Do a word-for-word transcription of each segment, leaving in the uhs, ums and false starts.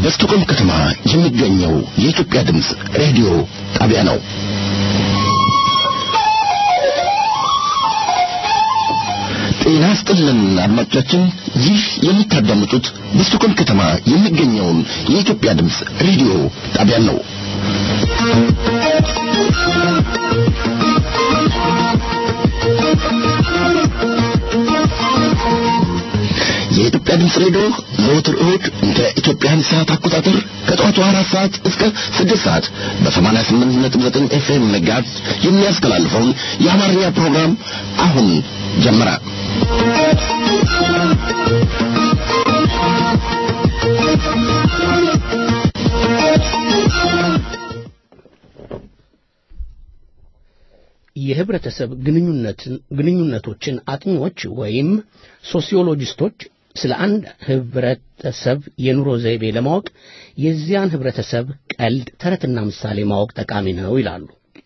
በስቶኮልም ከተማ የሚገኘው የኢትዮጵያ ድምጽ ሬዲዮ ጣቢያ ነው። ጤና ይስጥልን አድማጮቻችን፣ ይህ የምታዳምጡት በስቶኮልም ከተማ የሚገኘውን የኢትዮጵያ ድምጽ ሬዲዮ ጣቢያ ነው። የኢትዮጵያ ድምጽ ሬዲዮ ዘወትር እሁድ እንደ ኢትዮጵያን ሰዓት አቆጣጠር ከጠዋቱ አራት ሰዓት እስከ ስድስት ሰዓት በሰማንያ ስምንት ነጥብ ዘጠኝ ኤፍኤም ሜጋሄርዝ የሚያስተላልፈውን የአማርኛ ፕሮግራም አሁን ጀመረ። የህብረተሰብ ግንኙነትን ግንኙነቶችን አጥኚዎች ወይም ሶሲዮሎጂስቶች ስለ አንድ ህብረተሰብ የኑሮ ዘይቤ ለማወቅ የዚያን ህብረተሰብ ቀልድ ተረትና ምሳሌ ማወቅ ጠቃሚ ነው ይላሉ።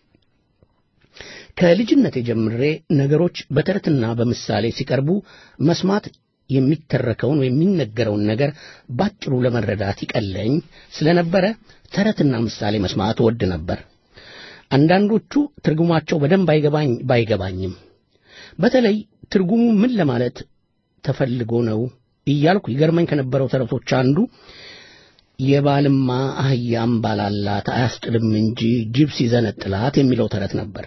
ከልጅነቴ ጀምሬ ነገሮች በተረትና በምሳሌ ሲቀርቡ መስማት የሚተረከውን ወይም የሚነገረውን ነገር ባጭሩ ለመረዳት ይቀለኝ ስለነበረ ተረትና ምሳሌ መስማት ወድ ነበር። አንዳንዶቹ ትርጉማቸው በደንብ አይገባኝ ባይገባኝም በተለይ ትርጉሙ ምን ለማለት ተፈልጎ ነው እያልኩ ይገርመኝ ከነበረው ተረቶች አንዱ የባልማ አህያም ባላላት አያስጥልም እንጂ ጅብ ሲዘነጥላት የሚለው ተረት ነበር።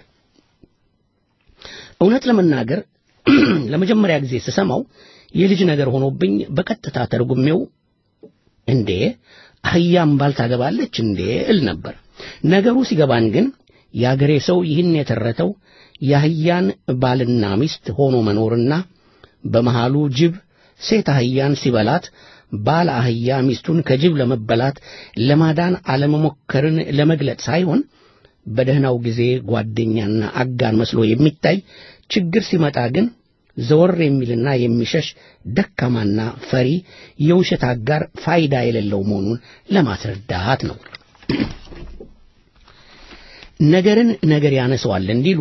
እውነት ለመናገር ለመጀመሪያ ጊዜ ስሰማው የልጅ ነገር ሆኖብኝ በቀጥታ ተርጉሜው እንዴ አህያም ባል ታገባለች እንዴ እል ነበር። ነገሩ ሲገባን ግን ያገሬ ሰው ይህን የተረተው የአህያን ባልና ሚስት ሆኖ መኖርና በመሃሉ ጅብ ሴት አህያን ሲበላት ባል አህያ ሚስቱን ከጅብ ለመበላት ለማዳን አለመሞከርን ለመግለጽ ሳይሆን በደህናው ጊዜ ጓደኛና አጋር መስሎ የሚታይ ችግር ሲመጣ ግን ዘወር የሚልና የሚሸሽ ደካማና ፈሪ የውሸት አጋር ፋይዳ የሌለው መሆኑን ለማስረዳት ነው። ነገርን ነገር ያነሰዋል እንዲሉ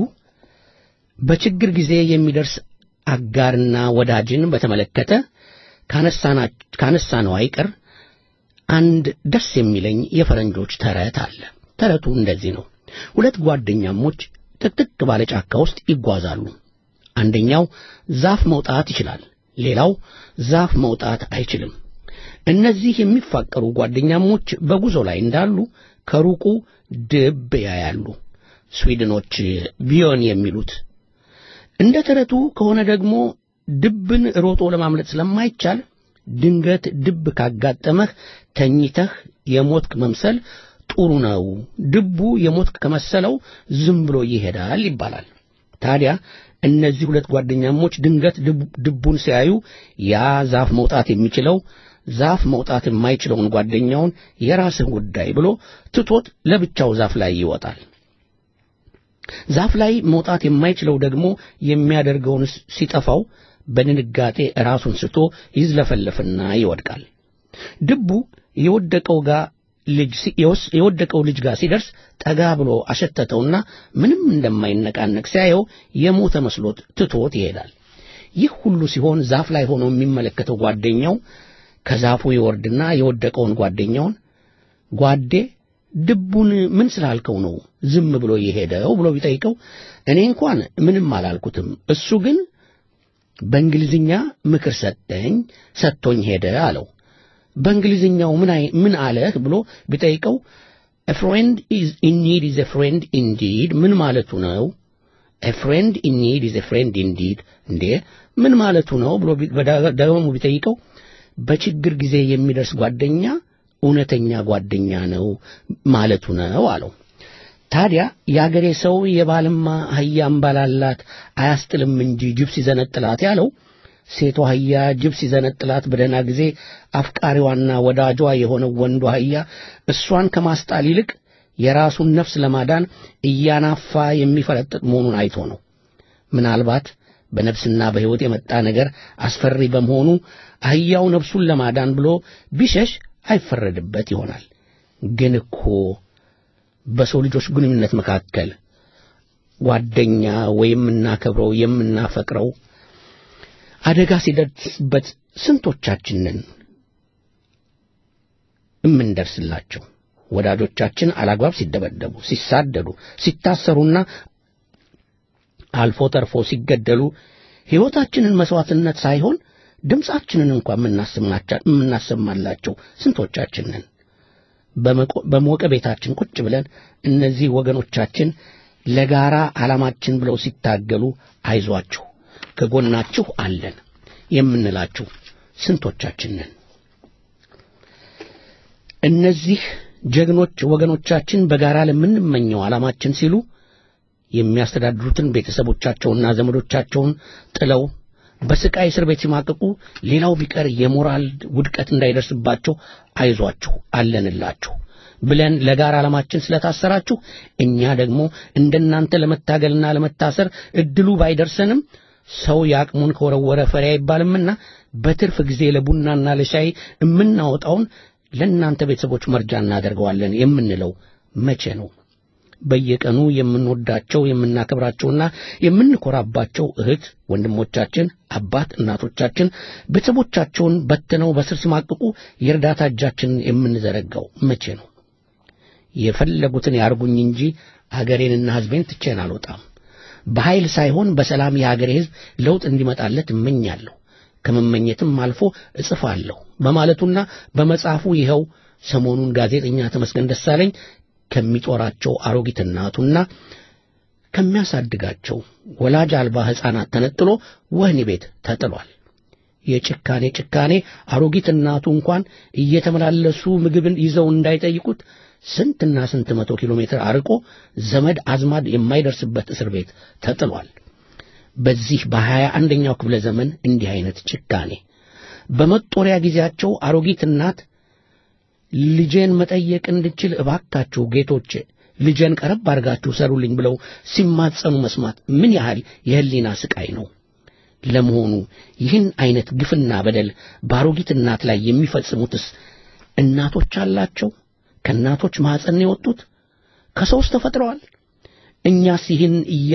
በችግር ጊዜ የሚደርስ አጋርና ወዳጅን በተመለከተ ካነሳና ካነሳነው አይቀር አንድ ደስ የሚለኝ የፈረንጆች ተረት አለ። ተረቱ እንደዚህ ነው። ሁለት ጓደኛሞች ጥቅጥቅ ባለ ጫካ ውስጥ ይጓዛሉ። አንደኛው ዛፍ መውጣት ይችላል፣ ሌላው ዛፍ መውጣት አይችልም። እነዚህ የሚፋቀሩ ጓደኛሞች በጉዞ ላይ እንዳሉ ከሩቁ ድብ ያያሉ። ስዊድኖች ቢዮን የሚሉት እንደ ተረቱ ከሆነ ደግሞ ድብን ሮጦ ለማምለጥ ስለማይቻል ድንገት ድብ ካጋጠመህ ተኝተህ የሞትክ መምሰል ጥሩ ነው፣ ድቡ የሞትክ ከመሰለው ዝም ብሎ ይሄዳል ይባላል። ታዲያ እነዚህ ሁለት ጓደኛሞች ድንገት ድቡን ሲያዩ ያ ዛፍ መውጣት የሚችለው ዛፍ መውጣት የማይችለውን ጓደኛውን የራስህ ጉዳይ ብሎ ትቶት ለብቻው ዛፍ ላይ ይወጣል። ዛፍ ላይ መውጣት የማይችለው ደግሞ የሚያደርገውን ሲጠፋው በድንጋጤ ራሱን ስቶ ይዝለፈለፍና ይወድቃል። ድቡ የወደቀው ጋር ልጅ የወደቀው ልጅ ጋር ሲደርስ ጠጋ ብሎ አሸተተውና ምንም እንደማይነቃነቅ ሲያየው የሞተ መስሎት ትቶት ይሄዳል። ይህ ሁሉ ሲሆን ዛፍ ላይ ሆኖ የሚመለከተው ጓደኛው ከዛፉ ይወርድና የወደቀውን ጓደኛውን ጓዴ ድቡን ምን ስላልከው ነው ዝም ብሎ ይሄደው ብሎ ቢጠይቀው እኔ እንኳን ምንም አላልኩትም፣ እሱ ግን በእንግሊዝኛ ምክር ሰጠኝ ሰጥቶኝ ሄደ አለው። በእንግሊዝኛው ምን ምን አለህ ብሎ ቢጠይቀው a friend is in need is a friend indeed ምን ማለቱ ነው? a friend in need is a friend indeed እንዴ ምን ማለቱ ነው ብሎ ደግሞ ቢጠይቀው በችግር ጊዜ የሚደርስ ጓደኛ እውነተኛ ጓደኛ ነው ማለቱ ነው አለው። ታዲያ ያገሬ ሰው የባልማ አህያም ባላላት አያስጥልም እንጂ ጅብ ሲዘነጥላት ያለው ሴቷ አህያ ጅብ ሲዘነጥላት በደህና ጊዜ አፍቃሪዋና ወዳጇ የሆነው ወንዱ አህያ እሷን ከማስጣል ይልቅ የራሱን ነፍስ ለማዳን እያናፋ የሚፈረጥጥ መሆኑን አይቶ ነው። ምናልባት በነፍስና በሕይወት የመጣ ነገር አስፈሪ በመሆኑ አህያው ነፍሱን ለማዳን ብሎ ቢሸሽ አይፈረድበት ይሆናል። ግን እኮ በሰው ልጆች ግንኙነት መካከል ጓደኛ ወይም እናከብረው የምናፈቅረው አደጋ ሲደርስበት ስንቶቻችንን እምንደርስላቸው ወዳጆቻችን አላግባብ ሲደበደቡ ሲሳደዱ ሲታሰሩና አልፎ ተርፎ ሲገደሉ ሕይወታችንን መስዋዕትነት ሳይሆን ድምጻችንን እንኳን የምናሰማላቸው ስንቶቻችን ነን? በሞቀ ቤታችን ቁጭ ብለን እነዚህ ወገኖቻችን ለጋራ ዓላማችን ብለው ሲታገሉ አይዟችሁ ከጎናችሁ አለን የምንላችሁ ስንቶቻችን ነን? እነዚህ ጀግኖች ወገኖቻችን በጋራ ለምንመኘው ዓላማችን ሲሉ የሚያስተዳድሩትን ቤተሰቦቻቸውንና ዘመዶቻቸውን ጥለው በስቃይ እስር ቤት ሲማቀቁ ሌላው ቢቀር የሞራል ውድቀት እንዳይደርስባቸው አይዟችሁ አለንላችሁ ብለን ለጋራ ዓላማችን ስለታሰራችሁ እኛ ደግሞ እንደናንተ ለመታገልና ለመታሰር እድሉ ባይደርሰንም ሰው ያቅሙን ከወረወረ ፈሪያ ይባልምና በትርፍ ጊዜ ለቡናና ለሻይ እምናወጣውን ለናንተ ቤተሰቦች መርጃ እናደርገዋለን የምንለው መቼ ነው? በየቀኑ የምንወዳቸው የምናከብራቸውና የምንኮራባቸው እህት ወንድሞቻችን አባት እናቶቻችን ቤተሰቦቻቸውን በትነው በስር ሲማቅቁ የእርዳታ እጃችንን የምንዘረጋው መቼ ነው? የፈለጉትን ያርጉኝ እንጂ አገሬንና ሕዝቤን ትቼን አልወጣም በኃይል ሳይሆን በሰላም የአገሬ ሕዝብ ለውጥ እንዲመጣለት እመኛለሁ ከመመኘትም አልፎ እጽፋለሁ በማለቱና በመጽሐፉ ይኸው ሰሞኑን ጋዜጠኛ ተመስገን ደሳለኝ ከሚጦራቸው አሮጊት እናቱና ከሚያሳድጋቸው ወላጅ አልባ ሕፃናት ተነጥሎ ወህኒ ቤት ተጥሏል። የጭካኔ ጭካኔ አሮጊት እናቱ እንኳን እየተመላለሱ ምግብን ይዘው እንዳይጠይቁት ስንትና ስንት መቶ ኪሎ ሜትር አርቆ ዘመድ አዝማድ የማይደርስበት እስር ቤት ተጥሏል። በዚህ በሀያ አንደኛው ክፍለ ዘመን እንዲህ አይነት ጭካኔ በመጦሪያ ጊዜያቸው አሮጊት እናት ልጄን መጠየቅ እንድችል እባካችሁ ጌቶቼ ልጄን ቀረብ አርጋችሁ ሰሩልኝ ብለው ሲማጸኑ መስማት ምን ያህል የህሊና ስቃይ ነው? ለመሆኑ ይህን አይነት ግፍና በደል በአሮጊት እናት ላይ የሚፈጽሙትስ እናቶች አላቸው? ከእናቶች ማህፀን የወጡት ከሰውስ ተፈጥረዋል? እኛስ ይህን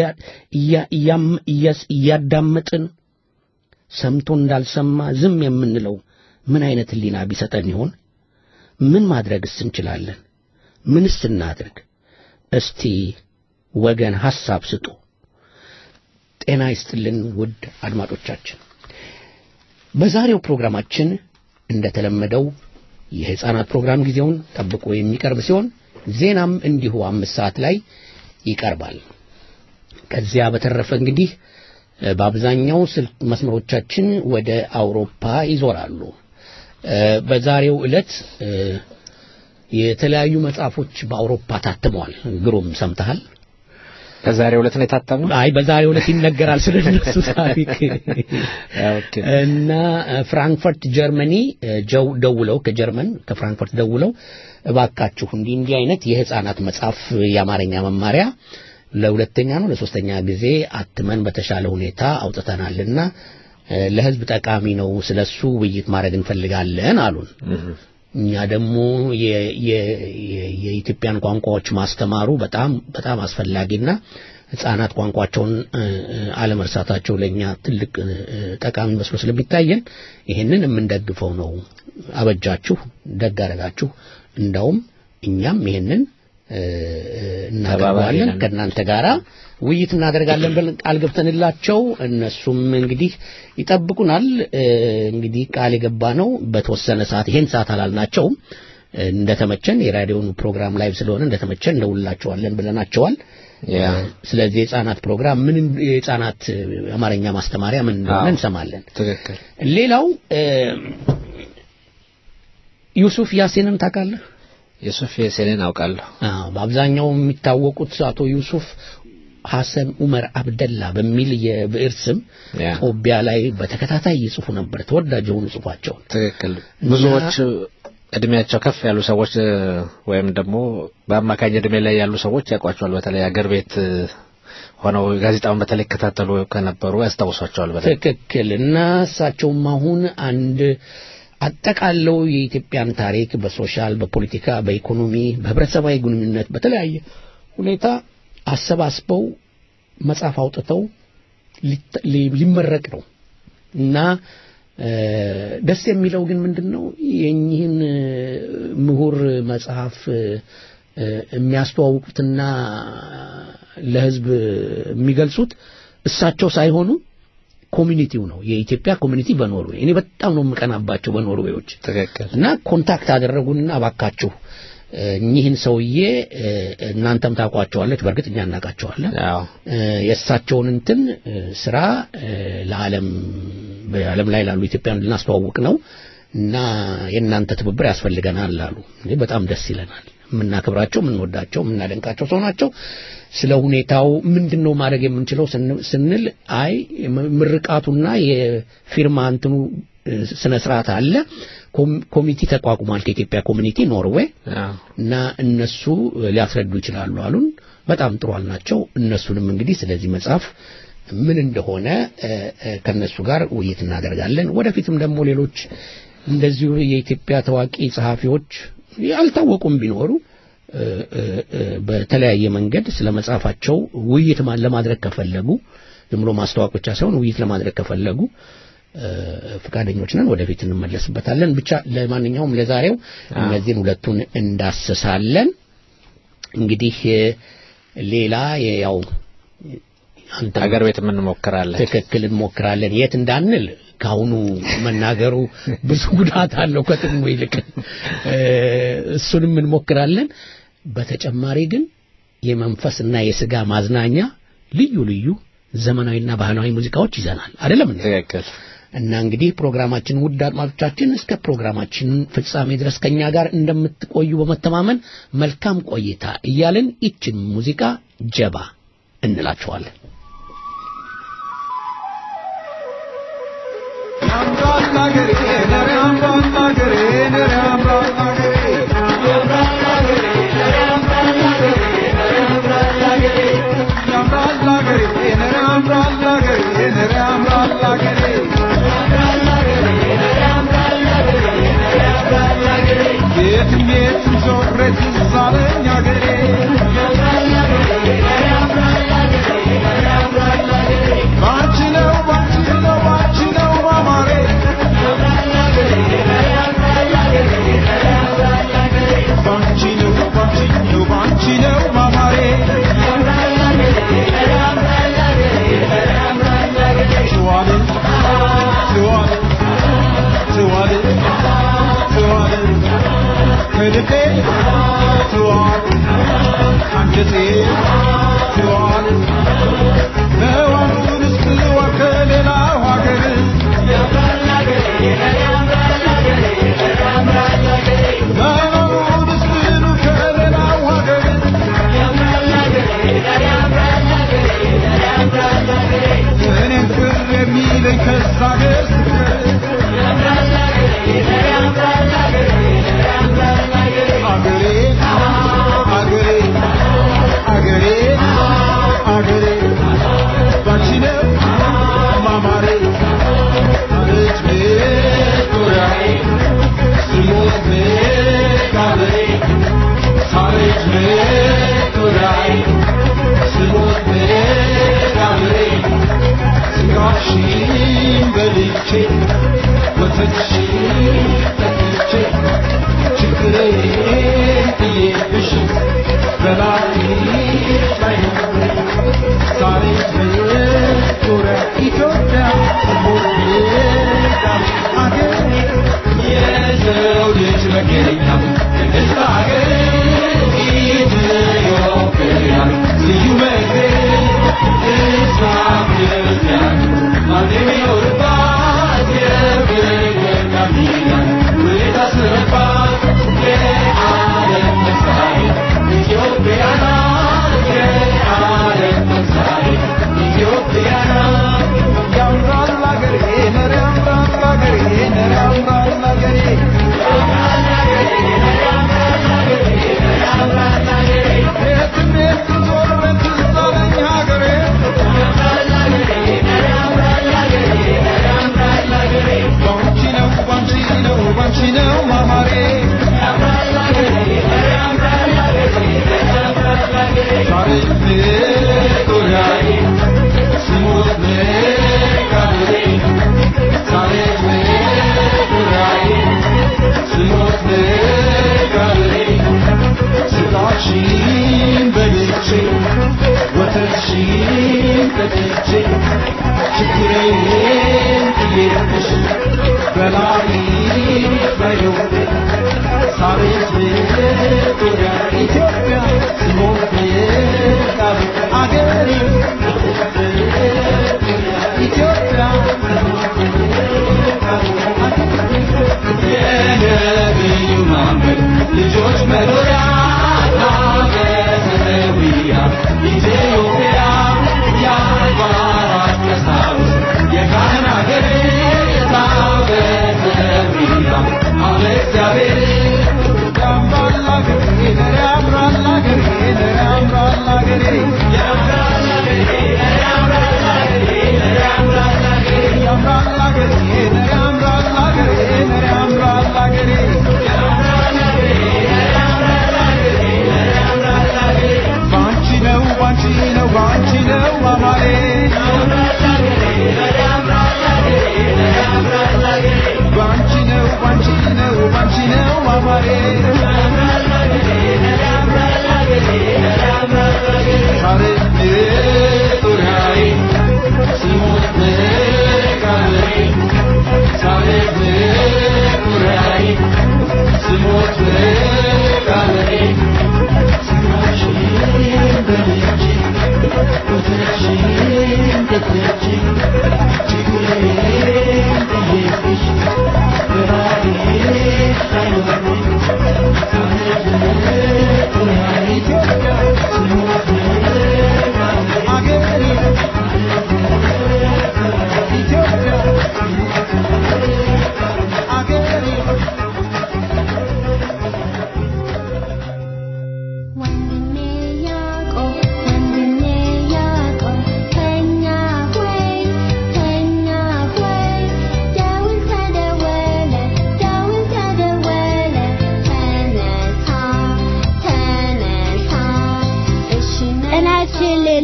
እያዳመጥን ሰምቶ እንዳልሰማ ዝም የምንለው ምን አይነት ህሊና ቢሰጠን ይሆን? ምን ማድረግስ እንችላለን? ምንስ እናድርግ? እስቲ ወገን ሐሳብ ስጡ። ጤና ይስጥልን ውድ አድማጮቻችን። በዛሬው ፕሮግራማችን እንደተለመደው የሕፃናት ፕሮግራም ጊዜውን ጠብቆ የሚቀርብ ሲሆን ዜናም እንዲሁ አምስት ሰዓት ላይ ይቀርባል። ከዚያ በተረፈ እንግዲህ በአብዛኛው ስልክ መስመሮቻችን ወደ አውሮፓ ይዞራሉ። በዛሬው ዕለት የተለያዩ መጽሐፎች በአውሮፓ ታትመዋል። ግሩም ሰምተሃል? በዛሬው ዕለት ነው የታተመው? አይ በዛሬው ዕለት ይነገራል ስለነሱ ታሪክ። ኦኬ። እና ፍራንክፈርት ጀርመኒ ጀው ደውለው ከጀርመን ከፍራንክፈርት ደውለው እባካችሁ እንዲህ እንዲህ አይነት የሕፃናት መጽሐፍ የአማርኛ መማሪያ ለሁለተኛ ነው ለሶስተኛ ጊዜ አትመን በተሻለ ሁኔታ አውጥተናልና ለሕዝብ ጠቃሚ ነው ስለሱ ውይይት ማድረግ እንፈልጋለን አሉን። እኛ ደግሞ የኢትዮጵያን ቋንቋዎች ማስተማሩ በጣም በጣም አስፈላጊና ሕፃናት ቋንቋቸውን አለመርሳታቸው ለኛ ትልቅ ጠቃሚ መስሎ ስለሚታየን ይሄንን የምንደግፈው ነው። አበጃችሁ ደግ አደረጋችሁ። እንዳውም እኛም ይሄንን እናደርጋለን ከእናንተ ጋራ ውይይት እናደርጋለን ብለን ቃል ገብተንላቸው እነሱም እንግዲህ ይጠብቁናል። እንግዲህ ቃል የገባ ነው በተወሰነ ሰዓት ይሄን ሰዓት አላልናቸው እንደተመቸን የራዲዮን ፕሮግራም ላይቭ ስለሆነ እንደተመቸን እንደውላቸዋለን ብለናቸዋል። ስለዚህ የሕፃናት ፕሮግራም ምን የሕፃናት አማርኛ ማስተማሪያ ምን እንደሆነ እንሰማለን። ትክክል። ሌላው ዩሱፍ ያሲንን ታውቃለህ? ዩሱፍ ያሲንን አውቃለሁ። አዎ በአብዛኛው የሚታወቁት አቶ ዩሱፍ ሐሰን ዑመር አብደላ በሚል የብዕር ስም ጦቢያ ላይ በተከታታይ ይጽፉ ነበር። ተወዳጅ የሆኑ ጽፏቸው ትክክል። ብዙዎች እድሜያቸው ከፍ ያሉ ሰዎች ወይም ደግሞ በአማካኝ እድሜ ላይ ያሉ ሰዎች ያውቋቸዋል። በተለይ አገር ቤት ሆነው ጋዜጣውን በተለይ ከተተሉ ከነበሩ ያስታውሷቸዋል። በተለይ ትክክል። እና እሳቸውም አሁን አንድ አጠቃለው የኢትዮጵያን ታሪክ በሶሻል በፖለቲካ በኢኮኖሚ በህብረተሰባዊ ግንኙነት በተለያየ ሁኔታ አሰባስበው መጽሐፍ አውጥተው ሊመረቅ ነው እና ደስ የሚለው ግን ምንድነው የኚህን ምሁር መጽሐፍ የሚያስተዋውቁትና ለህዝብ የሚገልጹት እሳቸው ሳይሆኑ ኮሚኒቲው ነው የኢትዮጵያ ኮሚኒቲ በኖርዌይ እኔ በጣም ነው መቀናባቸው በኖርዌዮች እና ኮንታክት አደረጉንና አባካችሁ እኚህን ሰውዬ እናንተም ታቋቸዋለች በርግጥኛ እናቃቸዋለን የእሳቸውን እንትን ስራ ለዓለም በዓለም ላይ ላሉ ኢትዮጵያን ልናስተዋውቅ ነው እና የእናንተ ትብብር ያስፈልገናል አሉ እንዴ በጣም ደስ ይለናል ምናከብራቸው ምንወዳቸው ምናደንቃቸው ሰው ናቸው ስለ ሁኔታው ምንድነው ማድረግ የምንችለው ስንል አይ ምርቃቱና የፊርማ እንትኑ ስነ ስርዓት አለ ኮሚቴ ተቋቁሟል ከኢትዮጵያ ኮሚኒቲ ኖርዌይ እና እነሱ ሊያስረዱ ይችላሉ አሉን በጣም ጥሩ አልናቸው እነሱንም እንግዲህ ስለዚህ መጽሐፍ ምን እንደሆነ ከነሱ ጋር ውይይት እናደርጋለን ወደፊትም ደግሞ ሌሎች እንደዚሁ የኢትዮጵያ ታዋቂ ጸሐፊዎች ያልታወቁም ቢኖሩ በተለያየ መንገድ ስለ መጽሐፋቸው ውይይት ለማድረግ ከፈለጉ ዝም ብሎ ማስተዋወቅ ብቻ ሳይሆን ውይይት ለማድረግ ከፈለጉ ፍቃደኞች ነን ወደፊት እንመለስበታለን ብቻ ለማንኛውም ለዛሬው እነዚህን ሁለቱን እንዳሰሳለን እንግዲህ ሌላ ያው አንተ ሀገር ቤት ምን ሞክራለን ትክክል እንሞክራለን የት እንዳንል ካሁኑ መናገሩ ብዙ ጉዳት አለው ከጥቅሙ ይልቅ እሱንም እንሞክራለን በተጨማሪ ግን የመንፈስና የስጋ ማዝናኛ ልዩ ልዩ ዘመናዊና ባህላዊ ሙዚቃዎች ይዘናል አይደለም ትክክል እና እንግዲህ ፕሮግራማችን ውድ አድማጮቻችን እስከ ፕሮግራማችን ፍጻሜ ድረስ ከኛ ጋር እንደምትቆዩ በመተማመን መልካም ቆይታ እያልን እቺን ሙዚቃ ጀባ እንላችኋለን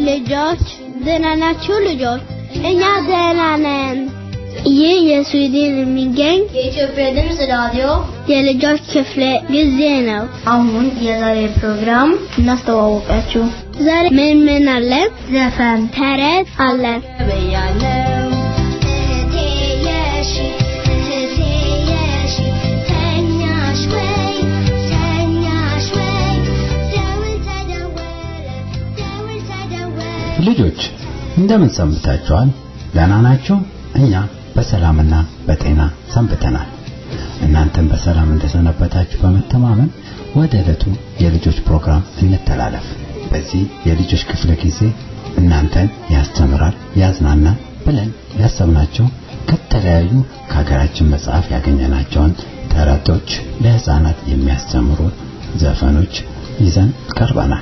ልጆች ደህና ናችሁ? ልጆች እኛ ደህና ነን። ይህ የስዊድን የሚገኝ የኢትዮጵያ ድምፅ ራዲዮ የልጆች ክፍለ ጊዜ ነው። አሁን የዛሬ ፕሮግራም እናስተዋወቃችሁ። ዛሬ ምን ምን አለ? ዘፈን፣ ተረት አለ። በያለው እህቴ የሺ እህቴ የሺ ተኛሽ ወይ ተኛሽ ወይ ደውል ተደወለ ደውል ተደወለ። ልጆች እንደምን ሰንብታችኋል? ደህና ናችሁ? እኛ በሰላምና በጤና ሰንብተናል። እናንተም በሰላም እንደሰነበታችሁ በመተማመን ወደ ዕለቱ የልጆች ፕሮግራም እንተላለፍ። በዚህ የልጆች ክፍለ ጊዜ እናንተን ያስተምራል፣ ያዝናናል ብለን ያሰብናቸው ከተለያዩ ከሀገራችን መጽሐፍ ያገኘናቸውን ተረቶች፣ ለህፃናት የሚያስተምሩ ዘፈኖች ይዘን ቀርበናል።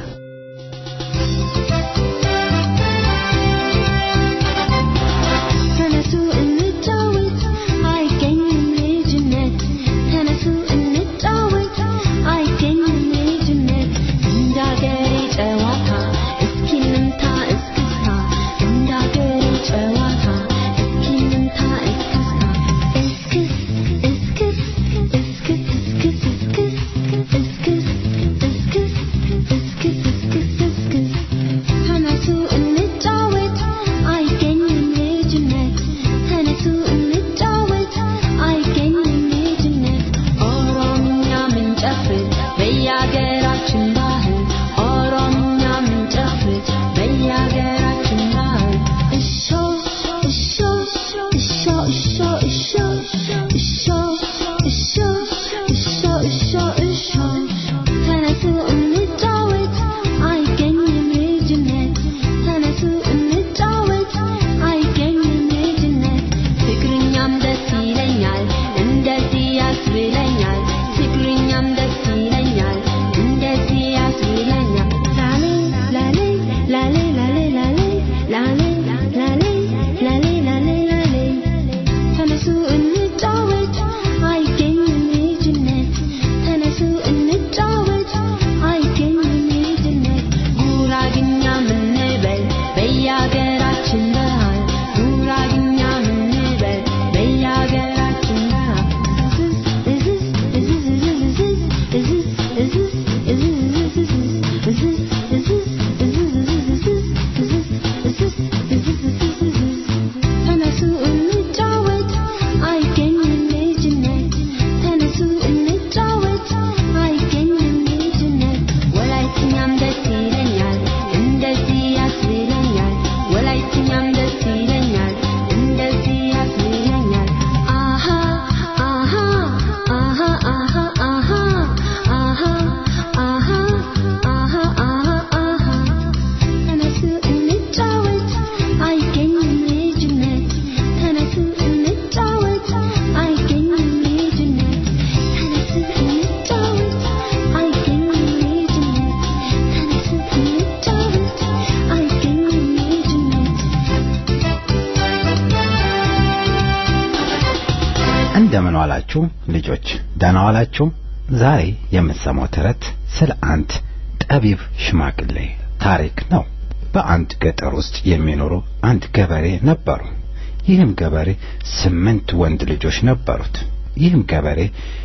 እንደምን ዋላችሁ ልጆች? ደህና ዋላችሁ? ዛሬ የምንሰማው ተረት ስለ አንድ ጠቢብ ሽማግሌ ታሪክ ነው። በአንድ ገጠር ውስጥ የሚኖሩ አንድ ገበሬ ነበሩ። ይህም ገበሬ ስምንት ወንድ ልጆች ነበሩት። ይህም ገበሬ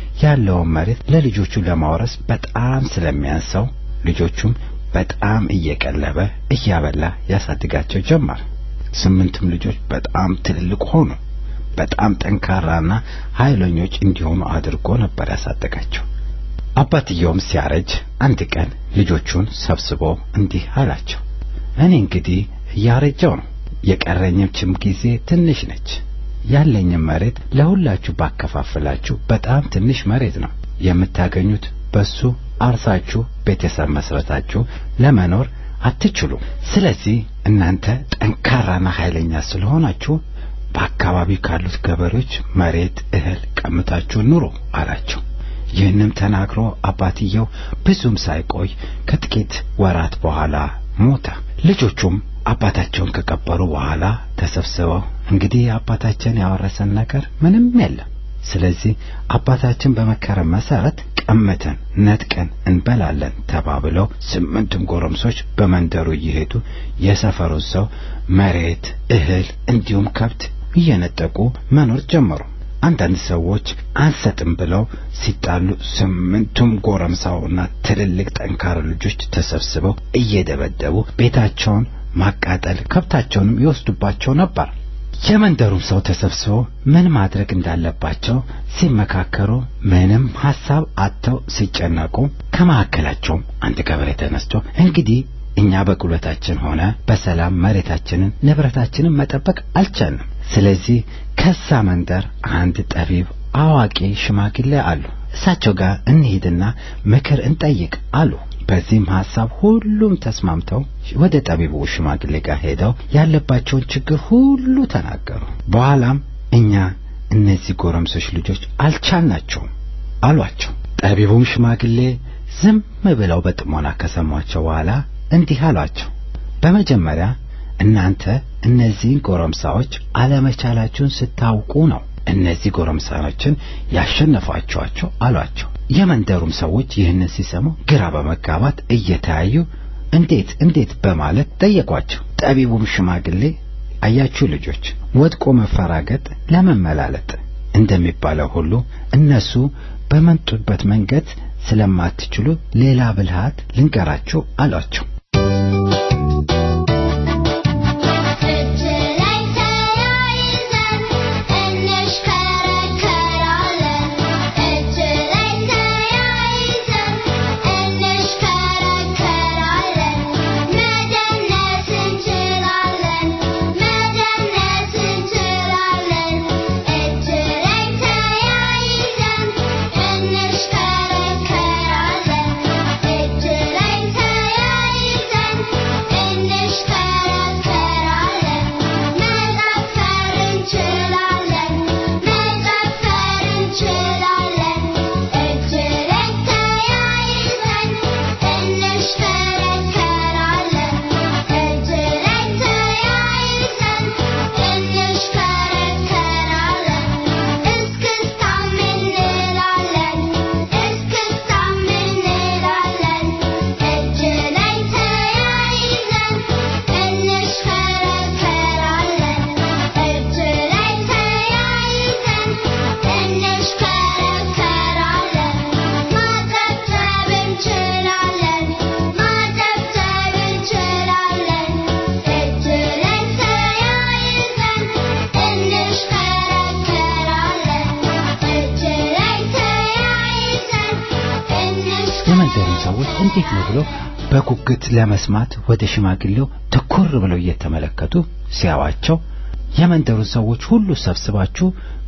ያለውን መሬት ለልጆቹ ለማውረስ በጣም ስለሚያንሰው ልጆቹም በጣም እየቀለበ እያበላ ያሳድጋቸው ጀመር። ስምንቱም ልጆች በጣም ትልልቅ ሆኑ። በጣም ጠንካራና ኃይለኞች እንዲሆኑ አድርጎ ነበር ያሳደጋቸው። አባትየውም ሲያረጅ አንድ ቀን ልጆቹን ሰብስቦ እንዲህ አላቸው፣ እኔ እንግዲህ እያረጀው ነው። የቀረኝም ጊዜ ትንሽ ነች። ያለኝም መሬት ለሁላችሁ ባከፋፍላችሁ በጣም ትንሽ መሬት ነው። የምታገኙት በሱ አርሳችሁ ቤተሰብ መስረታችሁ ለመኖር አትችሉ። ስለዚህ እናንተ ጠንካራና ኃይለኛ ስለሆናችሁ በአካባቢ ካሉት ገበሬዎች መሬት እህል ቀምታችሁ ኑሩ አላቸው። ይህንም ተናግሮ አባትየው ብዙም ሳይቆይ ከጥቂት ወራት በኋላ ሞተ። ልጆቹም አባታቸውን ከቀበሩ በኋላ ተሰብስበው እንግዲህ አባታችን ያወረሰን ነገር ምንም የለም፣ ስለዚህ አባታችን በመከረን መሰረት ቀምተን ነጥቀን እንበላለን ተባብለው ስምንቱም ጎረምሶች በመንደሩ እየሄዱ የሰፈሩን ሰው መሬት እህል እንዲሁም ከብት እየነጠቁ መኖር ጀመሩ አንዳንድ ሰዎች አንሰጥም ብለው ሲጣሉ ስምንቱም ጎረምሳውና ትልልቅ ጠንካራ ልጆች ተሰብስበው እየደበደቡ ቤታቸውን ማቃጠል ከብታቸውንም ይወስዱባቸው ነበር የመንደሩም ሰው ተሰብስበው ምን ማድረግ እንዳለባቸው ሲመካከሩ ምንም ሐሳብ አጥተው ሲጨነቁ ከማከላቸው አንድ ገበሬ ተነስቶ እንግዲህ እኛ በቁለታችን ሆነ በሰላም መሬታችንን ንብረታችንን መጠበቅ አልቻልንም ስለዚህ ከሳ መንደር አንድ ጠቢብ አዋቂ ሽማግሌ አሉ እሳቸው ጋር እንሄድና ምክር እንጠይቅ አሉ በዚህም ሐሳብ ሁሉም ተስማምተው ወደ ጠቢቡ ሽማግሌ ጋር ሄደው ያለባቸውን ችግር ሁሉ ተናገሩ በኋላም እኛ እነዚህ ጎረምሶች ልጆች አልቻልናቸውም አሏቸው ጠቢቡም ሽማግሌ ዝም ብለው በጥሞና ከሰሟቸው በኋላ እንዲህ አሏቸው በመጀመሪያ እናንተ እነዚህ ጎረምሳዎች አለመቻላችሁን ስታውቁ ነው እነዚህ ጎረምሳዎችን ያሸነፋችኋቸው አሏቸው የመንደሩም ሰዎች ይህንን ሲሰሙ ግራ በመጋባት እየተያዩ እንዴት እንዴት በማለት ጠየቋቸው ጠቢቡም ሽማግሌ አያችሁ ልጆች ወድቆ መፈራገጥ ለመመላለጥ እንደሚባለው ሁሉ እነሱ በመንጡበት መንገድ ስለማትችሉ ሌላ ብልሃት ልንገራችሁ አሏቸው እንዴት ነው ብሎ በጉጉት ለመስማት ወደ ሽማግሌው ትኩር ብለው እየተመለከቱ ሲያዋቸው የመንደሩ ሰዎች ሁሉ ሰብስባችሁ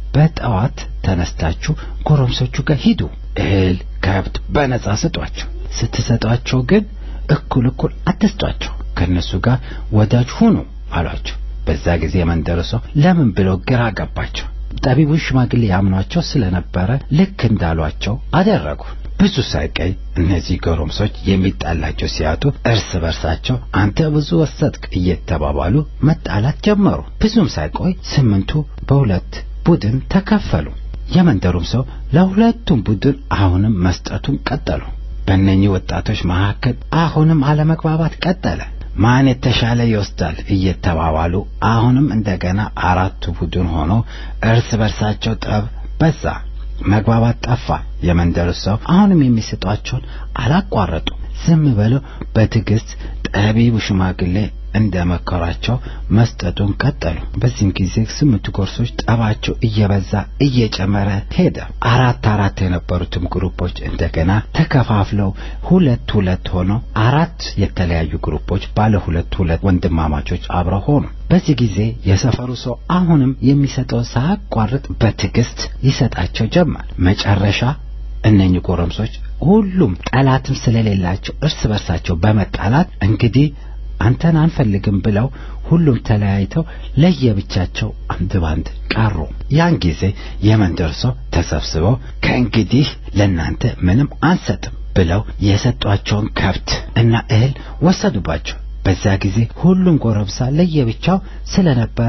በጠዋት ተነስታችሁ ጎረምሶቹ ጋር ሂዱ እህል ከብት በነጻ ስጧቸው ስትሰጧቸው ግን እኩል እኩል አትስጧቸው ከነሱ ጋር ወዳጅ ሁኑ አሏቸው በዛ ጊዜ የመንደሩ ሰው ለምን ብለው ግራ ገባቸው ጠቢቡ ሽማግሌ ያምኗቸው ስለነበረ ልክ እንዳሏቸው አደረጉ ብዙ ሳይቀይ እነዚህ ጎረምሶች የሚጣላቸው ሲያጡ እርስ በርሳቸው አንተ ብዙ ወሰድክ እየተባባሉ መጣላት ጀመሩ ብዙም ሳይቆይ ስምንቱ በሁለት ቡድን ተከፈሉ የመንደሩም ሰው ለሁለቱም ቡድን አሁንም መስጠቱን ቀጠሉ በእነኚህ ወጣቶች መካከል አሁንም አለመግባባት ቀጠለ ማን የተሻለ ይወስዳል እየተባባሉ አሁንም እንደገና አራቱ ቡድን ሆኖ እርስ በርሳቸው ጠብ በዛ መግባባት ጠፋ የመንደሩ ሰው አሁንም የሚሰጧቸውን አላቋረጡ ዝም ብለው በትዕግስት ጠቢቡ ሽማግሌ እንደመከራቸው መስጠቱን ቀጠሉ በዚህም ጊዜ ስምንቱ ጎረምሶች ጠባቸው እየበዛ እየጨመረ ሄደ አራት አራት የነበሩትም ግሩፖች እንደገና ተከፋፍለው ሁለት ሁለት ሆነው አራት የተለያዩ ግሩፖች ባለ ሁለት ሁለት ወንድማማቾች አብረው ሆኑ በዚህ ጊዜ የሰፈሩ ሰው አሁንም የሚሰጠው ሳያቋርጥ በትዕግስት ይሰጣቸው ጀመር መጨረሻ እነኚህ ጎረምሶች ሁሉም ጠላትም ስለሌላቸው እርስ በርሳቸው በመጣላት እንግዲህ አንተን አንፈልግም ብለው ሁሉም ተለያይተው ለየብቻቸው አንድ ባንድ ቀሩ ያን ጊዜ የመንደር ሰው ተሰብስበው ከእንግዲህ ለናንተ ምንም አንሰጥም ብለው የሰጧቸውን ከብት እና እህል ወሰዱባቸው በዛ ጊዜ ሁሉም ጎረምሳ ለየብቻው ስለነበረ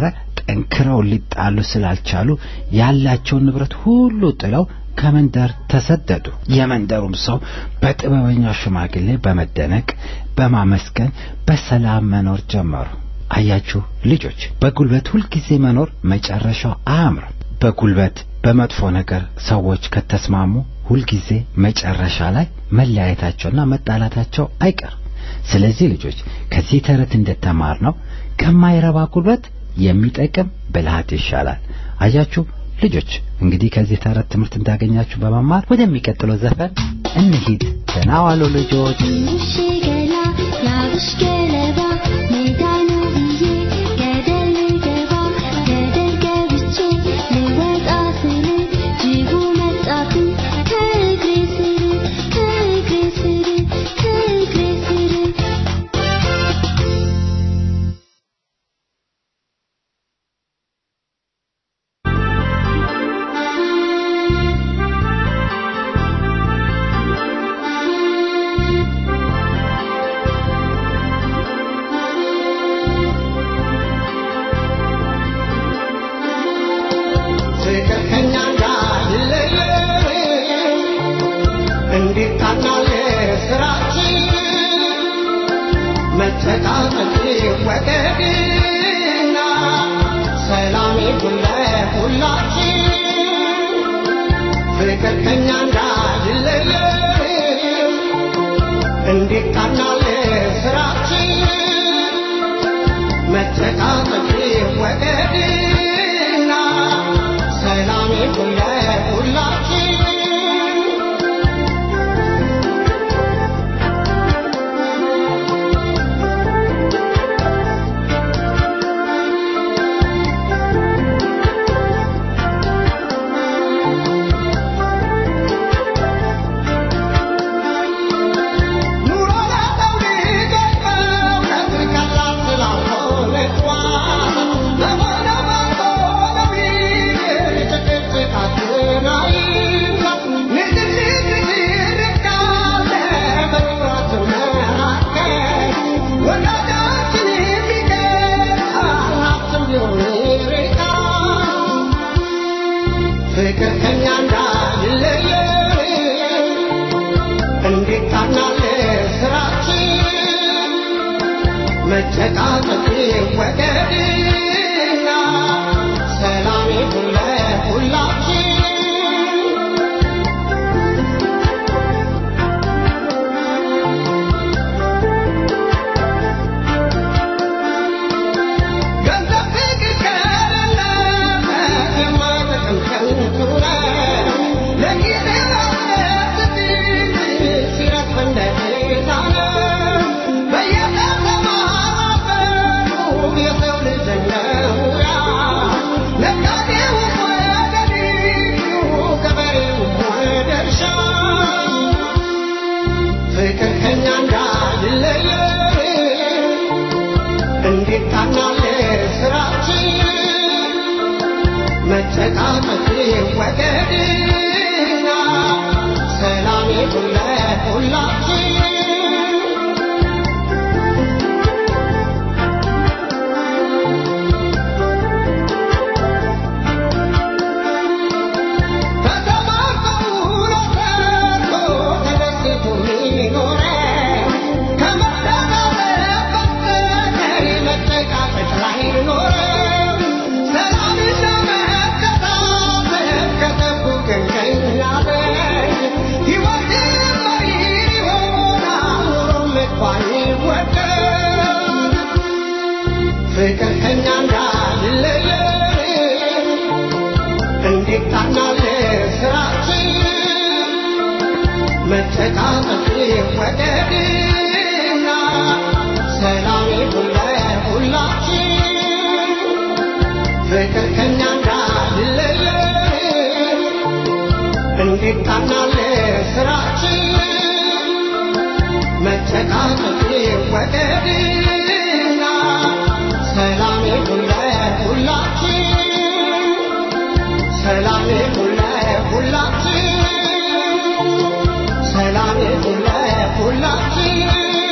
ጠንክረው ሊጣሉ ስላልቻሉ ያላቸው ንብረት ሁሉ ጥለው ከመንደር ተሰደዱ። የመንደሩም ሰው በጥበበኛው ሽማግሌ በመደነቅ በማመስገን በሰላም መኖር ጀመሩ። አያችሁ ልጆች፣ በጉልበት ሁሉ ጊዜ መኖር መጨረሻው አያምርም። በጉልበት በመጥፎ ነገር ሰዎች ከተስማሙ ሁሉ ጊዜ መጨረሻ ላይ መለያየታቸውና መጣላታቸው አይቀር። ስለዚህ ልጆች ከዚህ ተረት እንደተማርነው ከማይረባ ጉልበት የሚጠቅም ብልሃት ይሻላል። አያችሁ ልጆች፣ እንግዲህ ከዚህ ተረት ትምህርት እንዳገኛችሁ በመማር ወደሚቀጥለው ዘፈን እንሂድ። ደህና ዋሉ ልጆች።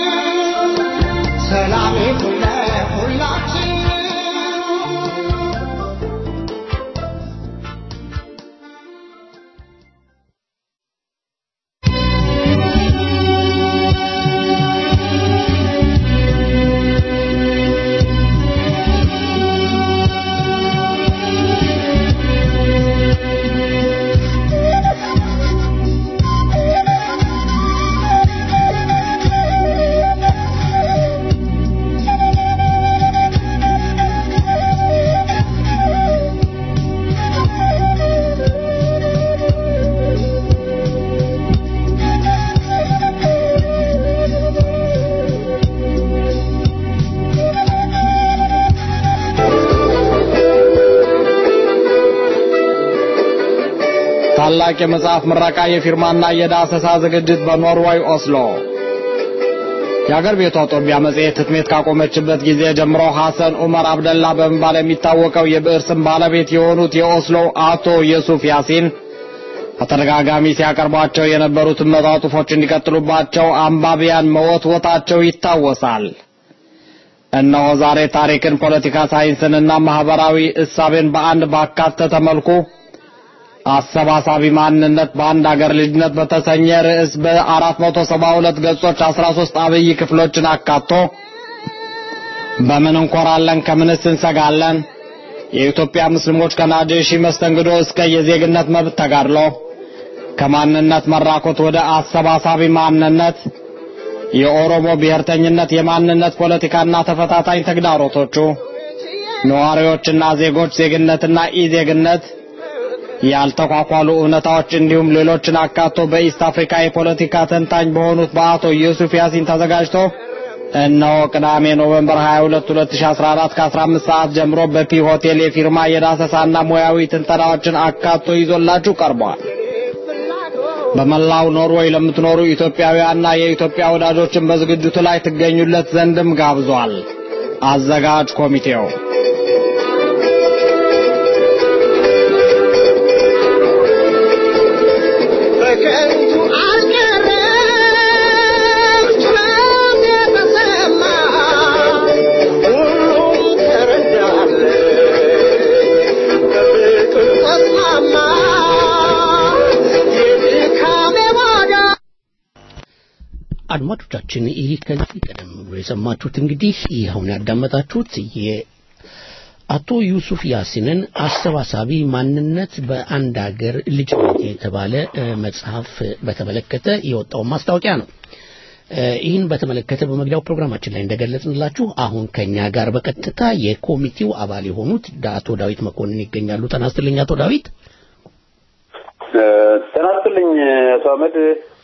Salam ታላቅ የመጽሐፍ ምረቃ የፊርማና የዳሰሳ ዝግጅት በኖርዌይ ኦስሎ። የአገር ቤቷ ጦቢያ መጽሔት ህትመት ካቆመችበት ጊዜ ጀምሮ ሐሰን ዑመር አብደላ በመባል የሚታወቀው የብዕር ስም ባለቤት የሆኑት የኦስሎ አቶ ዩሱፍ ያሲን በተደጋጋሚ ሲያቀርቧቸው የነበሩትን መጣጥፎች እንዲቀጥሉባቸው አንባቢያን መወትወታቸው ይታወሳል። እነሆ ዛሬ ታሪክን፣ ፖለቲካ ሳይንስንና ማህበራዊ እሳቤን በአንድ ባካተተ መልኩ አሰባሳቢ ማንነት በአንድ አገር ልጅነት በተሰኘ ርዕስ በአራት መቶ ሰባ ሁለት ገጾች አስራ ሦስት አብይ ክፍሎችን አካቶ በምን እንኮራለን ከምንስ እንሰጋለን፣ የኢትዮጵያ ሙስሊሞች ከናጂሺ መስተንግዶ እስከ የዜግነት መብት ተጋድሎ፣ ከማንነት መራኮት ወደ አሰባሳቢ ማንነት፣ የኦሮሞ ብሔርተኝነት የማንነት ፖለቲካና ተፈታታኝ ተግዳሮቶቹ፣ ነዋሪዎችና ዜጎች ዜግነትና ኢዜግነት፣ ያልተቋቋሉ እውነታዎች እንዲሁም ሌሎችን አካቶ በኢስት አፍሪካ የፖለቲካ ተንታኝ በሆኑት በአቶ ዩሱፍ ያሲን ተዘጋጅቶ እነሆ ቅዳሜ ኖቬምበር ሃያ ሁለት ሁለት ሺህ አስራ አራት ከአስራ አምስት ሰዓት ጀምሮ በፒ ሆቴል የፊርማ የዳሰሳና ሙያዊ ትንተናዎችን አካቶ ይዞላችሁ ቀርቧል። በመላው ኖርዌይ ለምትኖሩ ኢትዮጵያውያንና የኢትዮጵያ ወዳጆችን በዝግጅቱ ላይ ትገኙለት ዘንድም ጋብዟል። አዘጋጅ ኮሚቴው በከንቱ አልቀረም ጭራም የተሰማ ሁሉም ተረዳለ በፍቅር ተስማማ የድካሜ ዋጋ። አድማጮቻችን ይህ ከዚህ ቀደም ብሎ የሰማችሁት እንግዲህ ይህ አሁን ያዳመጣችሁት የአቶ ዩሱፍ ያሲንን አሰባሳቢ ማንነት በአንድ ሀገር ልጅነት የተባለ መጽሐፍ በተመለከተ የወጣው ማስታወቂያ ነው። ይህን በተመለከተ በመግቢያው ፕሮግራማችን ላይ እንደገለጽንላችሁ አሁን ከኛ ጋር በቀጥታ የኮሚቴው አባል የሆኑት አቶ ዳዊት መኮንን ይገኛሉ። ጤና ይስጥልኝ አቶ ዳዊት። ጤና ይስጥልኝ አቶ አህመድ።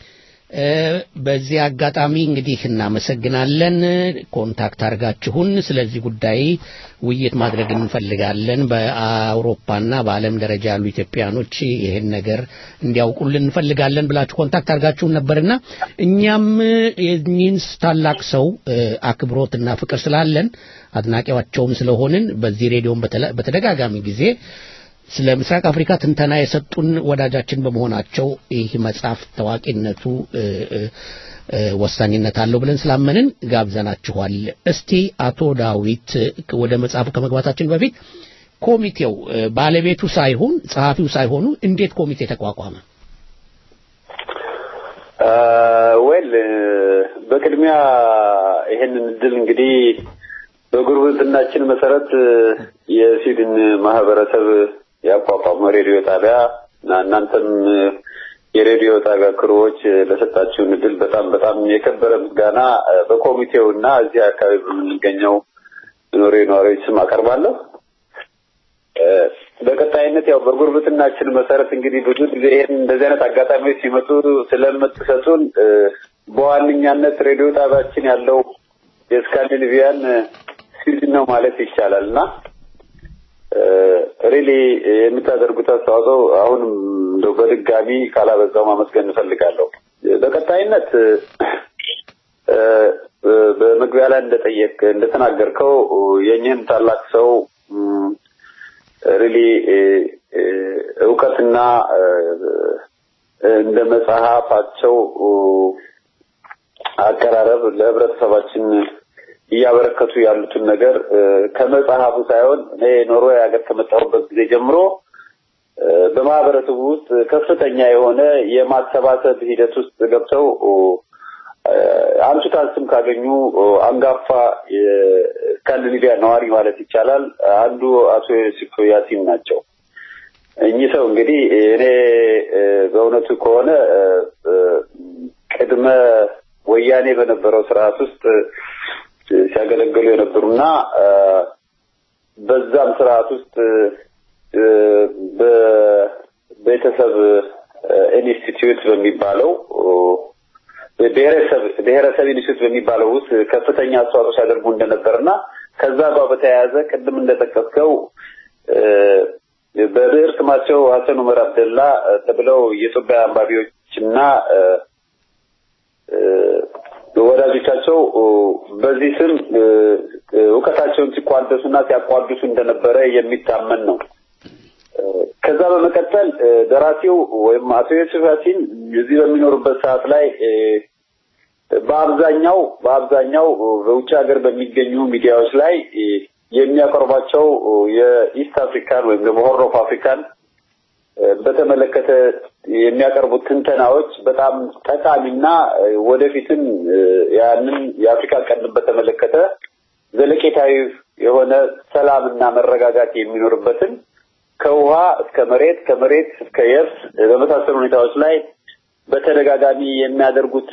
በዚህ አጋጣሚ እንግዲህ እናመሰግናለን ኮንታክት አድርጋችሁን ስለዚህ ጉዳይ ውይይት ማድረግ እንፈልጋለን። በአውሮፓና በዓለም ደረጃ ያሉ ኢትዮጵያኖች ይሄን ነገር እንዲያውቁልን እንፈልጋለን ብላችሁ ኮንታክት አድርጋችሁን ነበርና እኛም የኒንስ ታላቅ ሰው አክብሮትና ፍቅር ስላለን አድናቂያቸውም ስለሆንን በዚህ ሬዲዮን በተደጋጋሚ ጊዜ ስለ ምስራቅ አፍሪካ ትንተና የሰጡን ወዳጃችን በመሆናቸው ይህ መጽሐፍ ታዋቂነቱ ወሳኝነት አለው ብለን ስላመንን ጋብዘናችኋል። እስቲ አቶ ዳዊት ወደ መጽሐፉ ከመግባታችን በፊት ኮሚቴው ባለቤቱ ሳይሆን ጸሐፊው ሳይሆኑ እንዴት ኮሚቴ ተቋቋመ? ወል በቅድሚያ ይሄንን ድል እንግዲህ በጉርብትናችን መሰረት የሲድን ማህበረሰብ ያቋቋመው ሬዲዮ ጣቢያ እና እናንተም የሬዲዮ ጣቢያ ክሩዎች ለሰጣችሁን ድል በጣም በጣም የከበረ ምስጋና በኮሚቴውና እዚህ አካባቢ በምንገኘው ኖሬ ኖሬዎች ስም አቀርባለሁ። በቀጣይነት ያው በጉርብትናችን መሰረት እንግዲህ ብዙ ጊዜ ይሄን እንደዚህ አይነት አጋጣሚዎች ሲመጡ ስለምትሰጡን በዋነኛነት ሬዲዮ ጣቢያችን ያለው የስካንዲኔቪያን ሲድን ነው ማለት ይቻላልና ሪሊ የምታደርጉት አስተዋጽኦ አሁንም እንደው በድጋሚ ካላበዛው ማመስገን እንፈልጋለሁ። በቀጣይነት በመግቢያ ላይ እንደጠየቅ እንደተናገርከው የኛን ታላቅ ሰው ሪሊ ዕውቀትና እንደ መጽሐፋቸው አቀራረብ ለህብረተሰባችን እያበረከቱ ያሉትን ነገር ከመጽሐፉ ሳይሆን እኔ ኖርዌይ ሀገር ከመጣሁበት ጊዜ ጀምሮ በማህበረሰቡ ውስጥ ከፍተኛ የሆነ የማሰባሰብ ሂደት ውስጥ ገብተው አንቱታን ስም ካገኙ አንጋፋ የስካንዲኔቪያ ነዋሪ ማለት ይቻላል አንዱ አቶ ዩሱፍ ያሲን ናቸው። እኚህ ሰው እንግዲህ እኔ በእውነቱ ከሆነ ቅድመ ወያኔ በነበረው ስርዓት ውስጥ ሲያገለግሉ የነበሩና በዛም ስርዓት ውስጥ በቤተሰብ ኢንስቲትዩት በሚባለው ብሔረሰብ ብሔረሰብ ኢንስቲትዩት በሚባለው ውስጥ ከፍተኛ አስተዋጽኦ ሲያደርጉ እንደነበርና ከዛ ጋር በተያያዘ ቅድም እንደተጠቀሰው በብዕር ስማቸው ሀሰን ዑመር አብደላ ተብለው የኢትዮጵያ አንባቢዎችና ወዳጆቻቸው በዚህ ስም ዕውቀታቸውን ሲቋደሱና ሲያቋድሱ እንደነበረ የሚታመን ነው። ከዛ በመቀጠል ደራሲው ወይም አቶ ዮሴፍ ያሲን እዚህ በሚኖሩበት ሰዓት ላይ በአብዛኛው በአብዛኛው በውጭ ሀገር በሚገኙ ሚዲያዎች ላይ የሚያቀርባቸው የኢስት አፍሪካን ወይም ደግሞ ሆርን ኦፍ አፍሪካን በተመለከተ የሚያቀርቡት ትንተናዎች በጣም ጠቃሚና ወደፊትም ያንን የአፍሪካ ቀንድ በተመለከተ ዘለቄታዊ የሆነ ሰላምና መረጋጋት የሚኖርበትን ከውሃ እስከ መሬት ከመሬት እስከ የብስ በመሳሰሉ ሁኔታዎች ላይ በተደጋጋሚ የሚያደርጉት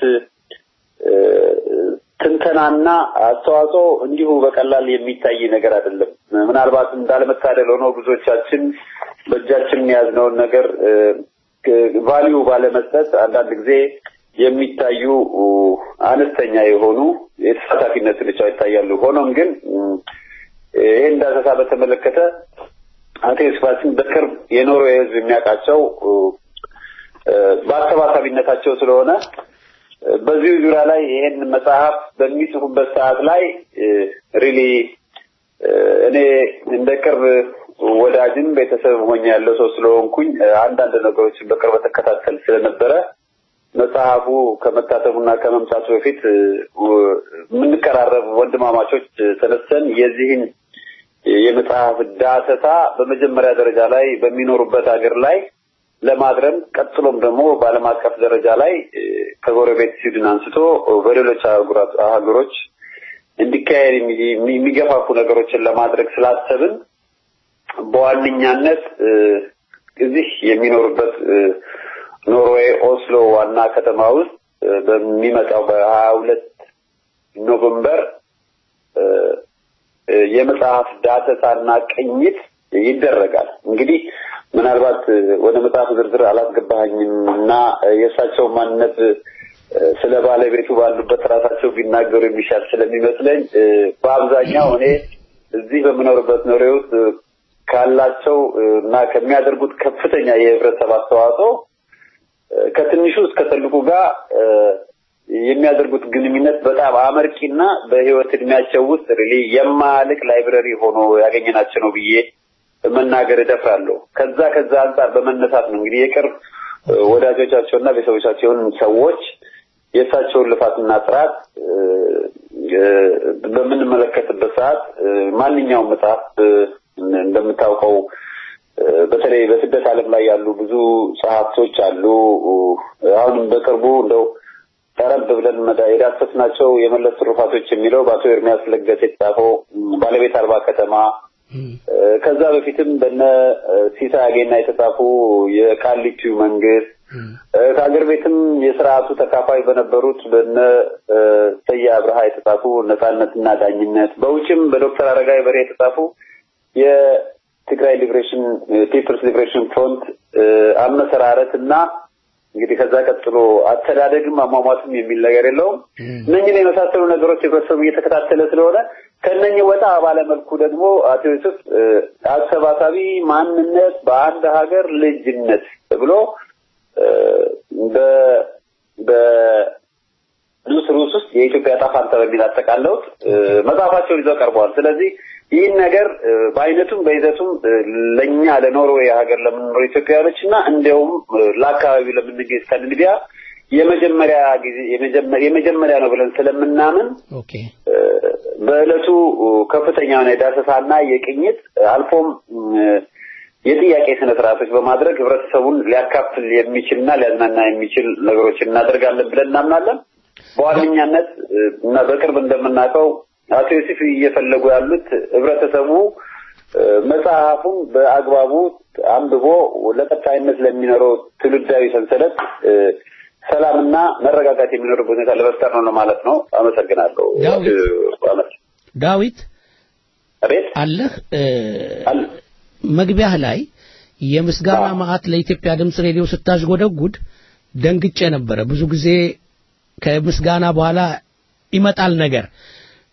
ትንተናና አስተዋጽኦ እንዲሁ በቀላል የሚታይ ነገር አይደለም። ምናልባት እንዳለመታደል ሆኖ ብዙዎቻችን በእጃችን ያዝነውን ነገር ቫልዩ ባለመስጠት አንዳንድ ጊዜ የሚታዩ አነስተኛ የሆኑ የተሳታፊነት ብቻ ይታያሉ። ሆኖም ግን ይሄን እንዳሰሳ በተመለከተ አቶ ዮሴፍን በቅርብ የኖርዌይ ሕዝብ የሚያውቃቸው በአሰባሳቢነታቸው ስለሆነ በዚህ ዙሪያ ላይ ይሄን መጽሐፍ በሚጽፉበት ሰዓት ላይ ሪሊ እኔ እንደ ቅርብ ወዳጅም ቤተሰብ ሆኜ ያለው ሰው ስለሆንኩኝ አንዳንድ ነገሮችን በቅርብ ተከታተል ስለነበረ መጽሐፉ ከመታተሙና ከመምጣቱ በፊት ምንቀራረብ ወንድማማቾች ተነስተን የዚህን የመጽሐፍ ዳሰሳ በመጀመሪያ ደረጃ ላይ በሚኖሩበት ሀገር ላይ ለማድረም ቀጥሎም ደግሞ በዓለም አቀፍ ደረጃ ላይ ከጎረቤት ስዊድን አንስቶ በሌሎች ሀገሮች እንዲካሄድ የሚገፋፉ ነገሮችን ለማድረግ ስላሰብን በዋነኛነት እዚህ የሚኖርበት ኖርዌይ ኦስሎ ዋና ከተማ ውስጥ በሚመጣው በሀያ ሁለት ኖቬምበር የመጽሐፍ ዳሰሳና ቅኝት ይደረጋል። እንግዲህ ምናልባት ወደ መጽሐፍ ዝርዝር አላስገባኝምና የእሳቸው ማንነት ስለ ባለቤቱ ባሉበት ራሳቸው ቢናገሩ የሚሻል ስለሚመስለኝ በአብዛኛው እኔ እዚህ በመኖርበት ኖርዌይ ውስጥ ካላቸው እና ከሚያደርጉት ከፍተኛ የህብረተሰብ አስተዋጽኦ ከትንሹ እስከ ትልቁ ጋር የሚያደርጉት ግንኙነት በጣም አመርቂና በህይወት እድሜያቸው ውስጥ ሪሊ የማያልቅ ላይብረሪ ሆኖ ያገኘናቸው ነው ብዬ መናገር እደፍራለሁ። ከዛ ከዛ አንፃር በመነሳት ነው እንግዲህ የቅርብ ወዳጆቻቸውና ቤተሰቦቻቸውን ሰዎች የእሳቸውን ልፋትና ጥራት በምንመለከትበት ሰዓት ማንኛውም መጽሐፍ እንደምታውቀው በተለይ በስደት ዓለም ላይ ያሉ ብዙ ጸሐፍቶች አሉ። አሁን በቅርቡ እንደው ቀረብ ብለን የዳሰስናቸው የመለስ ትሩፋቶች የሚለው በአቶ ኤርሚያስ ለገሰ የተጻፈው ባለቤት አልባ ከተማ፣ ከዛ በፊትም በነ ሲሳይ አጌና የተጻፉ የቃሊቲው መንግስት፣ ከሀገር ቤትም የሥርዓቱ ተካፋይ በነበሩት በነ ሰያ አብርሃ የተጻፉ ነጻነትና ዳኝነት፣ በውጭም በዶክተር አረጋይ በሬ የተጻፉ የትግራይ ሊብሬሽን ፒፕልስ ሊብሬሽን ፍሮንት አመሰራረትና እንግዲህ ከዛ ቀጥሎ አስተዳደግም አሟሟትም የሚል ነገር የለውም። እነኚህን የመሳሰሉ ነገሮች ህብረተሰቡ እየተከታተለ ስለሆነ ከነኚህ ወጣ ባለ መልኩ ደግሞ አቶ ዮሴፍ አሰባሳቢ ማንነት በአንድ ሀገር ልጅነት ብሎ በ በሉስ ሩስ ውስጥ የኢትዮጵያ ጣፋንታ በሚል አጠቃለውት መጽሐፋቸውን ይዘው ቀርበዋል። ስለዚህ ይህን ነገር በአይነቱም በይዘቱም ለኛ ለኖርዌይ ሀገር ለምንኖር ኢትዮጵያውያኖችና እንደውም ለአካባቢው ለምንገኝ ስካንዲኔቪያ የመጀመሪያ ጊዜ የመጀመሪያ ነው ብለን ስለምናምን ኦኬ በእለቱ ከፍተኛ የሆነ ዳሰሳና የቅኝት አልፎም የጥያቄ ስነ ስርዓቶች በማድረግ ህብረተሰቡን ሊያካፍል የሚችልና ሊያዝናና የሚችል ነገሮችን እናደርጋለን ብለን እናምናለን። በዋነኛነት እና በቅርብ እንደምናውቀው አቶ ዮሴፍ እየፈለጉ ያሉት ህብረተሰቡ መጽሐፉን በአግባቡ አንብቦ ለቀጣይነት ለሚኖረው ትውልዳዊ ሰንሰለት ሰላምና መረጋጋት የሚኖርበት ሁኔታ ለመፍጠር ነው ማለት ነው። አመሰግናለሁ። ዳዊት አቤት አለህ መግቢያህ ላይ የምስጋና ማዕት ለኢትዮጵያ ድምጽ ሬዲዮ ስታዝጎደጉድ ደንግጬ ነበረ። ብዙ ጊዜ ከምስጋና በኋላ ይመጣል ነገር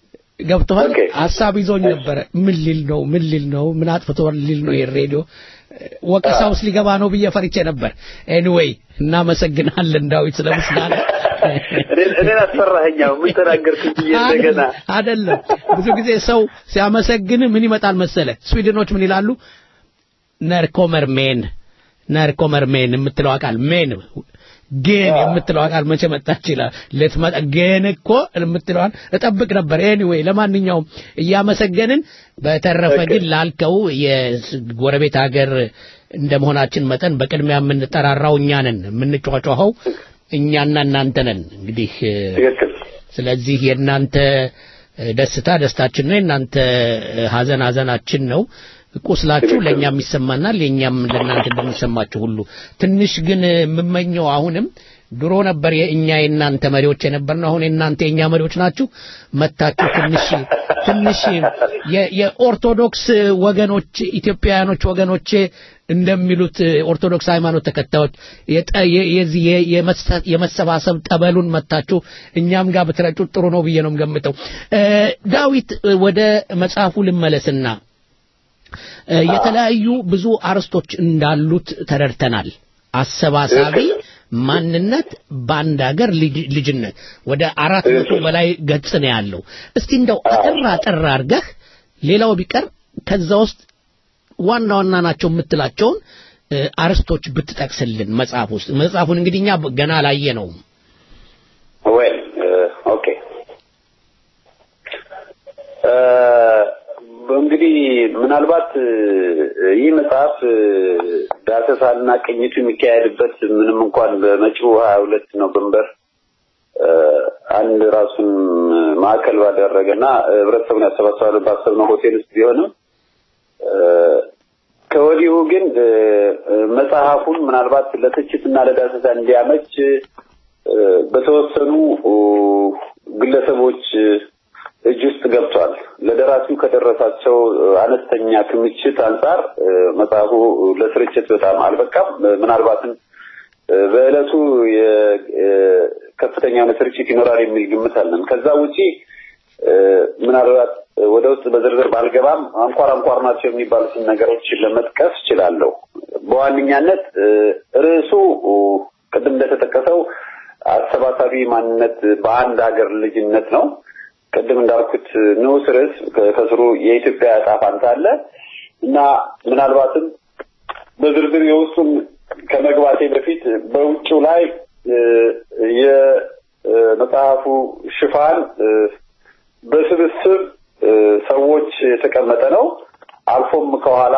ገብቷል ሐሳብ ይዞኝ ነበር። ምን ሊል ነው ምን ሊል ነው ምን አጥፍቶ ሊል ነው የሬዲዮ ወቀሳውስ ሊገባ ነው ብዬ ፈርቼ ነበር ኤኒዌይ እናመሰግናለን ዳዊት ስለምስጋና እኔ አስፈራኸኛው ምን ተናገርኩ እንደገና አይደለም ብዙ ጊዜ ሰው ሲያመሰግን ምን ይመጣል መሰለ ስዊድኖች ምን ይላሉ ነርኮመርሜን ነርኮመርሜን የምትለው አቃል ሜን ግን የምትለው አቃል መቼ መጣች ይላል ለትመጣ ግን እኮ የምትለው እጠብቅ ነበር ኤኒዌይ ለማንኛውም እያመሰገንን በተረፈ ግን ላልከው የጎረቤት ሀገር እንደመሆናችን መጠን በቅድሚያ የምንጠራራው እኛ ነን የምንጫጫኸው እኛና እናንተ ነን እንግዲህ ስለዚህ የናንተ ደስታ ደስታችን ነው እናንተ ሀዘን ሀዘናችን ነው ቁስላችሁ ለኛም ይሰማናል የኛም ለናንተ እንደሚሰማችሁ ሁሉ ትንሽ ግን የምመኘው አሁንም ድሮ ነበር የኛ የናንተ መሪዎች የነበርነው አሁን የናንተ የኛ መሪዎች ናችሁ መታችሁ ትንሽ ትንሽ የኦርቶዶክስ ወገኖች ኢትዮጵያውያኖች ወገኖች እንደሚሉት ኦርቶዶክስ ሃይማኖት ተከታዮች የዚህ የመሰባሰብ ጠበሉን መታችሁ እኛም ጋር በትረጩ ጥሩ ነው ብዬ ነው ገምተው ዳዊት ወደ መጽሐፉ ልመለስና የተለያዩ ብዙ አርስቶች እንዳሉት ተረድተናል አሰባሳቢ ማንነት ባንድ ሀገር ልጅነት ወደ አራት መቶ በላይ ገጽ ነው ያለው እስቲ እንደው አጥራ አጥራ አርገህ ሌላው ቢቀር ከዛ ውስጥ ዋና ዋና ናቸው የምትላቸውን አርስቶች ብትጠቅስልን መጽሐፍ ውስጥ መጽሐፉን እንግዲህኛ ገና ላየ ነው ወይ ኦኬ እንግዲህ ምናልባት ይህ መጽሐፍ ዳሰሳና ቅኝቱ የሚካሄድበት ምንም እንኳን በመጪው ሀያ ሁለት ኖቬምበር አንድ ራሱን ማዕከል ባደረገና ህብረተሰቡን ያሰባሰባል ባሰብነው ሆቴል ውስጥ ቢሆንም ከወዲሁ ግን መጽሐፉን ምናልባት ለትችትና ለዳሰሳ እንዲያመች በተወሰኑ ግለሰቦች እጅ ውስጥ ገብቷል ለደራሲው ከደረሳቸው አነስተኛ ክምችት አንፃር መጽሐፉ ለስርጭት በጣም አልበቃም ምናልባትም በእለቱ የከፍተኛ ስርጭት ይኖራል የሚል ግምት አለን ከዛ ውጪ ምናልባት ወደ ውስጥ በዝርዝር ባልገባም አንኳር አንኳር ናቸው የሚባሉት ነገሮች ለመጥቀስ ይችላል በዋንኛነት ርዕሱ ቅድም እንደተጠቀሰው አሰባሳቢ ማንነት በአንድ ሀገር ልጅነት ነው ቀደም እንዳልኩት ንዑስ ርዕስ ከስሩ የኢትዮጵያ ዕጣ ፈንታ አለ እና ምናልባትም በዝርዝር የውስጡን ከመግባቴ በፊት በውጭው ላይ የመጽሐፉ ሽፋን በስብስብ ሰዎች የተቀመጠ ነው አልፎም ከኋላ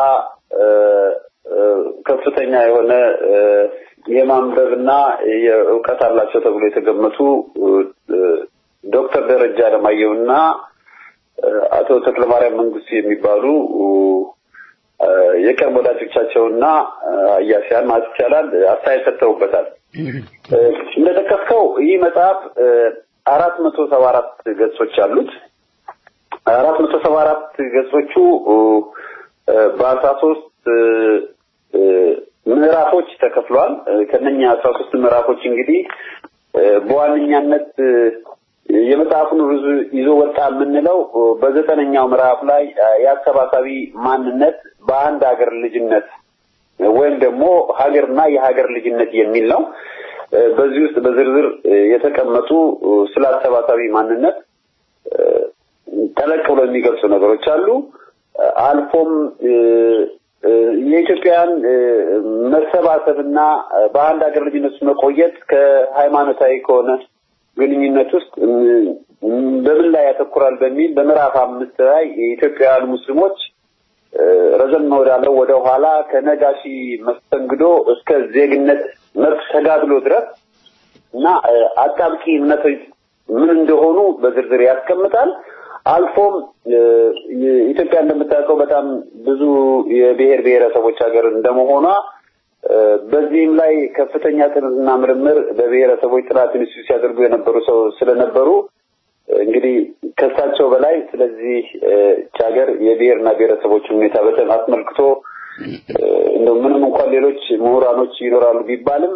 ከፍተኛ የሆነ የማንበብና የእውቀት አላቸው ተብሎ የተገመቱ ዶክተር ደረጃ ለማየውና አቶ ተክለማርያም መንግስቱ የሚባሉ የቀድሞ ወዳጆቻቸውና አያሲያን ማለት ይቻላል አስተያየት ሰጥተውበታል እንደተከፈው ይህ መጽሐፍ አራት መቶ ሰባ አራት ገጾች አሉት አራት መቶ ሰባ አራት ገጾቹ በአስራ ሶስት ምዕራፎች ተከፍሏል ከነኛ አስራ ሶስት ምዕራፎች እንግዲህ በዋንኛነት የመጽሐፉን ርዕስ ይዞ ወጣ የምንለው በዘጠነኛው ምዕራፍ ላይ ያሰባሳቢ ማንነት በአንድ ሀገር ልጅነት ወይም ደግሞ ሀገርና የሀገር ልጅነት የሚል ነው በዚህ ውስጥ በዝርዝር የተቀመጡ ስለ አሰባሳቢ ማንነት ተለቅሎ የሚገልጹ ነገሮች አሉ አልፎም የኢትዮጵያን መሰባሰብና በአንድ ሀገር ልጅነት መቆየት ከሃይማኖታዊ ከሆነ ግንኙነት ውስጥ በምን ላይ ያተኩራል በሚል በምዕራፍ አምስት ላይ የኢትዮጵያውያን ሙስሊሞች ረዘም ወዳለው ወደ ኋላ ከነጋሺ መስተንግዶ እስከ ዜግነት መብት ተጋድሎ ድረስ እና አጣብቂ እምነቶች ምን እንደሆኑ በዝርዝር ያስቀምጣል አልፎም ኢትዮጵያ እንደምታውቀው በጣም ብዙ የብሔር ብሔረሰቦች ሀገር እንደመሆኗ በዚህም ላይ ከፍተኛ ጥናትና ምርምር በብሔረሰቦች ጥናት ኢንስቲትዩት ሲያደርጉ የነበሩ ሰው ስለነበሩ እንግዲህ ከሳቸው በላይ ስለዚህ ሀገር የብሔርና ብሔረሰቦች ሁኔታ በተን አስመልክቶ እንደው ምንም እንኳን ሌሎች ምሁራኖች ይኖራሉ ቢባልም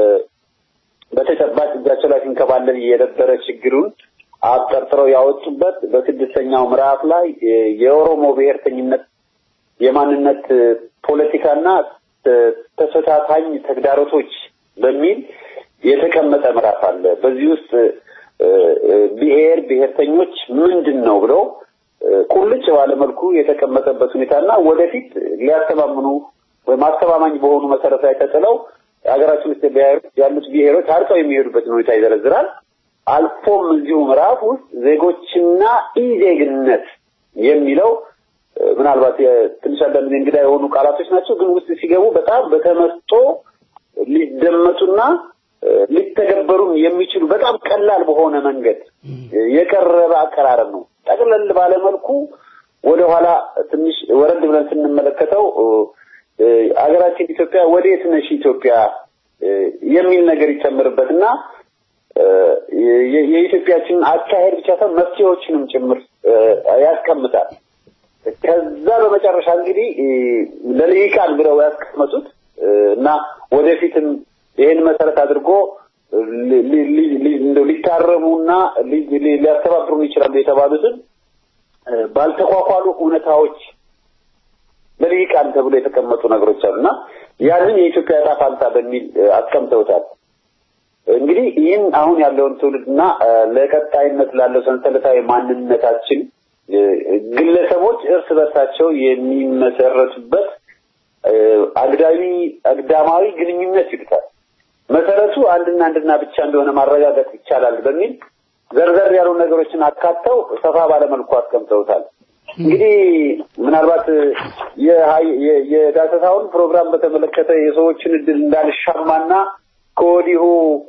በተጨባጭ እጃቸው ላይ ሲንከባለል የነበረ ችግሩን አጣጥረው ያወጡበት በስድስተኛው ምዕራፍ ላይ የኦሮሞ ብሔርተኝነት የማንነት ፖለቲካና ተፈታታኝ ተግዳሮቶች በሚል የተቀመጠ ምዕራፍ አለ። በዚህ ውስጥ ብሔር ብሔርተኞች ምንድነው ብሎ ቁልጭ ባለ መልኩ የተቀመጠበት ሁኔታና ወደፊት ሊያስተማምኑ ወይ ማስተማማኝ በሆኑ መሰረት ላይ ተጥለው ሀገራችን ውስጥ ያሉት ብሔሮች አርቀው የሚሄዱበት ሁኔታ ይዘረዝራል። አልፎም እዚሁ ምዕራፍ ውስጥ ዜጎችና ኢዜግነት የሚለው ምናልባት ትንሽ አንዳንድ እንግዳ የሆኑ ቃላቶች ናቸው፣ ግን ውስጥ ሲገቡ በጣም በተመስጦ ሊደመጡና ሊተገበሩ የሚችሉ በጣም ቀላል በሆነ መንገድ የቀረበ አቀራረብ ነው። ጠቅለል ባለ መልኩ ወደ ኋላ ትንሽ ወረድ ብለን ስንመለከተው አገራችን ኢትዮጵያ ወዴት ነሽ ኢትዮጵያ የሚል ነገር ይጨምርበትና የኢትዮጵያችን አካሄድ ብቻ ሳይሆን መፍትሄዎችንም ጭምር ያስቀምጣል። ከዛ በመጨረሻ እንግዲህ ለልሂቃን ብለው ያስቀመጡት እና ወደፊትም ይሄን መሰረት አድርጎ ሊታረሙና ሊያስተባብሩ ይችላሉ የተባሉትን ባልተቋቋሉ እውነታዎች ለልሂቃን ተብሎ የተቀመጡ ነገሮች አሉና ያንን የኢትዮጵያ ዕጣ ፈንታ በሚል አስቀምጠውታል። እንግዲህ ይህን አሁን ያለውን ትውልድና ለቀጣይነት ላለው ሰንሰለታዊ ማንነታችን ግለሰቦች እርስ በርሳቸው የሚመሰረቱበት አግዳሚ አግዳማዊ ግንኙነት ይሉታል። መሰረቱ አንድና አንድና ብቻ እንደሆነ ማረጋገጥ ይቻላል በሚል ዘርዘር ያሉ ነገሮችን አካተው ሰፋ ባለ መልኩ አስቀምጠውታል። እንግዲህ ምናልባት የዳሰሳውን ፕሮግራም በተመለከተ የሰዎችን እድል እንዳልሻማና ከወዲሁ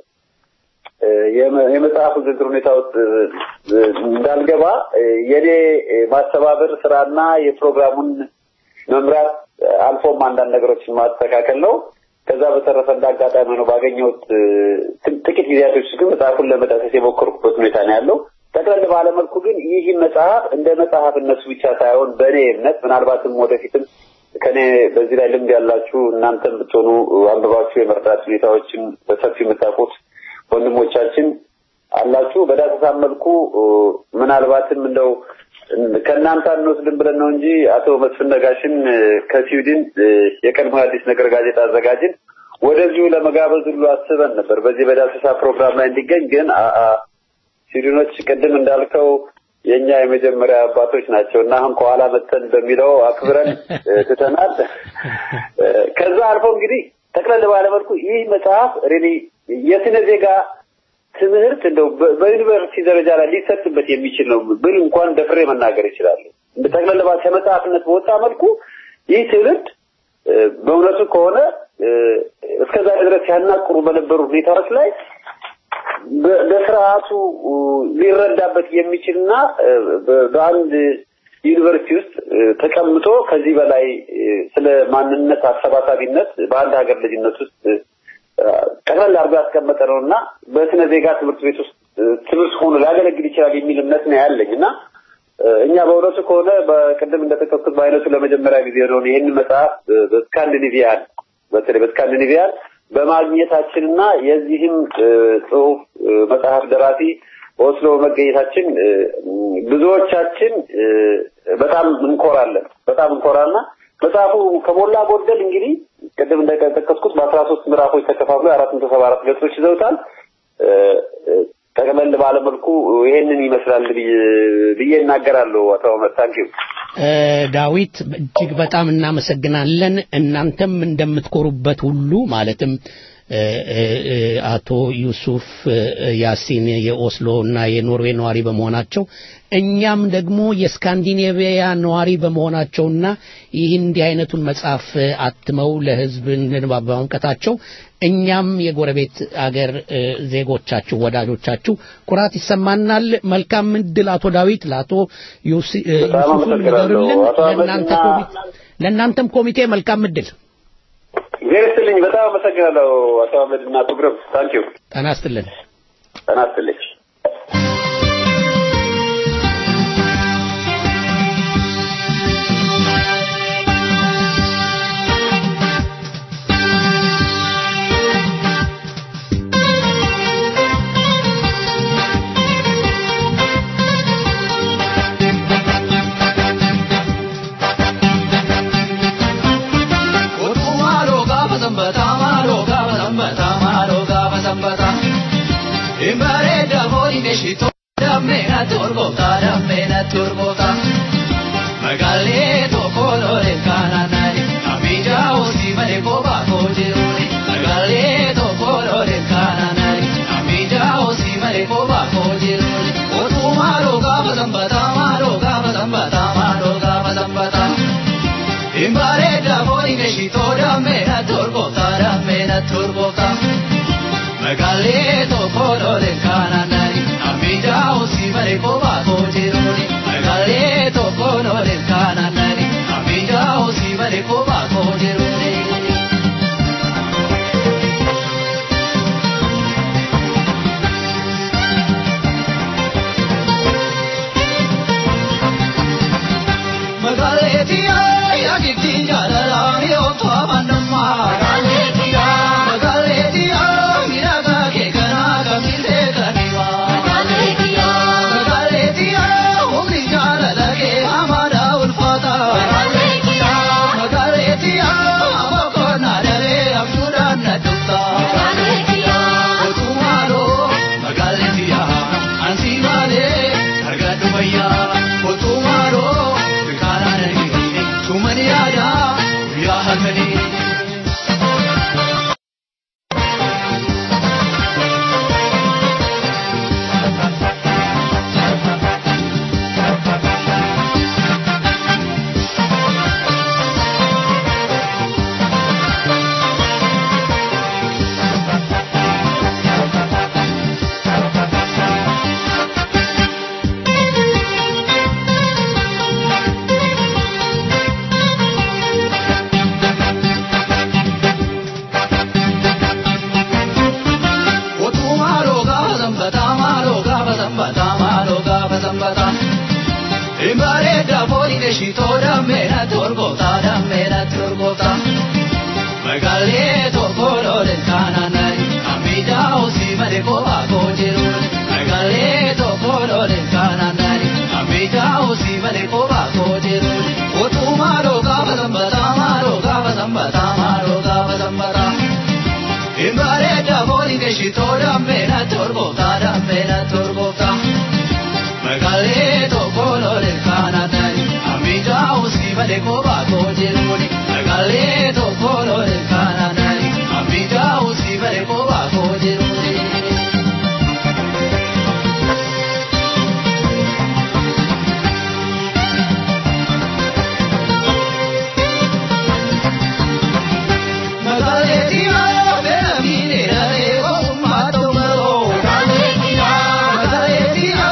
የመጽሐፉ ዝርዝር ሁኔታ ውስጥ እንዳልገባ የኔ ማስተባበር ስራና የፕሮግራሙን መምራት አልፎም አንዳንድ ነገሮችን ማስተካከል ነው። ከዛ በተረፈ እንዳጋጣሚ ነው ባገኘሁት ጥቂት ጊዜያቶች ግን መጽሐፉን ለመዳሰስ የሞከርኩበት ሁኔታ ነው ያለው። ጠቅለል ባለ መልኩ ግን ይህ መጽሐፍ እንደ መጽሐፍነቱ ብቻ ሳይሆን በእኔ እምነት ምናልባትም ወደፊትም ከኔ በዚህ ላይ ልምድ ያላችሁ እናንተም ብትሆኑ አንብባችሁ የመርዳት ሁኔታዎችን በሰፊው የምታውቁት ወንድሞቻችን አላችሁ። በዳሰሳ መልኩ ምናልባትም እንደው ከእናንተ አንወስድም ብለን ነው እንጂ አቶ መስፍን ነጋሽን ከስዊድን የቀድሞ አዲስ ነገር ጋዜጣ አዘጋጅን ወደዚሁ ለመጋበዝ ሁሉ አስበን ነበር በዚህ በዳሰሳ ፕሮግራም ላይ እንዲገኝ። ግን ስዊድኖች ቅድም እንዳልከው የኛ የመጀመሪያ አባቶች ናቸውና አሁን ከኋላ መተን በሚለው አክብረን ትተናል። ከዛ አልፎ እንግዲህ ጠቅለል ባለ መልኩ ይህ መጽሐፍ ሪሊ የስነ ዜጋ ትምህርት እንደው በዩኒቨርሲቲ ደረጃ ላይ ሊሰጥበት የሚችል ነው ብል እንኳን ደፍሬ መናገር ይችላል። በጠቅላላ ከመጽሐፍነት በወጣ መልኩ ይህ ትውልድ በእውነቱ ከሆነ እስከዛ ድረስ ያናቁሩ በነበሩ ሁኔታዎች ላይ በስርዓቱ ሊረዳበት የሚችልና በአንድ ዩኒቨርሲቲ ውስጥ ተቀምጦ ከዚህ በላይ ስለ ማንነት አሰባሳቢነት በአንድ ሀገር ልጅነት ውስጥ ቀላል አርጋ ያስቀመጠ ነውና በስነ ዜጋ ትምህርት ቤት ውስጥ ትምህርት ሆኖ ሊያገለግል ይችላል የሚል እምነት ነው ያለኝና እኛ በእውነቱ ከሆነ በቀደም እንደተከፈተ ባይነቱ ለመጀመሪያ ጊዜ ነው ይሄን መጽሐፍ በስካንዲኔቪያን በተለይ በስካንዲኔቪያን በማግኘታችንና የዚህም ጽሁፍ መጽሐፍ ደራሲ ኦስሎ መገኘታችን ብዙዎቻችን በጣም እንኮራለን በጣም እንኮራልና መጽሐፉ ከሞላ ጎደል እንግዲህ ቀደም እንደተከሰስኩት በ13 ምዕራፎች ተከፋፍሎ አራት መቶ ሰባ አራት ገጾች ይዘውታል። ተቀመል ባለ መልኩ ይሄንን ይመስላል ብዬ እናገራለሁ። አቶ መታንኪው ዳዊት እጅግ በጣም እናመሰግናለን። እናንተም እንደምትኮሩበት ሁሉ ማለትም አቶ ዩሱፍ ያሲን የኦስሎ እና የኖርዌይ ነዋሪ በመሆናቸው እኛም ደግሞ የስካንዲኔቪያ ነዋሪ በመሆናቸውና ይህን እንዲህ አይነቱን መጽሐፍ አትመው ለህዝብ እንድንባብ በማምጣታቸው እኛም የጎረቤት አገር ዜጎቻችሁ ወዳጆቻችሁ ኩራት ይሰማናል። መልካም እድል አቶ ዳዊት ለአቶ ዩሱፍ ይደርልን። ለእናንተ ኮሚቴ ለእናንተም ኮሚቴ መልካም እድል ገርስትልኝ። በጣም አመሰግናለሁ አቶ አህመድና አቶ ግረም። ታንኪዩ። ተናስተልን ተናስተልኝ። Imbareda morine shito dammena torgota dammena torgota Magale to colore cananari Amija osi male boba kojiruni Magale to colore cananari Amija osi male boba kojiruni Otu maro gaba zambata maro gaba zambata maro gaba zambata Imbareda morine shito dammena torgota dammena torgota Magale to colore cananari Amija osi male boba kojiruni Magale to colore cananari Amija osi male boba kojiruni Magale tia ya giti jalala yo twamanma Magale tia Magale tia miraga ke kana kamile kaniwa Magale tia Magale tia umri jalala ke hamara ulfata Magale tia Magale tia amako nadare amsura nadutta Magale tia otumaro Magale tia ansi wale hargadu bhaiya otumaro kana nahi tumani aaya ya harmani Imbareda morine shito dammena torgota dammena torgota Magale to colore cananari Amija osi male boba kojiruni Magale to colore cananari Amija osi male boba kojiruni Otu maro gaba zambata maro gaba zambata maro gaba zambata Imbareda morine shito dammena torgota dammena torgota Magale to colore cananari Amija osi male boba kojiruni Magale to colore cananari Amija osi male boba kojiruni Magale tia vera mine rare o mato maro Magale tia Magale tia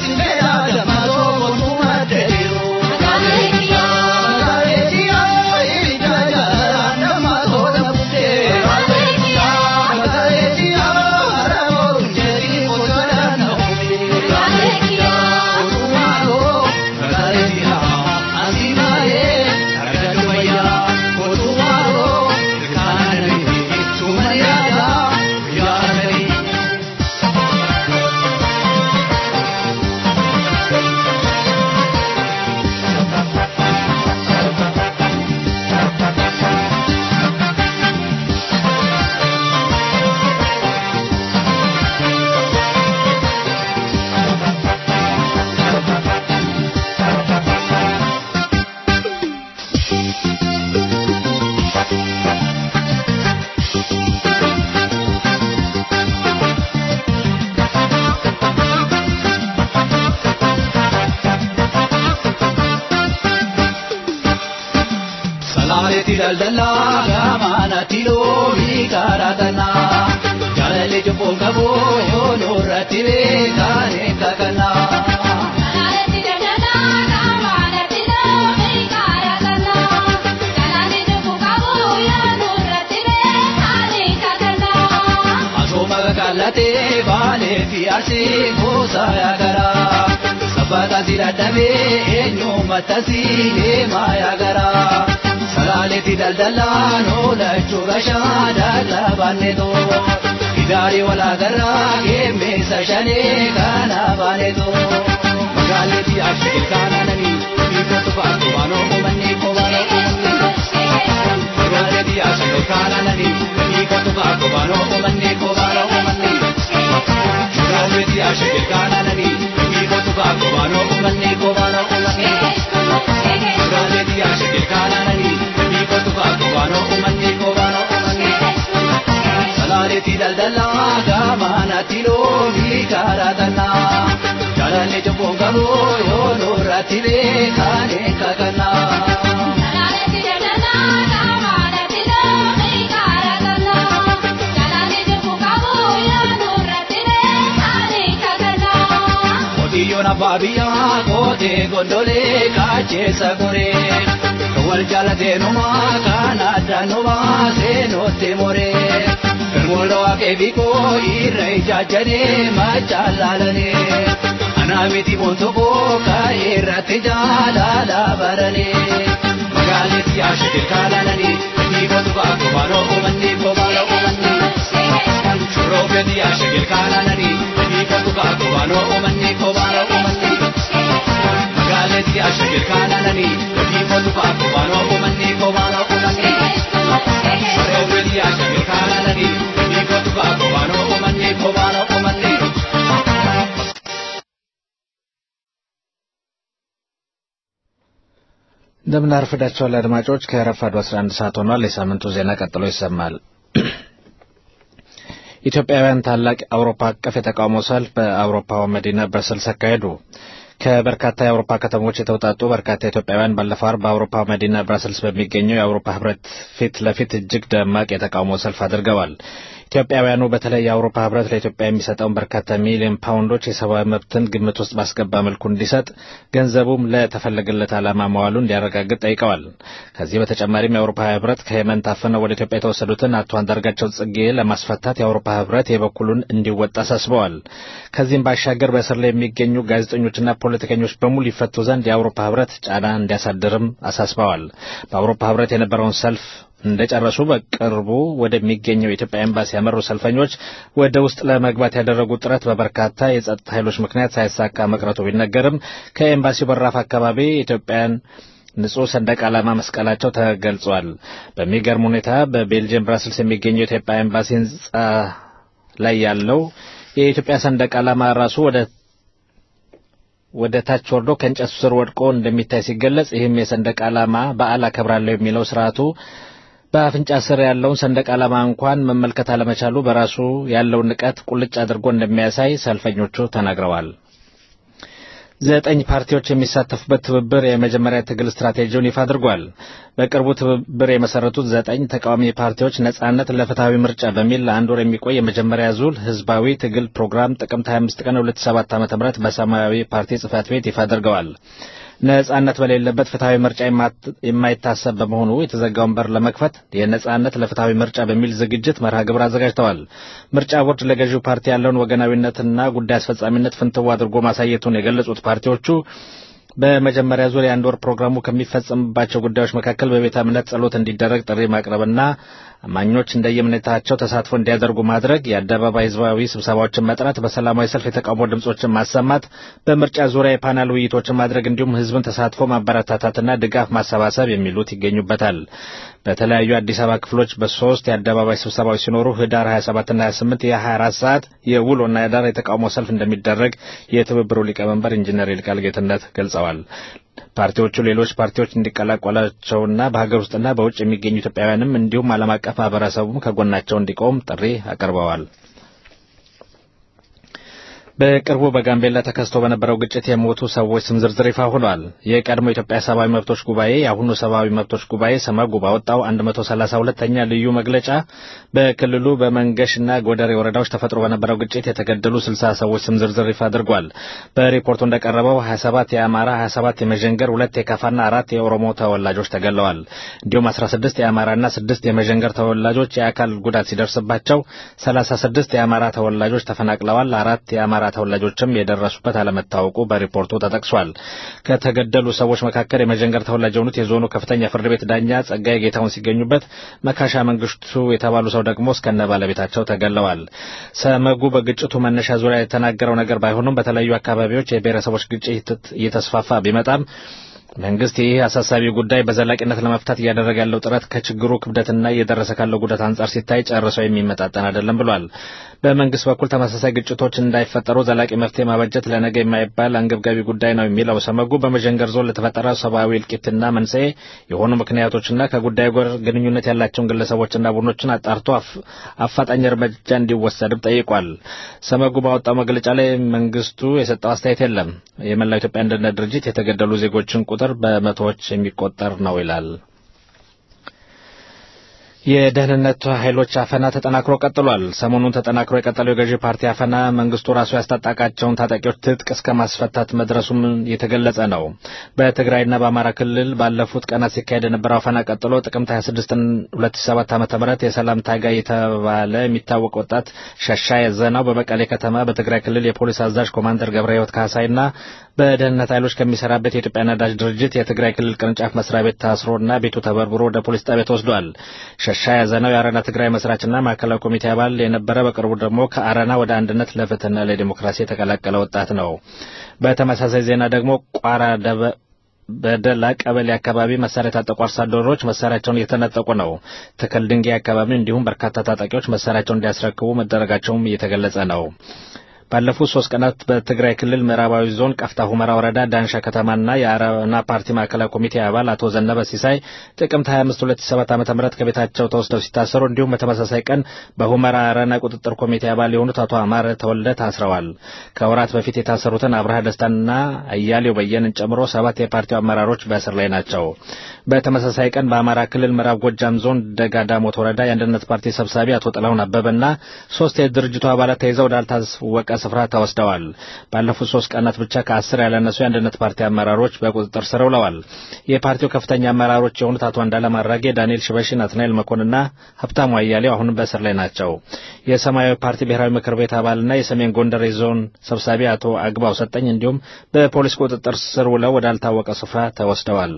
Salaleeti daldala gamana tilo hikaratana Jalale jumbo gabo yono ratire kane kakana Salaleeti daldala gamana tilo hikaratana Jalale jumbo gabo yono ratire kane kakana Asoma galate bale fiarse gosa yagara Sabata ziradame enyo matasi maya gara Salaleeti daldala nola chugasha dagla baneto Idari wala garra gemme sashane kana baneto Magaleti ashil kana nani Biko tufa kubano kumanni kubano Magaleti ashil kana nani Biko tufa kubano kumanni kubano kumanni ti daldala gamana tilo mi karatana jalale jumbo gabo yo no ratile khane kagana jalale ti daldala gamana tilo mi karatana jalale jumbo gabo yo no ratile khane kagana odiyo na babiya kote gondole kache sagore wal jala de no ma kana danova se no temore molo ake biko irai jajane ma chalalane anamiti bonto ko kai rate jala la barane magale ti ashke kalanani ni bonto ko baro ko mandi ko baro ko mandi shuro pe ti ashke kalanani ni bonto ko baro ko mandi ko baro ko mandi magale ti ashke kalanani ni bonto ko baro ko mandi ko baro ko mandi shuro pe ti ashke kalanani እንደምን አርፍዳችኋል አድማጮች ከረፋዱ አስራ አንድ ሰዓት ሆኗል የሳምንቱ ዜና ቀጥሎ ይሰማል ኢትዮጵያውያን ታላቅ አውሮፓ አቀፍ የተቃውሞ ሰልፍ በአውሮፓው መዲና ብራስልስ አካሄዱ ከበርካታ የአውሮፓ ከተሞች የተውጣጡ በርካታ ኢትዮጵያውያን ባለፈው ዓርብ በአውሮፓ መዲና ብራስልስ በሚገኘው የአውሮፓ ህብረት ፊት ለፊት እጅግ ደማቅ የተቃውሞ ሰልፍ አድርገዋል ኢትዮጵያውያኑ በተለይ የአውሮፓ ህብረት ለኢትዮጵያ የሚሰጠውን በርካታ ሚሊዮን ፓውንዶች የሰብአዊ መብትን ግምት ውስጥ ባስገባ መልኩ እንዲሰጥ ገንዘቡም ለተፈለገለት ዓላማ መዋሉ እንዲያረጋግጥ ጠይቀዋል ከዚህ በተጨማሪም የአውሮፓ ህብረት ከየመን ታፍነው ወደ ኢትዮጵያ የተወሰዱትን አቶ አንዳርጋቸው ጽጌ ለማስፈታት የአውሮፓ ህብረት የበኩሉን እንዲወጣ አሳስበዋል ከዚህም ባሻገር በእስር ላይ የሚገኙ ጋዜጠኞችና ፖለቲከኞች በሙሉ ይፈቱ ዘንድ የአውሮፓ ህብረት ጫና እንዲያሳድርም አሳስበዋል በአውሮፓ ህብረት የነበረውን ሰልፍ እንደጨረሱ በቅርቡ ወደሚገኘው የኢትዮጵያ ኤምባሲ ያመሩ ሰልፈኞች ወደ ውስጥ ለመግባት ያደረጉት ጥረት በበርካታ የጸጥታ ኃይሎች ምክንያት ሳይሳካ መቅረቱ ቢነገርም ከኤምባሲው በራፍ አካባቢ ኢትዮጵያን ንጹህ ሰንደቅ ዓላማ መስቀላቸው ተገልጿል በሚገርም ሁኔታ በቤልጂየም ብራስልስ የሚገኘው የኢትዮጵያ ኤምባሲ ህንጻ ላይ ያለው የኢትዮጵያ ሰንደቅ ዓላማ ራሱ ወደ ወደ ታች ወርዶ ከእንጨቱ ስር ወድቆ እንደሚታይ ሲገለጽ ይህም የሰንደቅ ዓላማ በዓል አከብራለሁ የሚለው ስርዓቱ በአፍንጫ ስር ያለውን ሰንደቅ ዓላማ እንኳን መመልከት አለመቻሉ በራሱ ያለውን ንቀት ቁልጭ አድርጎ እንደሚያሳይ ሰልፈኞቹ ተናግረዋል ዘጠኝ ፓርቲዎች የሚሳተፉበት ትብብር የመጀመሪያ ትግል ስትራቴጂውን ይፋ አድርጓል በቅርቡ ትብብር የመሰረቱት ዘጠኝ ተቃዋሚ ፓርቲዎች ነጻነት ለፍትሃዊ ምርጫ በሚል ለአንድ ወር የሚቆይ የመጀመሪያ ዙር ህዝባዊ ትግል ፕሮግራም ጥቅምት ሀያ አምስት ቀን ሁለት ሺህ ሰባት ዓ.ም በሰማያዊ ፓርቲ ጽህፈት ቤት ይፋ አድርገዋል ነጻነት በሌለበት ፍትሃዊ ምርጫ የማይታሰብ በመሆኑ የተዘጋውን በር ለመክፈት የነጻነት ለፍትሃዊ ምርጫ በሚል ዝግጅት መርሃ ግብር አዘጋጅተዋል ምርጫ ቦርድ ለገዢው ፓርቲ ያለውን ወገናዊነትና ጉዳይ አስፈጻሚነት ፍንትው አድርጎ ማሳየቱን የገለጹት ፓርቲዎቹ በመጀመሪያ ዙር የአንድ ወር ፕሮግራሙ ከሚፈጸምባቸው ጉዳዮች መካከል በቤተ እምነት ጸሎት እንዲደረግ ጥሪ ማቅረብና አማኞች እንደየእምነታቸው ተሳትፎ እንዲያደርጉ ማድረግ የአደባባይ ህዝባዊ ስብሰባዎችን መጥራት በሰላማዊ ሰልፍ የተቃውሞ ድምጾችን ማሰማት በምርጫ ዙሪያ የፓናል ውይይቶችን ማድረግ እንዲሁም ህዝብን ተሳትፎ ማበረታታትና ድጋፍ ማሰባሰብ የሚሉት ይገኙበታል በተለያዩ አዲስ አበባ ክፍሎች በሶስት የአደባባይ ስብሰባዎች ሲኖሩ ህዳር ሀያ ሰባት እና ሀያ ስምንት የ24 ሰዓት የውሎና የዳር የተቃውሞ ሰልፍ እንደሚደረግ የትብብሩ ሊቀመንበር ኢንጂነር ይልቃል ጌትነት ገልጸዋል ፓርቲዎቹ ሌሎች ፓርቲዎች እንዲቀላቀሏቸውና በሀገር ውስጥና በውጭ የሚገኙ ኢትዮጵያውያንም እንዲሁም ዓለም አቀፍ ማህበረሰቡም ከጎናቸው እንዲቆም ጥሪ አቀርበዋል በቅርቡ በጋምቤላ ተከስቶ በነበረው ግጭት የሞቱ ሰዎች ስም ዝርዝር ይፋ ሆኗል የቀድሞ ኢትዮጵያ ሰብአዊ መብቶች ጉባኤ የአሁኑ ሰብአዊ መብቶች ጉባኤ ሰመጉ ባወጣው አንድ መቶ ሰላሳ ሁለተኛ ልዩ መግለጫ በክልሉ በመንገሽና ጎደሬ ወረዳዎች ተፈጥሮ በነበረው ግጭት የተገደሉ ስልሳ ሰዎች ስም ዝርዝር ይፋ አድርጓል በሪፖርቱ እንደቀረበው ሀያ ሰባት የአማራ ሀያ ሰባት የመዠንገር ሁለት የካፋና አራት የኦሮሞ ተወላጆች ተገድለዋል እንዲሁም አስራ ስድስት የአማራና ስድስት የመዠንገር ተወላጆች የአካል ጉዳት ሲደርስባቸው ሰላሳ ስድስት የአማራ ተወላጆች ተፈናቅለዋል አራት የአማራ ተወላጆችም የደረሱበት አለመታወቁ በሪፖርቱ ተጠቅሷል ከተገደሉ ሰዎች መካከል የመዠንገር ተወላጅ የሆኑት የዞኑ ከፍተኛ ፍርድ ቤት ዳኛ ጸጋዬ ጌታውን ሲገኙበት መካሻ መንግስቱ የተባሉ ሰው ደግሞ እስከነ ባለቤታቸው ተገድለዋል ሰመጉ በግጭቱ መነሻ ዙሪያ የተናገረው ነገር ባይሆንም በተለያዩ አካባቢዎች የብሔረሰቦች ግጭት እየተስፋፋ ቢመጣም መንግስት ይህ አሳሳቢ ጉዳይ በዘላቂነት ለመፍታት እያደረገ ያለው ጥረት ከችግሩ ክብደትና እየደረሰ ካለው ጉዳት አንጻር ሲታይ ጨርሰው የሚመጣጠን አይደለም ብሏል። በመንግስት በኩል ተመሳሳይ ግጭቶች እንዳይፈጠሩ ዘላቂ መፍትሄ ማበጀት ለነገ የማይባል አንገብጋቢ ጉዳይ ነው የሚለው ሰመጉ በመዠንገር ዞን ለተፈጠረው ሰብአዊ እልቂትና መንስኤ የሆኑ ምክንያቶችና ከጉዳዩ ጋር ግንኙነት ያላቸውን ግለሰቦችና ቡድኖችን አጣርቶ አፋጣኝ እርምጃ እንዲወሰድም ጠይቋል። ሰመጉ ባወጣው መግለጫ ላይ መንግስቱ የሰጠው አስተያየት የለም። የመላው ኢትዮጵያ አንድነት ድርጅት የተገደሉ ዜጎችን ቁጥር በመቶዎች የሚቆጠር ነው ይላል። የደህንነት ኃይሎች አፈና ተጠናክሮ ቀጥሏል። ሰሞኑን ተጠናክሮ የቀጠለው የገዢ ፓርቲ አፈና መንግስቱ ራሱ ያስታጣቃቸውን ታጣቂዎች ትጥቅ እስከ ማስፈታት መድረሱም የተገለጸ ነው። በትግራይና በአማራ ክልል ባለፉት ቀናት ሲካሄድ የነበረው አፈና ቀጥሎ ጥቅምት ሃያ ስድስት ሁለት ሺህ ሰባት ዓ.ም የሰላም ታጋይ የተባለ የሚታወቅ ወጣት ሸሻይ ዘናው በመቀሌ ከተማ በትግራይ ክልል የፖሊስ አዛዥ ኮማንደር ገብረህይወት ካሳይና በደህንነት ኃይሎች ከሚሰራበት የኢትዮጵያ ነዳጅ ድርጅት የትግራይ ክልል ቅርንጫፍ መስሪያ ቤት ታስሮና ቤቱ ተበርብሮ ወደ ፖሊስ ጣቢያ ተወስዷል። ሸሻይ ያዘነው የአረና ትግራይ መስራችና ማዕከላዊ ኮሚቴ አባል የነበረ በቅርቡ ደግሞ ከአረና ወደ አንድነት ለፍትህና ለዲሞክራሲ የተቀላቀለ ወጣት ነው። በተመሳሳይ ዜና ደግሞ ቋራ ደበ በደላ ቀበሌ አካባቢ መሳሪያ የታጠቁ አርሶ አደሮች መሳሪያቸውን እየተነጠቁ ነው። ትክል ድንጋይ አካባቢ እንዲሁም በርካታ ታጣቂዎች መሳሪያቸውን እንዲያስረክቡ መደረጋቸውም እየተገለጸ ነው። ባለፉት ሶስት ቀናት በትግራይ ክልል ምዕራባዊ ዞን ቀፍታ ሁመራ ወረዳ ዳንሻ ከተማና የአረና ፓርቲ ማዕከላዊ ኮሚቴ አባል አቶ ዘነበ ሲሳይ ጥቅምት ሃያ አምስት ሁለት ሺህ ሰባት ዓ.ም ከቤታቸው ተወስደው ሲታሰሩ እንዲሁም በተመሳሳይ ቀን በሁመራ አረና ቁጥጥር ኮሚቴ አባል የሆኑት አቶ አማረ ተወልደ ታስረዋል። ከወራት በፊት የታሰሩትን አብርሃ ደስታና አያሌው በየነን ጨምሮ ሰባት የፓርቲው አመራሮች በእስር ላይ ናቸው። በተመሳሳይ ቀን በአማራ ክልል ምዕራብ ጎጃም ዞን ደጋዳሞት ወረዳ የአንድነት ፓርቲ ሰብሳቢ አቶ ጥላሁን አበበና ሶስት የድርጅቱ አባላት ተይዘው ወዳልታወቀ ስፍራ ተወስደዋል። ባለፉት ሶስት ቀናት ብቻ ከአስር ያላነሱ የአንድነት ፓርቲ አመራሮች በቁጥጥር ስር ውለዋል። የፓርቲው ከፍተኛ አመራሮች የሆኑት አቶ አንዳለም አራጌ፣ ዳንኤል ሽበሺ፣ ናትናኤል መኮንንና ሀብታሙ አያሌው አሁንም በእስር ላይ ናቸው። የሰማያዊ ፓርቲ ብሔራዊ ምክር ቤት አባልና የሰሜን ጎንደር ዞን ሰብሳቢ አቶ አግባው ሰጠኝ እንዲሁም በፖሊስ ቁጥጥር ስር ውለው ወዳልታወቀ ስፍራ ተወስደዋል።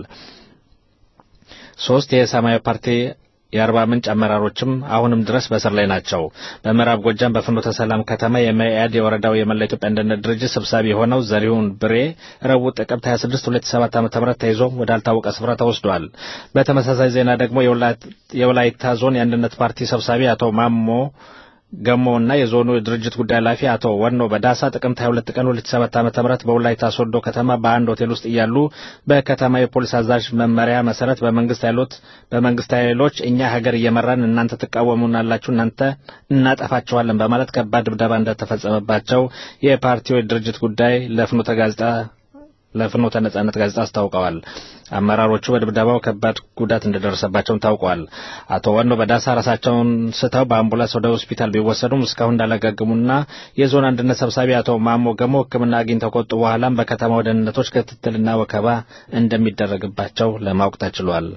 ሶስት የሰማያዊ ፓርቲ የአርባ ምንጭ አመራሮችም አሁንም ድረስ በእስር ላይ ናቸው። በምዕራብ ጎጃም በፍኖተ ሰላም ከተማ የመኢአድ የወረዳው የመላ ኢትዮጵያ አንድነት ድርጅት ሰብሳቢ የሆነው ዘሪሁን ብሬ ረቡዕ ጥቅምት ሃያ ስድስት ሁለት ሺህ ሰባት ዓ.ም ተይዞ ወዳልታወቀ ስፍራ ተወስዷል። በተመሳሳይ ዜና ደግሞ የወላይታ ዞን የአንድነት ፓርቲ ሰብሳቢ አቶ ማሞ ገሞና የዞኑ ድርጅት ጉዳይ ኃላፊ አቶ ወኖ በዳሳ ጥቅምት ሃያ ሁለት ቀን ሁለት ሺህ ሰባት ዓ.ም በወላይታ ሶዶ ከተማ በአንድ ሆቴል ውስጥ እያሉ በከተማ የፖሊስ አዛዥ መመሪያ መሰረት በመንግስት ኃይሎች በመንግስት ኃይሎች እኛ ሀገር እየመራን እናንተ ትቃወሙናላችሁ፣ እናንተ እናጠፋችኋለን በማለት ከባድ ድብደባ እንደተፈጸመባቸው የፓርቲው ድርጅት ጉዳይ ለፍኖተ ጋዜጣ ለፍኖተ ነጻነት ጋዜጣ አስታውቀዋል። አመራሮቹ በድብደባው ከባድ ጉዳት እንደደረሰባቸው ታውቋል። አቶ ወኖ በዳሳ ራሳቸውን ስተው በአምቡላንስ ወደ ሆስፒታል ቢወሰዱም እስካሁን እንዳላገገሙና የዞን አንድነት ሰብሳቢ አቶ ማሞ ገሞ ሕክምና አግኝተው ከወጡ በኋላም በከተማው ደህንነቶች ክትትልና ወከባ እንደሚደረግባቸው ለማወቅ ተችሏል።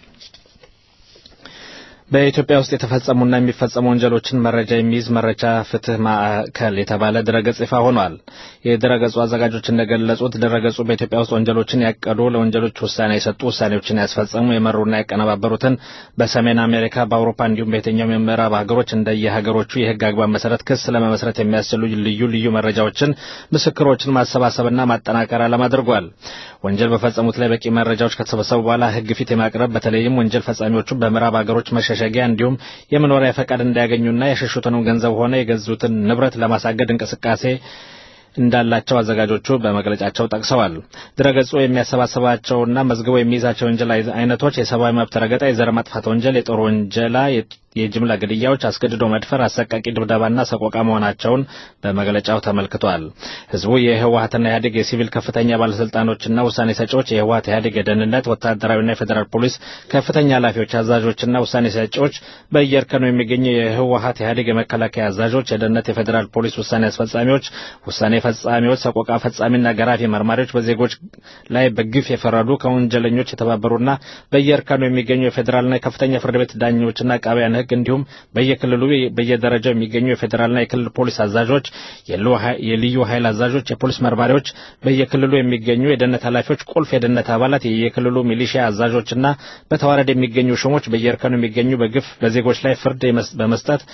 በኢትዮጵያ ውስጥ የተፈጸሙና የሚፈጸሙ ወንጀሎችን መረጃ የሚይዝ መረጃ ፍትህ ማዕከል የተባለ ድረገጽ ይፋ ሆኗል። የድረገጹ አዘጋጆች እንደገለጹት ድረገጹ በኢትዮጵያ ውስጥ ወንጀሎችን ያቀዱ፣ ለወንጀሎች ውሳኔ የሰጡ፣ ውሳኔዎችን ያስፈጸሙ፣ የመሩና ያቀነባበሩትን በሰሜን አሜሪካ፣ በአውሮፓ እንዲሁም በየትኛውም የምዕራብ ሀገሮች እንደየሀገሮቹ የህግ አግባብ መሰረት ክስ ለመመስረት የሚያስችሉ ልዩ ልዩ መረጃዎችን፣ ምስክሮችን ማሰባሰብና ማጠናከር ዓላማ አድርጓል። ወንጀል በፈጸሙት ላይ በቂ መረጃዎች ከተሰበሰቡ በኋላ ህግ ፊት የማቅረብ በተለይም ወንጀል ፈጻሚዎቹ በምዕራብ ሀገሮች መሸሸጊያ እንዲሁም የመኖሪያ ፈቃድ እንዳያገኙና የሸሹትን ገንዘብ ሆነ የገዙትን ንብረት ለማሳገድ እንቅስቃሴ እንዳላቸው አዘጋጆቹ በመግለጫቸው ጠቅሰዋል። ድረገጹ የሚያሰባስባቸውና መዝግቦ የሚይዛቸው ወንጀል አይነቶች የሰብአዊ መብት ረገጣ፣ የዘር ማጥፋት ወንጀል፣ የጦር ወንጀላ፣ የጅምላ ግድያዎች፣ አስገድዶ መድፈር፣ አሰቃቂ ድብደባና ሰቆቃ መሆናቸውን በመግለጫው ተመልክቷል። ህዝቡ የህወሓትና ኢህአዴግ የሲቪል ከፍተኛ ባለስልጣኖችና ውሳኔ ሰጪዎች፣ የህወሓት ኢህአዴግ የደህንነት ወታደራዊና የፌዴራል ፖሊስ ከፍተኛ ኃላፊዎች፣ አዛዦችና ውሳኔ ሰጪዎች፣ በየእርከኑ የሚገኙ የህወሓት ኢህአዴግ የመከላከያ አዛዦች፣ የደህንነት የፌዴራል ፖሊስ ውሳኔ አስፈጻሚዎች፣ ውሳኔ ፈጻሚዎች፣ ሰቆቃ ፈጻሚና ገራፊ መርማሪዎች፣ በዜጎች ላይ በግፍ የፈረዱ ከወንጀለኞች የተባበሩና በየእርከኑ የሚገኙ የፌዴራልና የከፍተኛ ፍርድ ቤት ዳኞችና አቃቢያን ህግ እንዲሁም በየክልሉ በየደረጃው የሚገኙ የፌዴራልና የክልል ፖሊስ አዛዦች፣ የልዩ ኃይል አዛዦች፣ የፖሊስ መርማሪዎች፣ በየክልሉ የሚገኙ የደህንነት ኃላፊዎች፣ ቁልፍ የደህንነት አባላት፣ የየክልሉ ሚሊሺያ አዛዦችና በተዋረድ የሚገኙ ሹሞች፣ በየእርከኑ የሚገኙ በግፍ በዜጎች ላይ ፍርድ በመስጠት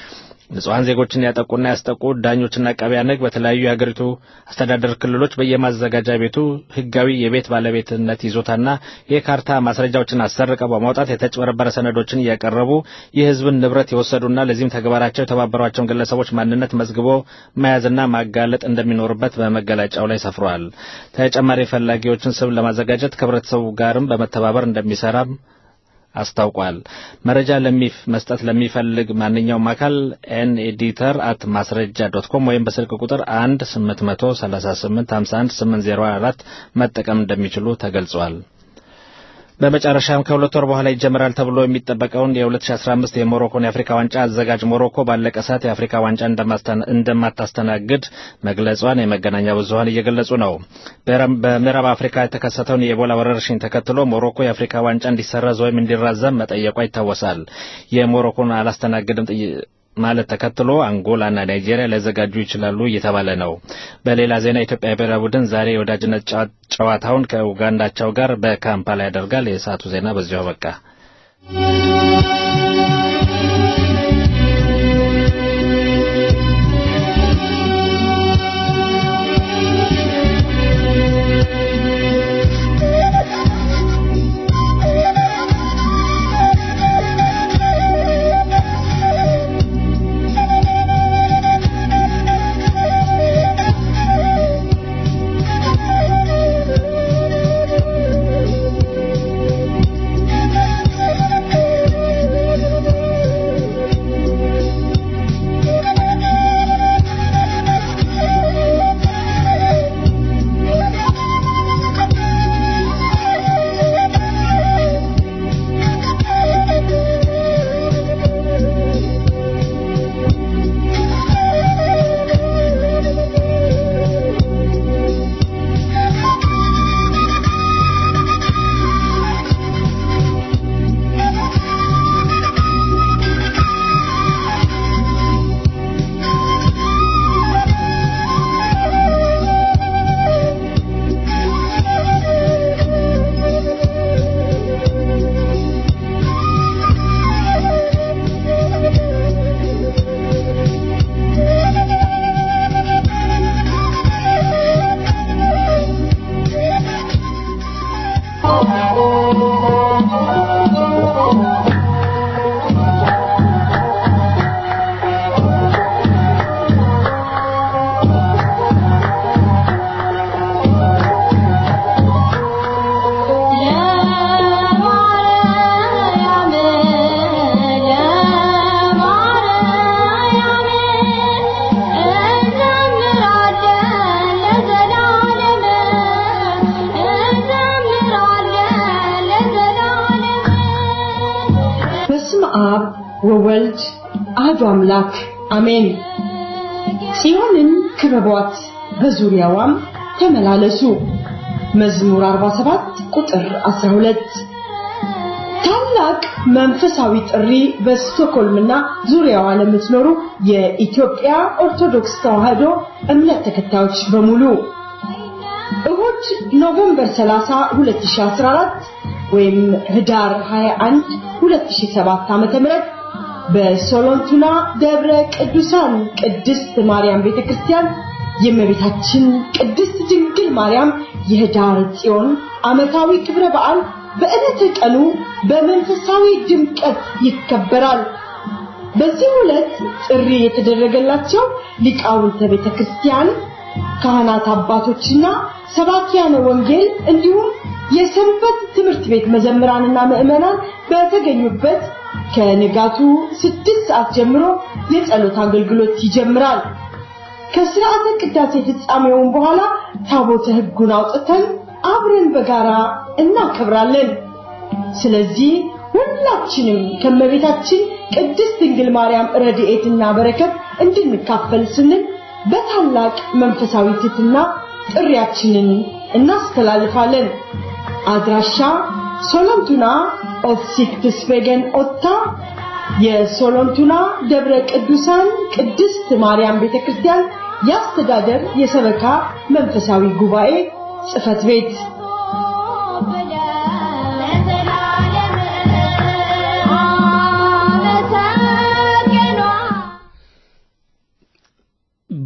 ንጹሃን ዜጎችን ያጠቁና ያስጠቁ ዳኞችና አቃቢያን ሕግ በተለያዩ የሀገሪቱ አስተዳደር ክልሎች በየማዘጋጃ ቤቱ ህጋዊ የቤት ባለቤትነት ይዞታና የካርታ ማስረጃዎችን አሰርቀው በማውጣት የተጭበረበረ ሰነዶችን እያቀረቡ የህዝብን ንብረት የወሰዱና ለዚህም ተግባራቸው የተባበሯቸውን ግለሰቦች ማንነት መዝግቦ መያዝና ማጋለጥ እንደሚኖርበት በመገለጫው ላይ ሰፍሯል። ተጨማሪ ፈላጊዎችን ስም ለማዘጋጀት ከህብረተሰቡ ጋርም በመተባበር እንደሚሰራም አስታውቋል። መረጃ ለሚፍ መስጠት ለሚፈልግ ማንኛውም አካል ኤን ኤዲተር አት ማስረጃ ዶት ኮም ወይም በስልክ ቁጥር አንድ ስምንት መቶ ሰላሳ ስምንት ሃምሳ አንድ ስምንት ዜሮ አራት መጠቀም እንደሚችሉ ተገልጿል። በመጨረሻም ከሁለት ወር በኋላ ይጀምራል ተብሎ የሚጠበቀውን የ2015 የሞሮኮን የአፍሪካ ዋንጫ አዘጋጅ ሞሮኮ ባለቀ ሰዓት የአፍሪካ ዋንጫ እንደማታስተናግድ መግለጿን የመገናኛ ብዙሃን እየገለጹ ነው። በምዕራብ አፍሪካ የተከሰተውን የኢቦላ ወረርሽኝ ተከትሎ ሞሮኮ የአፍሪካ ዋንጫ እንዲሰረዝ ወይም እንዲራዘም መጠየቋ ይታወሳል። የሞሮኮን አላስተናግድም ማለት ተከትሎ አንጎላና ናይጄሪያ ሊያዘጋጁ ይችላሉ እየተባለ ነው። በሌላ ዜና ኢትዮጵያ ብሔራዊ ቡድን ዛሬ የወዳጅነት ጨዋታውን ከኡጋንዳቸው ጋር በካምፓላ ያደርጋል። የሰዓቱ ዜና በዚሁ አበቃ። ወወልድ አሐዱ አምላክ አሜን። ጽዮንን ክበቧት በዙሪያዋም ተመላለሱ። መዝሙር አርባ ሰባት ቁጥር አስራ ሁለት። ታላቅ መንፈሳዊ ጥሪ በስቶክሆልምና ዙሪያዋ ለምትኖሩ የኢትዮጵያ ኦርቶዶክስ ተዋሕዶ እምነት ተከታዮች በሙሉ እሁድ ኖቬምበር ሰላሳ ሁለት ሺህ አስራ አራት ወይም ህዳር ሃያ አንድ ሁለት ሺህ ሰባት ዓመተ ምህረት በሶሎንቱና ደብረ ቅዱሳን ቅድስት ማርያም ቤተክርስቲያን የእመቤታችን ቅድስት ድንግል ማርያም የህዳር ጽዮን ዓመታዊ ክብረ በዓል በዕለተ ቀኑ በመንፈሳዊ ድምቀት ይከበራል። በዚህ ዕለት ጥሪ የተደረገላቸው ሊቃውንተ ቤተክርስቲያን፣ ካህናት አባቶችና ሰባኪያነ ወንጌል እንዲሁም የሰንበት ትምህርት ቤት መዘምራንና ምዕመናን በተገኙበት ከንጋቱ ስድስት ሰዓት ጀምሮ የጸሎት አገልግሎት ይጀምራል። ከሥርዓተ ቅዳሴ ፍጻሜውን በኋላ ታቦተ ሕጉን አውጥተን አብረን በጋራ እናከብራለን። ስለዚህ ሁላችንም ከመቤታችን ቅድስት ድንግል ማርያም ረድኤትና በረከት እንድንካፈል ስንል በታላቅ መንፈሳዊ ትሕትና ጥሪያችንን እናስተላልፋለን። አድራሻ ሶሎንቱና ኦፍሲክትስቬገን ኦታ የሶሎንቱና ደብረ ቅዱሳን ቅድስት ማርያም ቤተክርስቲያን ያስተዳደር የሰበካ መንፈሳዊ ጉባኤ ጽፈት ቤት።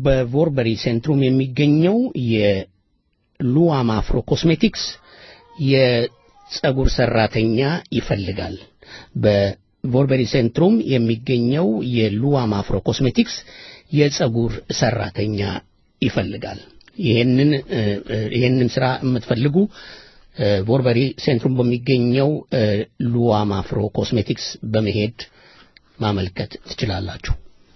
በቮርበሪ ሴንትሩም የሚገኘው የሉዋም አፍሮ ኮስሜቲክስ የጸጉር ሰራተኛ ይፈልጋል። በቮርበሪ ሴንትሩም የሚገኘው የሉዋም አፍሮ ኮስሜቲክስ የጸጉር ሰራተኛ ይፈልጋል። ይሄንን ይሄንን ስራ የምትፈልጉ ቮርበሪ ሴንትሩም በሚገኘው ሉዋም አፍሮ ኮስሜቲክስ በመሄድ ማመልከት ትችላላችሁ።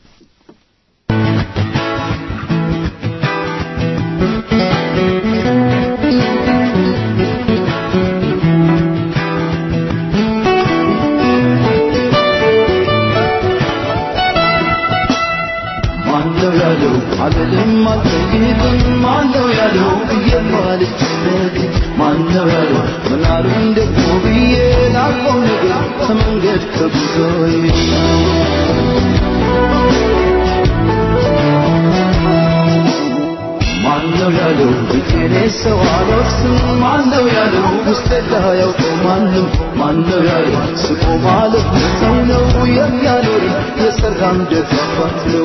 عدلم الطيبن ما لو يالو بيمال الجنك ما لو يالو من عرند قوبيه لا قونك سمنجد كبزوي ما لو يالو بكيني سوالوس ما لو يالو مستدها يوكو مانم ما لو يالو سكو مالك نسونو يم يالو يسرم دفعت لو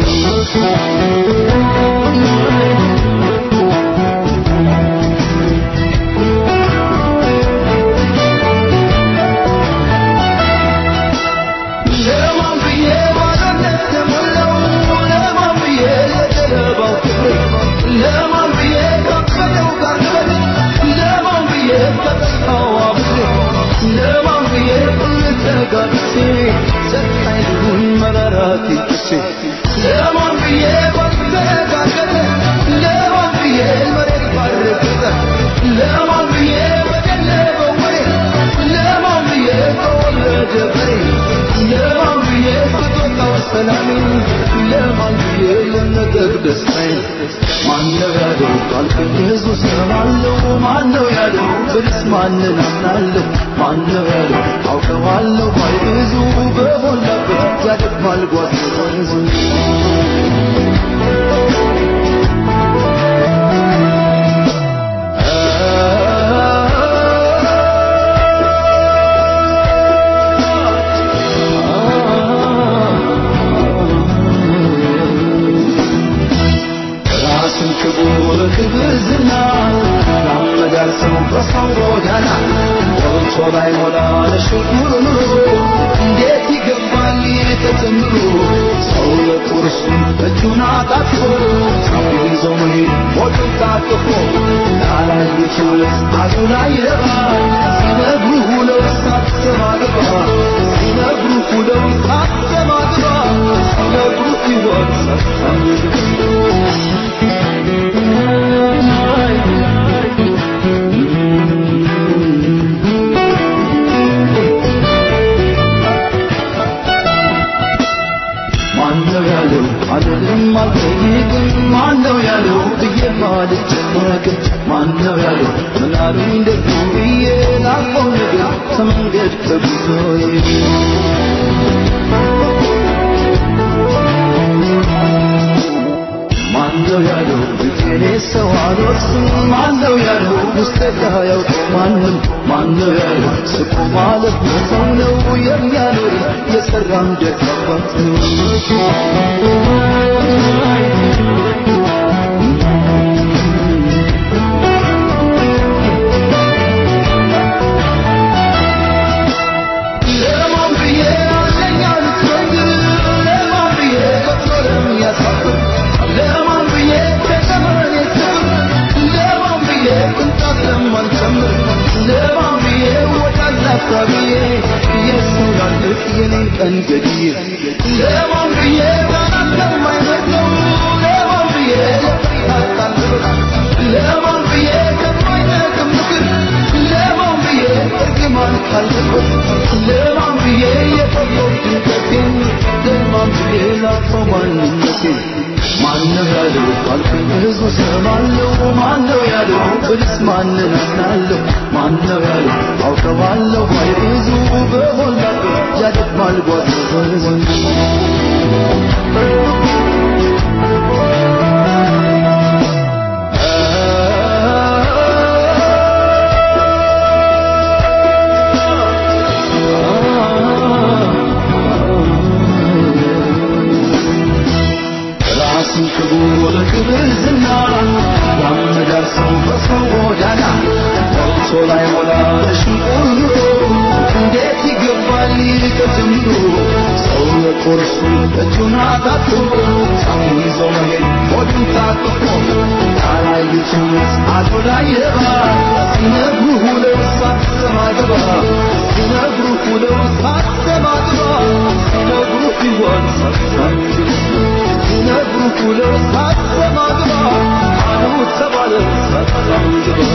እሱ እጁን አጣጥፎ ጫፉን ይዞ መሄድ ሆዱን ታጥፎ ካላዩትም አቶ ላይ ረባ ሲነግሩ ሁለው ሳትሰማ ግባ ሲነግሩ ሁለው ሳትሰማ ግባ ሲነግሩ ቢሆን ሳትሰማ ሲነግሩ ሁለው ሳትሰማ ግባ አሉ ተባለ ሳትሰማ ግባ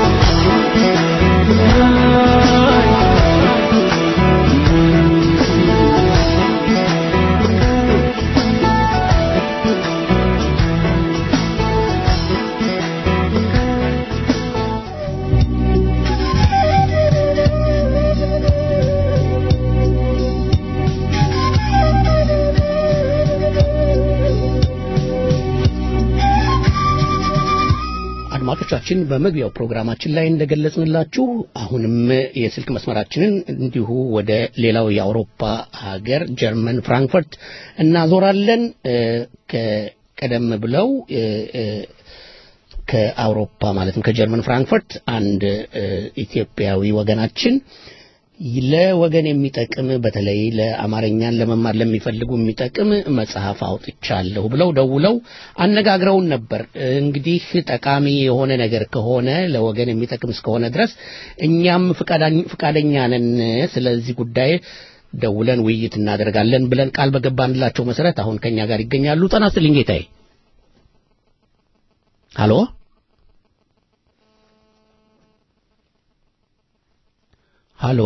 አድማጮቻችን በመግቢያው ፕሮግራማችን ላይ እንደገለጽንላችሁ አሁንም የስልክ መስመራችንን እንዲሁ ወደ ሌላው የአውሮፓ ሀገር ጀርመን ፍራንክፈርት እናዞራለን ከቀደም ብለው ከአውሮፓ ማለትም ከጀርመን ፍራንክፈርት አንድ ኢትዮጵያዊ ወገናችን ለወገን የሚጠቅም በተለይ ለአማርኛን ለመማር ለሚፈልጉ የሚጠቅም መጽሐፍ አውጥቻለሁ ብለው ደውለው አነጋግረውን ነበር። እንግዲህ ጠቃሚ የሆነ ነገር ከሆነ ለወገን የሚጠቅም እስከሆነ ድረስ እኛም ፍቃደኛ ነን ስለዚህ ጉዳይ ደውለን ውይይት እናደርጋለን ብለን ቃል በገባንላቸው መሰረት አሁን ከኛ ጋር ይገኛሉ። ጤና ይስጥልኝ ጌታዬ። ሃሎ ሃሎ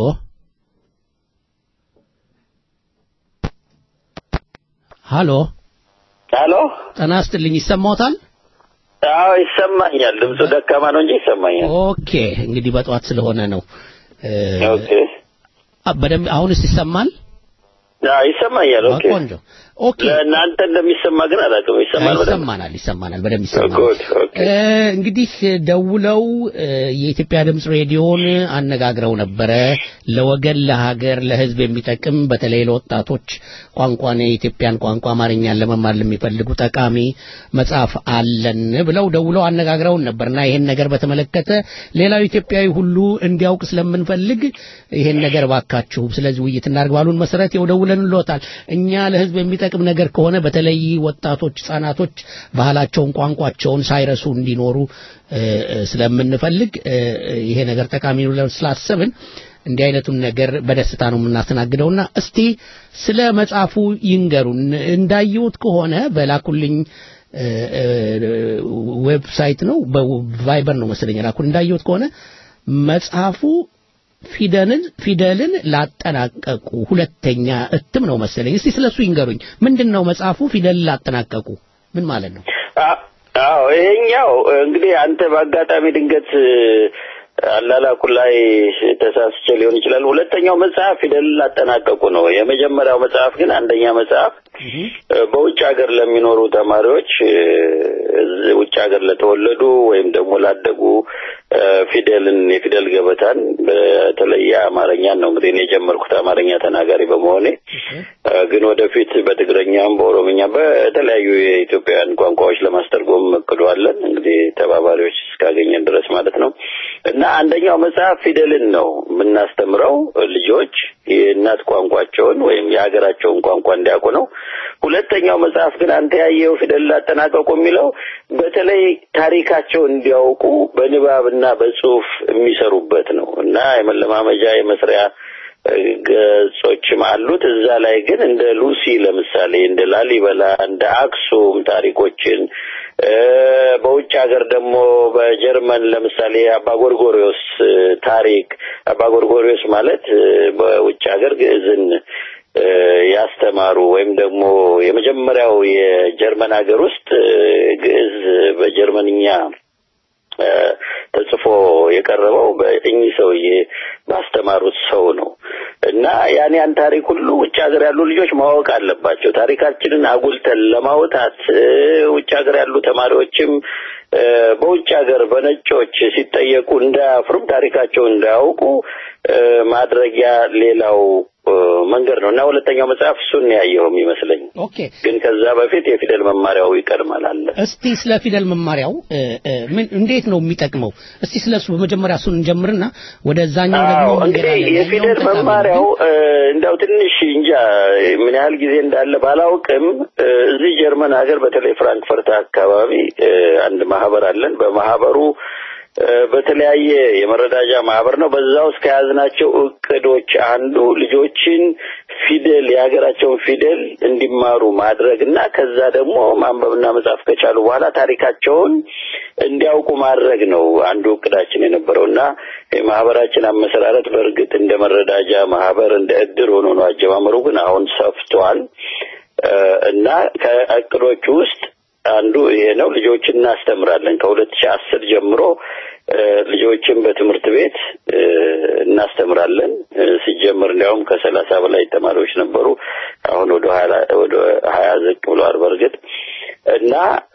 ሃሎ ሃሎ ጤና ይስጥልኝ ይሰማዎታል? አዎ ይሰማኛል። ድምፁ ደካማ ነው እንጂ ይሰማኛል። ኦኬ እንግዲህ በጧት ስለሆነ ነው። ኦኬ በደምብ አሁንስ ይሰማል? አዎ ይሰማኛል። ኦኬ ቆንጆ ኦኬ ለእናንተ እንደሚሰማ ግን አላውቅም። ይሰማል? ይሰማናል ይሰማናል በደምብ ይሰማናል። እንግዲህ ደውለው የኢትዮጵያ ድምጽ ሬዲዮን አነጋግረው ነበረ ለወገን ለሀገር ለህዝብ የሚጠቅም በተለይ ለወጣቶች ቋንቋን የኢትዮጵያን ቋንቋ አማርኛን ለመማር ለሚፈልጉ ጠቃሚ መጽሐፍ አለን ብለው ደውለው አነጋግረው ነበርና ይሄን ነገር በተመለከተ ሌላው ኢትዮጵያዊ ሁሉ እንዲያውቅ ስለምንፈልግ ይሄን ነገር ባካችሁ ስለዚህ ውይይት እናርግባሉን መሰረት ይወደውልንልዎታል። እኛ ለህዝብ የሚጠቅም ነገር ከሆነ በተለይ ወጣቶች ህፃናቶች ባህላቸውን ቋንቋቸውን ሳይረሱ እንዲኖሩ ስለምንፈልግ ይሄ ነገር ጠቃሚ ነው ስላሰብን እንዲህ አይነቱን ነገር በደስታ ነው የምናስተናግደውና እስቲ ስለ መጽሐፉ ይንገሩን። እንዳዩት ከሆነ በላኩልኝ ዌብሳይት ነው በቫይበር ነው መሰለኝ ላኩልኝ እንዳዩት ከሆነ መጽሐፉ ፊደልን ፊደልን ላጠናቀቁ ሁለተኛ እትም ነው መሰለኝ። እስቲ ስለሱ ይንገሩኝ። ምንድነው መጽሐፉ ፊደልን ላጠናቀቁ ምን ማለት ነው? አዎ ይሄኛው እንግዲህ አንተ በአጋጣሚ ድንገት አላላኩ ላይ ተሳስቼ ሊሆን ይችላል። ሁለተኛው መጽሐፍ ፊደል ላጠናቀቁ ነው። የመጀመሪያው መጽሐፍ ግን አንደኛ መጽሐፍ በውጭ ሀገር ለሚኖሩ ተማሪዎች ውጭ ሀገር ለተወለዱ ወይም ደግሞ ላደጉ ፊደልን የፊደል ገበታን በተለይ አማርኛን ነው እንግዲህ የጀመርኩት አማርኛ ተናጋሪ በመሆኔ ግን ወደፊት በትግረኛም በኦሮምኛም በተለያዩ የኢትዮጵያን ቋንቋዎች ለማስተርጎም እቅዷለን እንግዲህ ተባባሪዎች እስካገኘን ድረስ ማለት ነው። እና አንደኛው መጽሐፍ ፊደልን ነው የምናስተምረው ልጆች የእናት ቋንቋቸውን ወይም የሀገራቸውን ቋንቋ እንዲያውቁ ነው። ሁለተኛው መጽሐፍ ግን አንተ ያየው ፊደል ላጠናቀቁ የሚለው በተለይ ታሪካቸው እንዲያውቁ በንባብና በጽሁፍ የሚሰሩበት ነው እና የመለማመጃ የመስሪያ ገጾችም አሉት። እዛ ላይ ግን እንደ ሉሲ ለምሳሌ እንደ ላሊበላ እንደ አክሱም ታሪኮችን በውጭ ሀገር ደግሞ በጀርመን ለምሳሌ አባ ጎርጎርዮስ ታሪክ አባ ጎርጎርዮስ ማለት በውጭ ሀገር ግዕዝን ያስተማሩ ወይም ደግሞ የመጀመሪያው የጀርመን ሀገር ውስጥ ግዕዝ በጀርመንኛ ተጽፎ የቀረበው በእኚህ ሰውዬ ባስተማሩት ሰው ነው እና ያን ያን ታሪክ ሁሉ ውጭ ሀገር ያሉ ልጆች ማወቅ አለባቸው። ታሪካችንን አጉልተን ለማውጣት ውጭ ሀገር ያሉ ተማሪዎችም በውጭ ሀገር በነጮች ሲጠየቁ እንዳያፍሩም ታሪካቸውን እንዳያውቁ ማድረጊያ ሌላው መንገድ ነው እና ሁለተኛው መጽሐፍ እሱን ያየው ይመስለኝ። ኦኬ ግን ከዛ በፊት የፊደል መማሪያው ይቀድማል አለ። እስቲ ስለ ፊደል መማሪያው ምን እንዴት ነው የሚጠቅመው? እስቲ ስለሱ በመጀመሪያ እሱን እንጀምርና ወደዛኛው ደግሞ እንግዲህ የፊደል መማሪያው እንደው ትንሽ እንጃ ምን ያህል ጊዜ እንዳለ ባላውቅም እዚህ ጀርመን ሀገር በተለይ ፍራንክፈርት አካባቢ አንድ ማህበር አለን። በማህበሩ በተለያየ የመረዳጃ ማህበር ነው። በዛው እስከ ያዝናቸው እቅዶች አንዱ ልጆችን ፊደል የሀገራቸውን ፊደል እንዲማሩ ማድረግና ከዛ ደግሞ ማንበብና መጻፍ ከቻሉ በኋላ ታሪካቸውን እንዲያውቁ ማድረግ ነው አንዱ እቅዳችን የነበረውና የማህበራችን አመሰራረት በእርግጥ እንደ መረዳጃ ማህበር እንደ እድር ሆኖ ነው አጀማመሩ፣ ግን አሁን ሰፍቷል እና ከእቅዶቹ ውስጥ አንዱ ይሄ ነው። ልጆችን እናስተምራለን ከሁለት ሺህ አስር ጀምሮ ልጆችን በትምህርት ቤት እናስተምራለን። ሲጀምር እንዲያውም ከሰላሳ በላይ ተማሪዎች ነበሩ። አሁን ወደ ወደ ሀያ ዝቅ ብሏል በርግጥ እና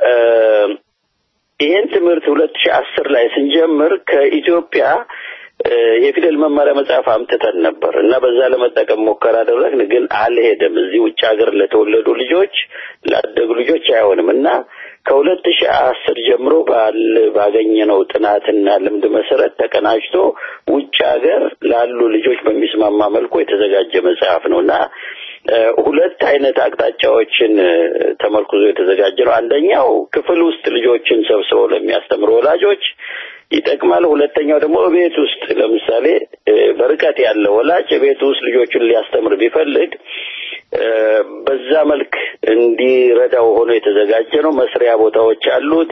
ይሄን ትምህርት ሁለት ሺህ አስር ላይ ስንጀምር ከኢትዮጵያ የፊደል መማሪያ መጽሐፍ አምጥተን ነበር እና በዛ ለመጠቀም ሞከራ አደረግን፣ ግን አልሄደም። እዚህ ውጭ ሀገር ለተወለዱ ልጆች ላደጉ ልጆች አይሆንም እና ከሁለት ሺህ አስር ጀምሮ ባል ባገኘነው ጥናትና ልምድ መሰረት ተቀናጅቶ ውጭ ሀገር ላሉ ልጆች በሚስማማ መልኩ የተዘጋጀ መጽሐፍ ነውና ሁለት አይነት አቅጣጫዎችን ተመርኩዞ የተዘጋጀ ነው። አንደኛው ክፍል ውስጥ ልጆችን ሰብስበው ለሚያስተምሩ ወላጆች ይጠቅማል። ሁለተኛው ደግሞ ቤት ውስጥ ለምሳሌ በርቀት ያለ ወላጅ ቤት ውስጥ ልጆቹን ሊያስተምር ቢፈልግ በዛ መልክ እንዲረዳው ሆኖ የተዘጋጀ ነው። መስሪያ ቦታዎች አሉት።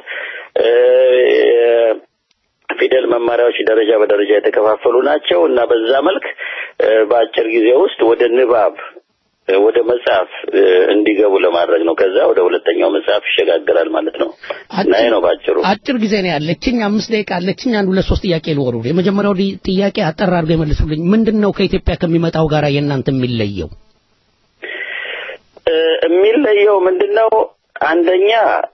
ፊደል መማሪያዎች ደረጃ በደረጃ የተከፋፈሉ ናቸው እና በዛ መልክ በአጭር ጊዜ ውስጥ ወደ ንባብ ወደ መጽሐፍ እንዲገቡ ለማድረግ ነው። ከዛ ወደ ሁለተኛው መጽሐፍ ይሸጋገራል ማለት ነው። እና ነው ባጭሩ አጭር ጊዜ ነው ያለችኝ፣ አምስት ደቂቃ አለችኝ። አንድ ሁለት ሶስት ጥያቄ ልወርውር። የመጀመሪያው ጥያቄ አጠር አድርገው ይመልሱልኝ። ምንድነው ከኢትዮጵያ ከሚመጣው ጋር የእናንተ የሚለየው? የሚለየው ምንድነው? አንደኛ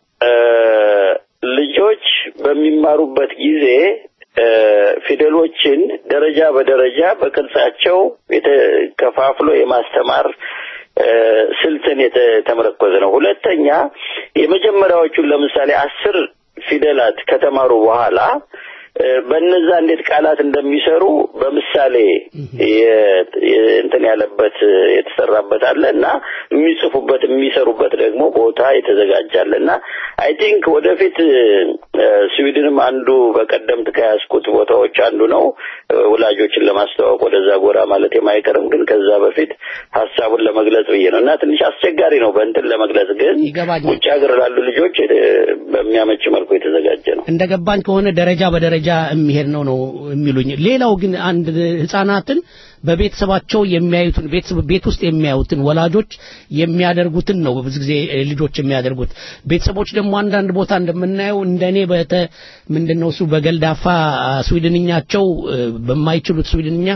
ልጆች በሚማሩበት ጊዜ ፊደሎችን ደረጃ በደረጃ በቅርጻቸው የተከፋፍሎ የማስተማር ስልትን የተመረኮዘ ነው። ሁለተኛ የመጀመሪያዎቹን ለምሳሌ አስር ፊደላት ከተማሩ በኋላ በእነዛ እንዴት ቃላት እንደሚሰሩ በምሳሌ እንትን ያለበት የተሰራበት አለና የሚጽፉበት የሚሰሩበት ደግሞ ቦታ የተዘጋጃለና አይ ቲንክ ወደፊት ስዊድንም አንዱ በቀደምት ከያስኩት ቦታዎች አንዱ ነው። ወላጆችን ለማስተዋወቅ ወደዛ ጎራ ማለት የማይቀርም፣ ግን ከዛ በፊት ሐሳቡን ለመግለጽ ብዬ ነው እና ትንሽ አስቸጋሪ ነው በእንትን ለመግለጽ፣ ግን ውጭ ሀገር ላሉ ልጆች በሚያመች መልኩ የተዘጋጀ ነው። እንደገባኝ ከሆነ ደረጃ በደረጃ የሚሄድ ነው ነው የሚሉኝ። ሌላው ግን አንድ ህፃናትን በቤተሰባቸው የሚያዩትን ቤተሰብ ቤት ውስጥ የሚያዩትን ወላጆች የሚያደርጉትን ነው ብዙ ጊዜ ልጆች የሚያደርጉት። ቤተሰቦች ደግሞ አንዳንድ ቦታ እንደምናየው እንደኔ በተ ምንድነው እሱ በገልዳፋ ስዊድንኛቸው በማይችሉት ስዊድንኛ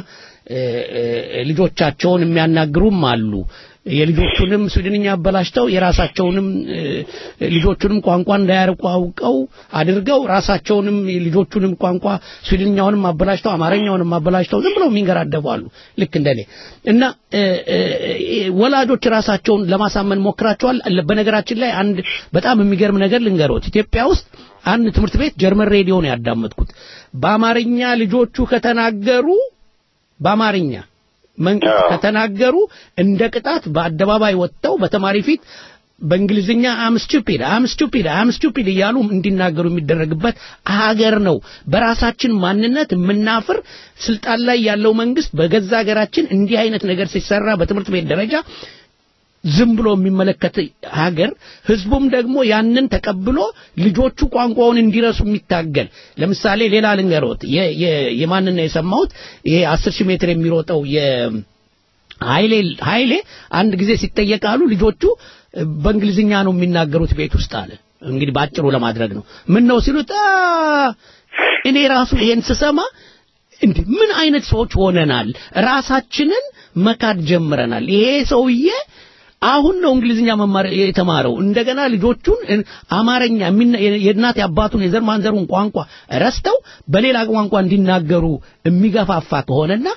ልጆቻቸውን የሚያናግሩም አሉ። የልጆቹንም ስዊድንኛ አበላሽተው የራሳቸውንም ልጆቹንም ቋንቋ እንዳያርቁ አውቀው አድርገው ራሳቸውንም ልጆቹንም ቋንቋ ስዊድንኛውንም አበላሽተው አማርኛውንም አበላሽተው ዝም ብለው የሚንገራደባሉ ልክ እንደኔ እና ወላጆች ራሳቸውን ለማሳመን ሞክራቸዋል። በነገራችን ላይ አንድ በጣም የሚገርም ነገር ልንገሮት። ኢትዮጵያ ውስጥ አንድ ትምህርት ቤት ጀርመን ሬዲዮ ነው ያዳመጥኩት። በአማርኛ ልጆቹ ከተናገሩ በአማርኛ መንቀጥ ከተናገሩ እንደ ቅጣት በአደባባይ ወጥተው በተማሪ ፊት በእንግሊዝኛ አም ስቱፒድ አም ስቱፒድ አም ስቱፒድ እያሉ እንዲናገሩ የሚደረግበት ሀገር ነው። በራሳችን ማንነት የምናፍር ስልጣን ላይ ያለው መንግስት በገዛ ሀገራችን እንዲህ አይነት ነገር ሲሰራ በትምህርት ቤት ደረጃ ዝም ብሎ የሚመለከት ሀገር፣ ህዝቡም ደግሞ ያንን ተቀብሎ ልጆቹ ቋንቋውን እንዲረሱ የሚታገል። ለምሳሌ ሌላ ልንገሮት የማንን ነው የሰማሁት? ይሄ አስር ሺህ ሜትር የሚሮጠው የኃይሌ ኃይሌ አንድ ጊዜ ሲጠየቃሉ ልጆቹ በእንግሊዝኛ ነው የሚናገሩት ቤት ውስጥ አለ። እንግዲህ ባጭሩ ለማድረግ ነው። ምን ነው ሲሉት እኔ ራሱ ይሄን ስሰማ እንዴ ምን አይነት ሰዎች ሆነናል? ራሳችንን መካድ ጀምረናል። ይሄ ሰውዬ አሁን ነው እንግሊዝኛ መማር የተማረው። እንደገና ልጆቹን አማርኛ የእናት ያባቱን የዘር ማንዘሩን ቋንቋ ረስተው በሌላ ቋንቋ እንዲናገሩ የሚገፋፋ ከሆነና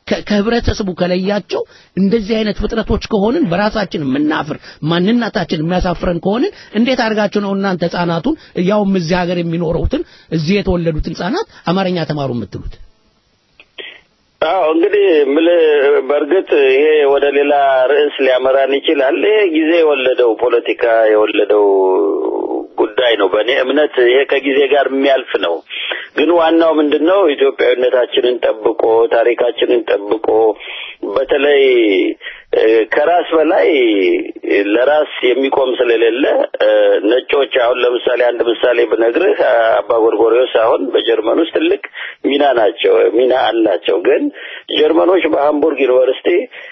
ከህብረተሰቡ ከለያቸው እንደዚህ አይነት ፍጥረቶች ከሆንን በራሳችን ምናፍር ማንነታችን የሚያሳፍረን ከሆንን እንዴት አድርጋችሁ ነው እናንተ ህፃናቱን ያውም እዚህ ሀገር የሚኖሩትን እዚህ የተወለዱትን ህፃናት አማርኛ ተማሩ የምትሉት? አዎ እንግዲህ ምን በርግጥ ይሄ ወደ ሌላ ርዕስ ሊያመራን ይችላል። ይሄ ጊዜ የወለደው ፖለቲካ የወለደው ጉዳይ ነው። በእኔ እምነት ይሄ ከጊዜ ጋር የሚያልፍ ነው። ግን ዋናው ምንድነው ኢትዮጵያዊነታችንን ጠብቆ ታሪካችንን ጠብቆ በተለይ ከራስ በላይ ለራስ የሚቆም ስለሌለ ነጮች አሁን ለምሳሌ አንድ ምሳሌ ብነግርህ አባ ጎርጎርዮስ አሁን በጀርመን ውስጥ ትልቅ ሚና ናቸው ሚና አላቸው። ግን ጀርመኖች በሃምቡርግ ዩኒቨርሲቲ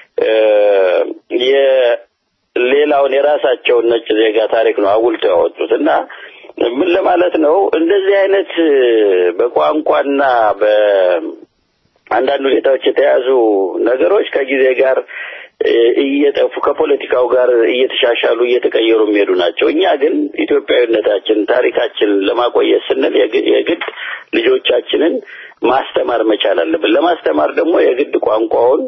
የሌላውን የራሳቸውን ነጭ ዜጋ ታሪክ ነው አውልተው ያወጡት እና ምን ለማለት ነው እንደዚህ አይነት በቋንቋና በአንዳንድ ሁኔታዎች የተያዙ ነገሮች ከጊዜ ጋር እየጠፉ ከፖለቲካው ጋር እየተሻሻሉ እየተቀየሩ የሚሄዱ ናቸው። እኛ ግን ኢትዮጵያዊነታችን ታሪካችን ለማቆየት ስንል የግድ ልጆቻችንን ማስተማር መቻል አለብን። ለማስተማር ደግሞ የግድ ቋንቋውን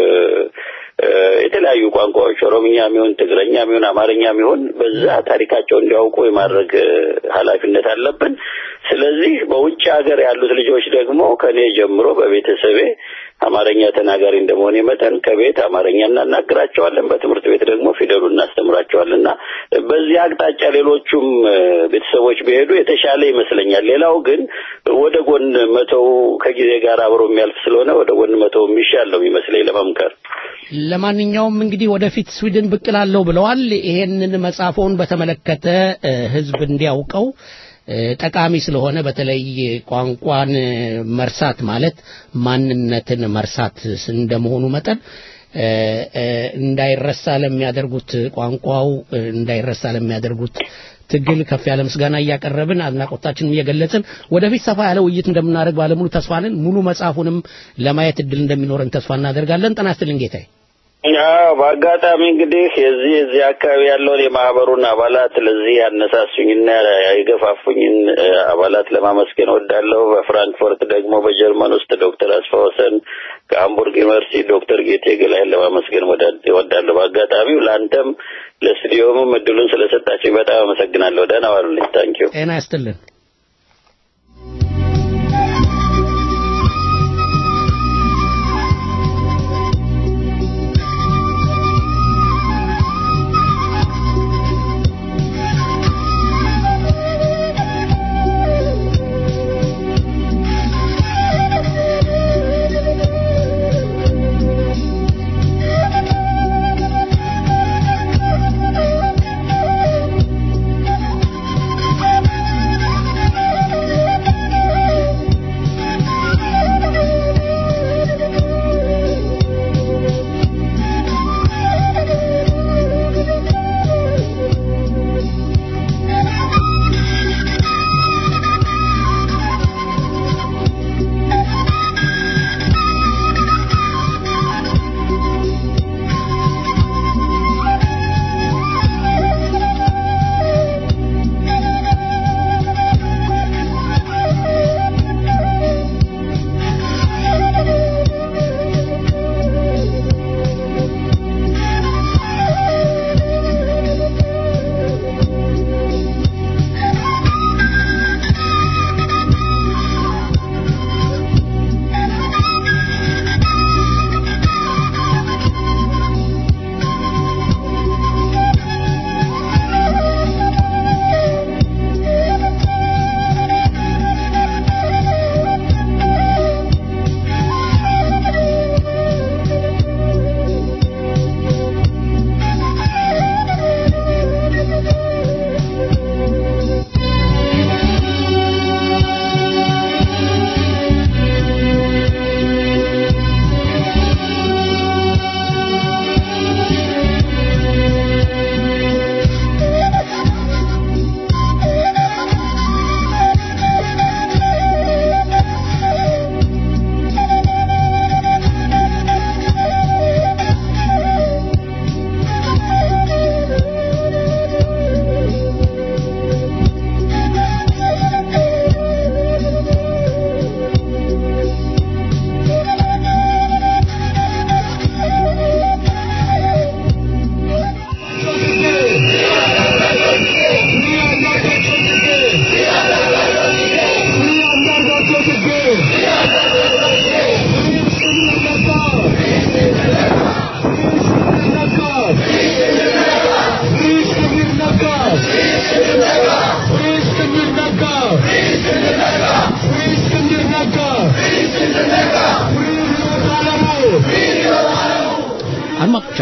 የተለያዩ ቋንቋዎች ኦሮምኛም ይሁን ትግረኛም ይሁን አማርኛም ይሁን በዛ ታሪካቸውን እንዲያውቁ የማድረግ ኃላፊነት አለብን። ስለዚህ በውጭ ሀገር ያሉት ልጆች ደግሞ ከኔ ጀምሮ በቤተሰቤ አማርኛ ተናጋሪ እንደመሆኔ መጠን ከቤት አማርኛ እናናግራቸዋለን፣ በትምህርት ቤት ደግሞ ፊደሉን እናስተምራቸዋለንና በዚህ አቅጣጫ ሌሎቹም ቤተሰቦች ቢሄዱ የተሻለ ይመስለኛል። ሌላው ግን ወደ ጎን መተው ከጊዜ ጋር አብሮ የሚያልፍ ስለሆነ ወደ ጎን መተው የሚሻል ነው የሚመስለኝ ለመምከር። ለማንኛውም እንግዲህ ወደፊት ስዊድን ብቅላለው ብለዋል። ይሄንን መጻፎን በተመለከተ ህዝብ እንዲያውቀው ጠቃሚ ስለሆነ በተለይ ቋንቋን መርሳት ማለት ማንነትን መርሳት እንደመሆኑ መጠን እንዳይረሳ ለሚያደርጉት ቋንቋው እንዳይረሳ ለሚያደርጉት ትግል ከፍ ያለ ምስጋና እያቀረብን አድናቆታችንን እየገለጽን ወደፊት ሰፋ ያለ ውይይት እንደምናደርግ ባለሙሉ ተስፋ ነን። ሙሉ መጽሐፉንም ለማየት እድል እንደሚኖረን ተስፋ እናደርጋለን። ጤና ይስጥልኝ ጌታዬ። ያው በአጋጣሚ እንግዲህ የዚህ የዚህ አካባቢ ያለውን የማህበሩን አባላት ለዚህ ያነሳሱኝና የገፋፉኝን አባላት ለማመስገን እወዳለሁ። በፍራንክፈርት ደግሞ በጀርመን ውስጥ ዶክተር አስፋወሰን ከሃምቡርግ ዩኒቨርሲቲ ዶክተር ጌቴ ገላይን ለማመስገን እወዳለሁ። በአጋጣሚው ለአንተም ለስቱዲዮም እድሉን ስለሰጣችሁ በጣም አመሰግናለሁ። ደህና ዋሉልኝ። ታንኪዩ። ጤና ይስጥልን።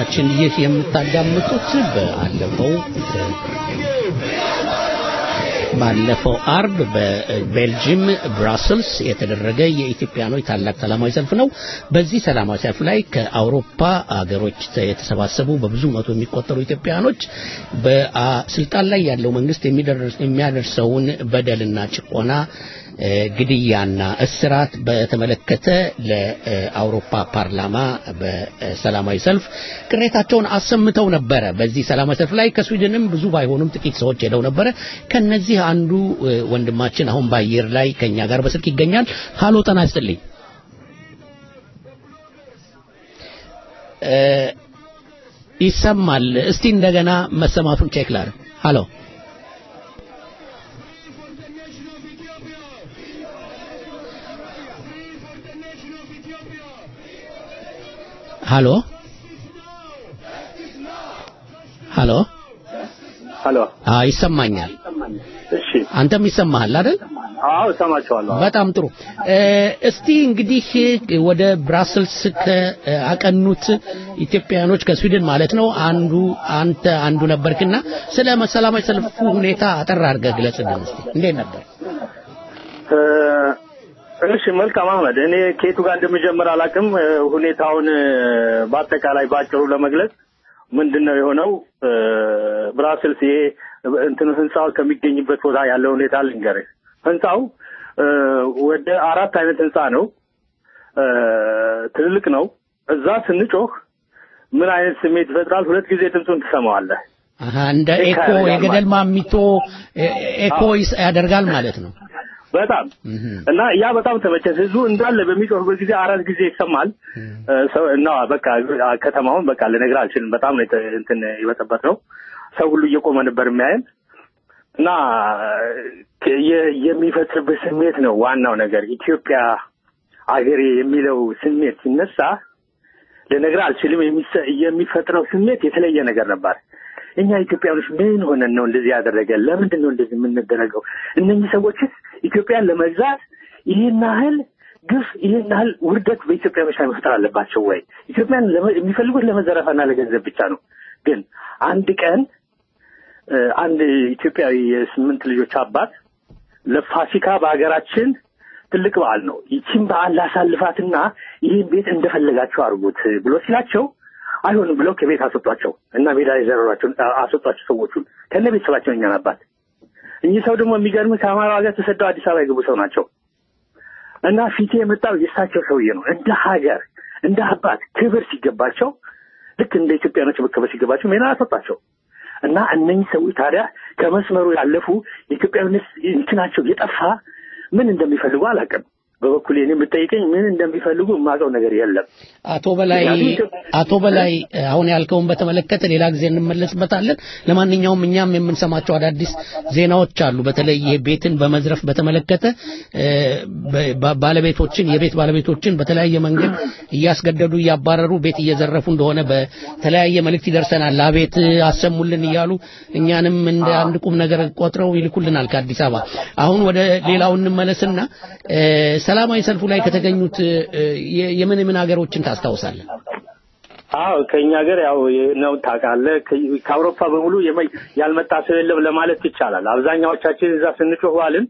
አድማጮቻችን ይህ የምታዳምጡት ባለፈው ባለፈው አርብ በቤልጂየም ብራስልስ የተደረገ የኢትዮጵያኖች ታላቅ ሰላማዊ ሰልፍ ነው። በዚህ ሰላማዊ ሰልፍ ላይ ከአውሮፓ አገሮች የተሰባሰቡ በብዙ መቶ የሚቆጠሩ ኢትዮጵያኖች በስልጣን ላይ ያለው መንግስት የሚያደርሰውን በደልና ጭቆና ግድያና እስራት በተመለከተ ለአውሮፓ ፓርላማ በሰላማዊ ሰልፍ ቅሬታቸውን አሰምተው ነበር። በዚህ ሰላማዊ ሰልፍ ላይ ከስዊድንም ብዙ ባይሆኑም ጥቂት ሰዎች ሄደው ነበር። ከነዚህ አንዱ ወንድማችን አሁን ባየር ላይ ከኛ ጋር በስልክ ይገኛል። ሃሎ ጤና ይስጥልኝ። ይሰማል? እስቲ እንደገና መሰማቱን ቼክ ላድርግ። ሃሎ ሃሎ ሃሎ ሃሎ አይ ይሰማኛል። እሺ አንተም ይሰማሃል አይደል? አዎ ሰማቸዋለሁ። በጣም ጥሩ። እስቲ እንግዲህ ወደ ብራስልስ ከአቀኑት ኢትዮጵያኖች ከስዊድን ማለት ነው አንዱ አንተ አንዱ ነበርክና ስለ ሰላማዊ ሰልፉ ሁኔታ አጠር አድርገህ ግለጽልን እስቲ። እንዴት ነበር? እሺ መልካም አህመድ፣ እኔ ከየቱ ጋር እንደምጀምር አላውቅም። ሁኔታውን በአጠቃላይ ባጭሩ ለመግለጽ ምንድነው የሆነው ብራስልስ ይሄ እንትን ህንጻው ከሚገኝበት ቦታ ያለው ሁኔታ ልንገርህ። ህንጻው ወደ አራት አይነት ህንጻ ነው። ትልቅ ነው። እዛ ስንጮህ ምን አይነት ስሜት ይፈጥራል? ሁለት ጊዜ ድምጹን ትሰማዋለህ። አሃ እንደ ኤኮ የገደል ማሚቶ ኤኮ ያደርጋል ማለት ነው። በጣም እና ያ በጣም ተመቸ። ህዝቡ እንዳለ በሚጮህበት ጊዜ አራት ጊዜ ይሰማል። ሰው እና በቃ ከተማውን በቃ ልነግርህ አልችልም። በጣም ነው እንትን ይበጠበት ነው። ሰው ሁሉ እየቆመ ነበር የሚያየን እና የሚፈጥርበት ስሜት ነው ዋናው ነገር። ኢትዮጵያ አገሬ የሚለው ስሜት ሲነሳ ልነግርህ አልችልም። የሚፈጥረው ስሜት የተለየ ነገር ነበር። እኛ ኢትዮጵያኖች ምን ሆነን ነው እንደዚህ ያደረገ? ለምንድን ነው እንደዚህ የምንደረገው? እነኚህ ሰዎችስ ኢትዮጵያን ለመግዛት ይሄን ያህል ግፍ ይሄን ያህል ውርደት በኢትዮጵያኖች ላይ መፍጠር አለባቸው ወይ? ኢትዮጵያን የሚፈልጉት ለመዘረፍና ለገንዘብ ብቻ ነው። ግን አንድ ቀን አንድ ኢትዮጵያዊ የስምንት ልጆች አባት ለፋሲካ በአገራችን ትልቅ በዓል ነው፣ ይቺን በዓል ላሳልፋትና ይሄን ቤት እንደፈለጋቸው አድርጉት ብሎ ሲላቸው አይሆንም ብለው ከቤት አስወጧቸው እና ሜዳ ይዘራሯቸው አስወጧቸው ሰዎቹን ከነ ቤተሰባቸው እኛን አባት። እኚህ ሰው ደግሞ የሚገርም ከአማራ ሀገር ተሰደው አዲስ አበባ የገቡ ሰው ናቸው እና ፊቴ የመጣው የእሳቸው ሰውዬ ነው። እንደ ሀገር እንደ አባት ክብር ሲገባቸው ልክ እንደ ኢትዮጵያኖች መከበር ሲገባቸው ሜዳ አስወጧቸው እና እነኚህ ሰዎች ታዲያ ከመስመሩ ያለፉ የኢትዮጵያውያንስ እንትናቸው የጠፋ ምን እንደሚፈልጉ አላውቅም። በበኩሌ እኔ የምጠይቀኝ ምን እንደሚፈልጉ የማውቀው ነገር የለም። አቶ በላይ አቶ በላይ አሁን ያልከውን በተመለከተ ሌላ ጊዜ እንመለስበታለን። ለማንኛውም እኛም የምንሰማቸው አዳዲስ ዜናዎች አሉ። በተለይ የቤትን በመዝረፍ በተመለከተ ባለቤቶችን የቤት ባለቤቶችን በተለያየ መንገድ እያስገደዱ እያባረሩ ቤት እየዘረፉ እንደሆነ በተለያየ መልእክት ይደርሰናል። አቤት አሰሙልን እያሉ እኛንም እንደ አንድ ቁም ነገር ቆጥረው ይልኩልናል ከአዲስ አበባ። አሁን ወደ ሌላው እንመለስና ሰላማዊ ሰልፉ ላይ ከተገኙት የምን ምን ሀገሮችን ታስታውሳለህ? አዎ ከኛ ሀገር ያው ነው ታውቃለህ። ከአውሮፓ በሙሉ ያልመጣ ሰው የለም ለማለት ይቻላል። አብዛኛዎቻችን እዛ ስንጮህ ዋልን።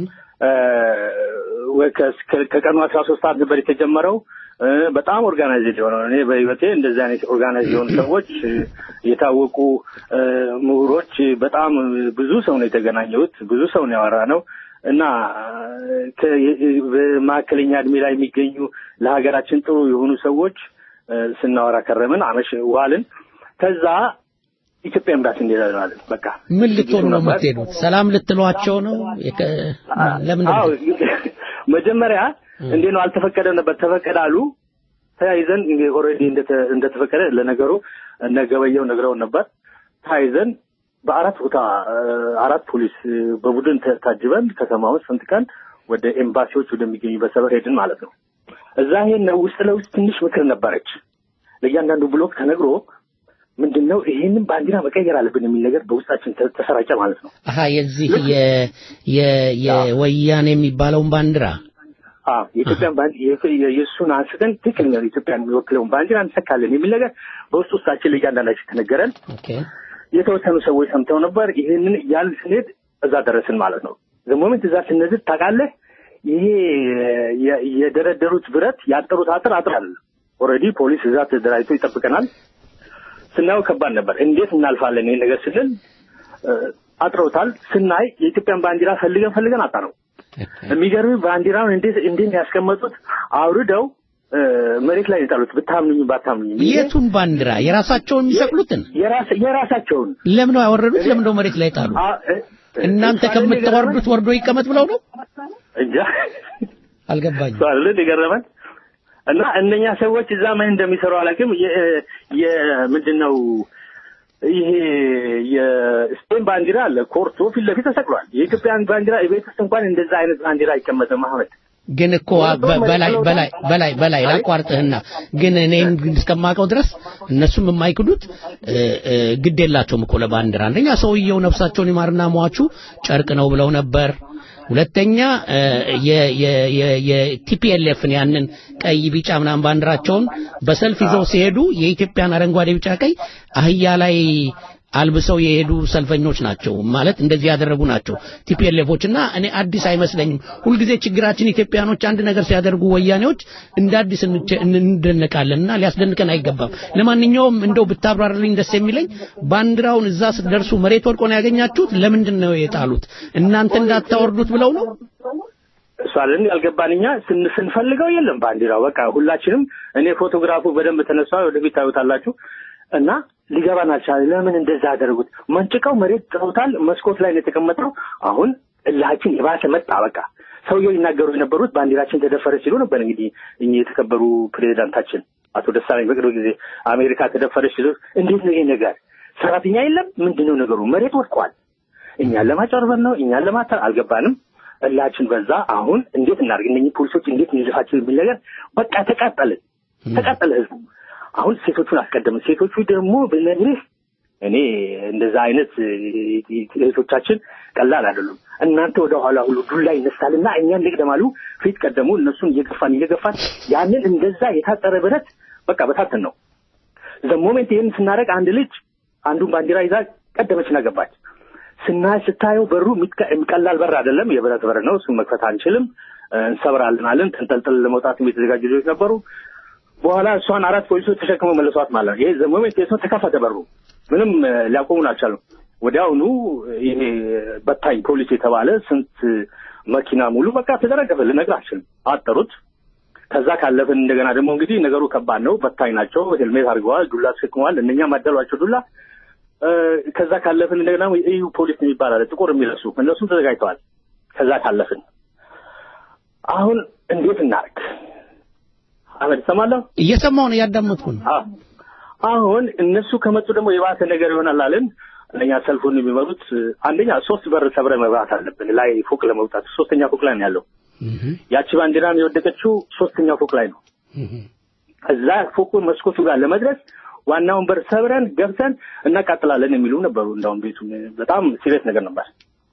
ከቀኑ አስራ ሶስት ሰዓት ነበር የተጀመረው። በጣም ኦርጋናይዝድ የሆነ እኔ በህይወቴ እንደዚህ አይነት ኦርጋናይዝድ የሆኑ ሰዎች የታወቁ ምሁሮች በጣም ብዙ ሰው ነው የተገናኘሁት። ብዙ ሰው ነው ያወራ ነው እና በማዕከለኛ እድሜ ላይ የሚገኙ ለሀገራችን ጥሩ የሆኑ ሰዎች ስናወራ ከረምን አመሽ ዋልን። ከዛ ኢትዮጵያ ኤምባሲ እንሄዳለን። በቃ ምን ልትሆኑ ነው የምትሄዱት? ሰላም ልትሏቸው ነው? ለምን? አዎ መጀመሪያ እንዴ ነው አልተፈቀደም ነበር። ተፈቀዳሉ። ተያይዘን ኦሬዲ እንደተፈቀደ ለነገሩ ነገበየው ነግረው ነበር። ተያይዘን በአራት ቦታ አራት ፖሊስ በቡድን ታጅበን ከተማውን ሰንጥቀን ወደ ኤምባሲዎች ወደሚገኙበት ሰፈር ሄድን ማለት ነው። እዛ ሄን ውስጥ ለውስጥ ትንሽ ምክር ነበረች። ለእያንዳንዱ ብሎክ ተነግሮ ምንድነው ይሄንን ባንዲራ መቀየር አለብን የሚል ነገር በውስጣችን ተሰራጨ ማለት ነው። አሃ የዚህ የ የወያኔ የሚባለውን ባንዲራ አዎ የኢትዮጵያን ባንዲራ የሱን አንስተን ትክክለኛ ኢትዮጵያን የሚወክለውን ባንዲራ እንሰካለን የሚል ነገር በውስጥ ውስጣችን ላይ እያንዳንዳችን ተነገረን። ኦኬ የተወሰኑ ሰዎች ሰምተው ነበር። ይሄንን ያን ስንሄድ እዛ ደረስን ማለት ነው። ዘሞመንት እዛ ስንሄድ ታውቃለህ ይሄ የደረደሩት ብረት ያጠሩት አጥር አጥር አለ። ኦልሬዲ ፖሊስ እዛ ተደራጅቶ ይጠብቀናል። ስናየው ከባድ ነበር። እንዴት እናልፋለን ይሄን ነገር ስንል አጥረውታል። ስናይ የኢትዮጵያን ባንዲራ ፈልገን ፈልገን አጣነው። የሚገርም ባንዲራውን እንዴት እንዴት ያስቀመጡት አውርደው መሬት ላይ የጣሉት ብታምኑኝ ባታምኑኝ። የቱን ባንዲራ? የራሳቸውን የሚሰቅሉትን? የራስ የራሳቸውን። ለምን ነው ያወረዱት? ለምን ነው መሬት ላይ ጣሉ? እናንተ ከምትወርዱት ወርዶ ይቀመጥ ብለው ነው እንጃ አልገባኝም። ሳለ ደገረመን እና እነኛ ሰዎች እዛ ምን እንደሚሰሩ አላውቅም። የምንድነው ይሄ የስፔን ባንዲራ አለ ኮርቶ ፊት ለፊት ተሰቅሏል። የኢትዮጵያን ባንዲራ የቤት ውስጥ እንኳን እንደዛ አይነት ባንዲራ አይቀመጥም። አህመድ ግን እኮ በላይ በላይ በላይ በላይ ላቋርጥህና ግን እኔም እስከማውቀው ድረስ እነሱም የማይክዱት ግድ የላቸውም እኮ ለባንዲራ። አንደኛ ሰውየው ነፍሳቸውን ይማርና ሟቹ ጨርቅ ነው ብለው ነበር። ሁለተኛ የ የ የቲፒኤልኤፍን ያንን ቀይ ቢጫ ምናምን ባንዲራቸውን በሰልፍ ይዘው ሲሄዱ የኢትዮጵያን አረንጓዴ ቢጫ ቀይ አህያ ላይ አልብሰው የሄዱ ሰልፈኞች ናቸው ማለት እንደዚህ ያደረጉ ናቸው ቲፒኤልኤፎችና እኔ አዲስ አይመስለኝም። ሁሉ ጊዜ ችግራችን ኢትዮጵያኖች አንድ ነገር ሲያደርጉ ወያኔዎች እንደ አዲስ እንደነቃለንና ሊያስደንቀን አይገባም። ለማንኛውም እንደው ብታብራራልኝ ደስ የሚለኝ ባንዲራውን እዛ ደርሱ መሬት ወድቆ ነው ያገኛችሁት? ለምንድን ነው የጣሉት? እናንተ እንዳታወርዱት ብለው ነው? ሷልን ያልገባንኛ ስንፈልገው የለም ባንዲራው። በቃ ሁላችንም እኔ ፎቶግራፉ በደንብ ተነሳው ወደፊት ታዩታላችሁ እና ሊገባን አልቻለም። ለምን እንደዛ አደረጉት? መንጭቀው መሬት ጥለውታል። መስኮት ላይ ነው የተቀመጠው። አሁን እላችን የባሰ መጣ። በቃ ሰውየው ይናገሩ የነበሩት ባንዲራችን ተደፈረ ሲሉ ነበር። እንግዲህ እኛ የተከበሩ ፕሬዝዳንታችን አቶ ደሳለኝ በቅርብ ጊዜ አሜሪካ ተደፈረች ሲሉ እንዴት ነው ይሄ ነገር? ሰራተኛ የለም ምንድነው ነገሩ? መሬት ወድቋል። እኛን ለማጨርበር ነው እኛን ለማተር አልገባንም። እላችን በዛ። አሁን እንዴት እናድርግ? እነኚህ ፖሊሶች እንዴት እንይዛቸው የሚል ነገር በቃ ተቃጠልን። ተቃጠለ ህዝቡ። አሁን ሴቶቹን አስቀደምን። ሴቶቹ ደግሞ በነግሪህ እኔ እንደዛ አይነት ሴቶቻችን ቀላል አይደሉም። እናንተ ወደ ኋላ ሁሉ ዱላ ይነሳልና እኛን ልቅደማሉ። ፊት ቀደሙ። እነሱን እየገፋን እየገፋን ያንን እንደዛ የታጠረ ብረት በቃ በታተን ነው። ዘሞመንት ይሄን ስናደርግ አንድ ልጅ አንዱን ባንዲራ ይዛ ቀደመችና ገባች። ስናይ ስታየው በሩ የሚቀላል በር አይደለም፣ የብረት በር ነው። እሱን መክፈት አንችልም። እንሰብራለን አለን። ተንጠልጥል ለመውጣት የተዘጋጁ ልጆች ነበሩ። በኋላ እሷን አራት ፖሊሶች ተሸክመው መለሷት ማለት ነው። ይሄ ዘሞመንት የሰው ተከፈተ በሩ። ምንም ሊያቆሙን አልቻሉም። ወዲያውኑ ይሄ በታኝ ፖሊስ የተባለ ስንት መኪና ሙሉ በቃ ተደረገፈ። ልነግርህ አልችልም። አጠሩት። ከዛ ካለፈን እንደገና ደግሞ እንግዲህ ነገሩ ከባድ ነው። በታኝ ናቸው። ሄልሜት አድርገዋል። ዱላ ተሸክመዋል። እነኛ ማደሏቸው ዱላ። ከዛ ካለፈን እንደገና እዩ ፖሊስ የሚባል አለ ጥቁር የሚለብሱ እነሱም ተዘጋጅተዋል። ከዛ ካለፈን አሁን እንዴት እናርግ? አሁን ሰማለሁ እየሰማሁ ነው ያዳመጥኩ ነው። አሁን እነሱ ከመጡ ደግሞ የባሰ ነገር ይሆናል አለን። እኛ ሰልፉን የሚመሩት አንደኛ ሶስት በር ሰብረ መብራት አለብን ላይ ፎቅ ለመውጣት። ሶስተኛ ፎቅ ላይ ነው ያለው። ያቺ ባንዲራም የወደቀችው ሶስተኛ ፎቅ ላይ ነው። እዛ ፎቁን መስኮቱ ጋር ለመድረስ ዋናውን በር ሰብረን ገብተን እናቃጥላለን የሚሉ ነበሩ። እንዳውም ቤቱ በጣም ሲሪየስ ነገር ነበር።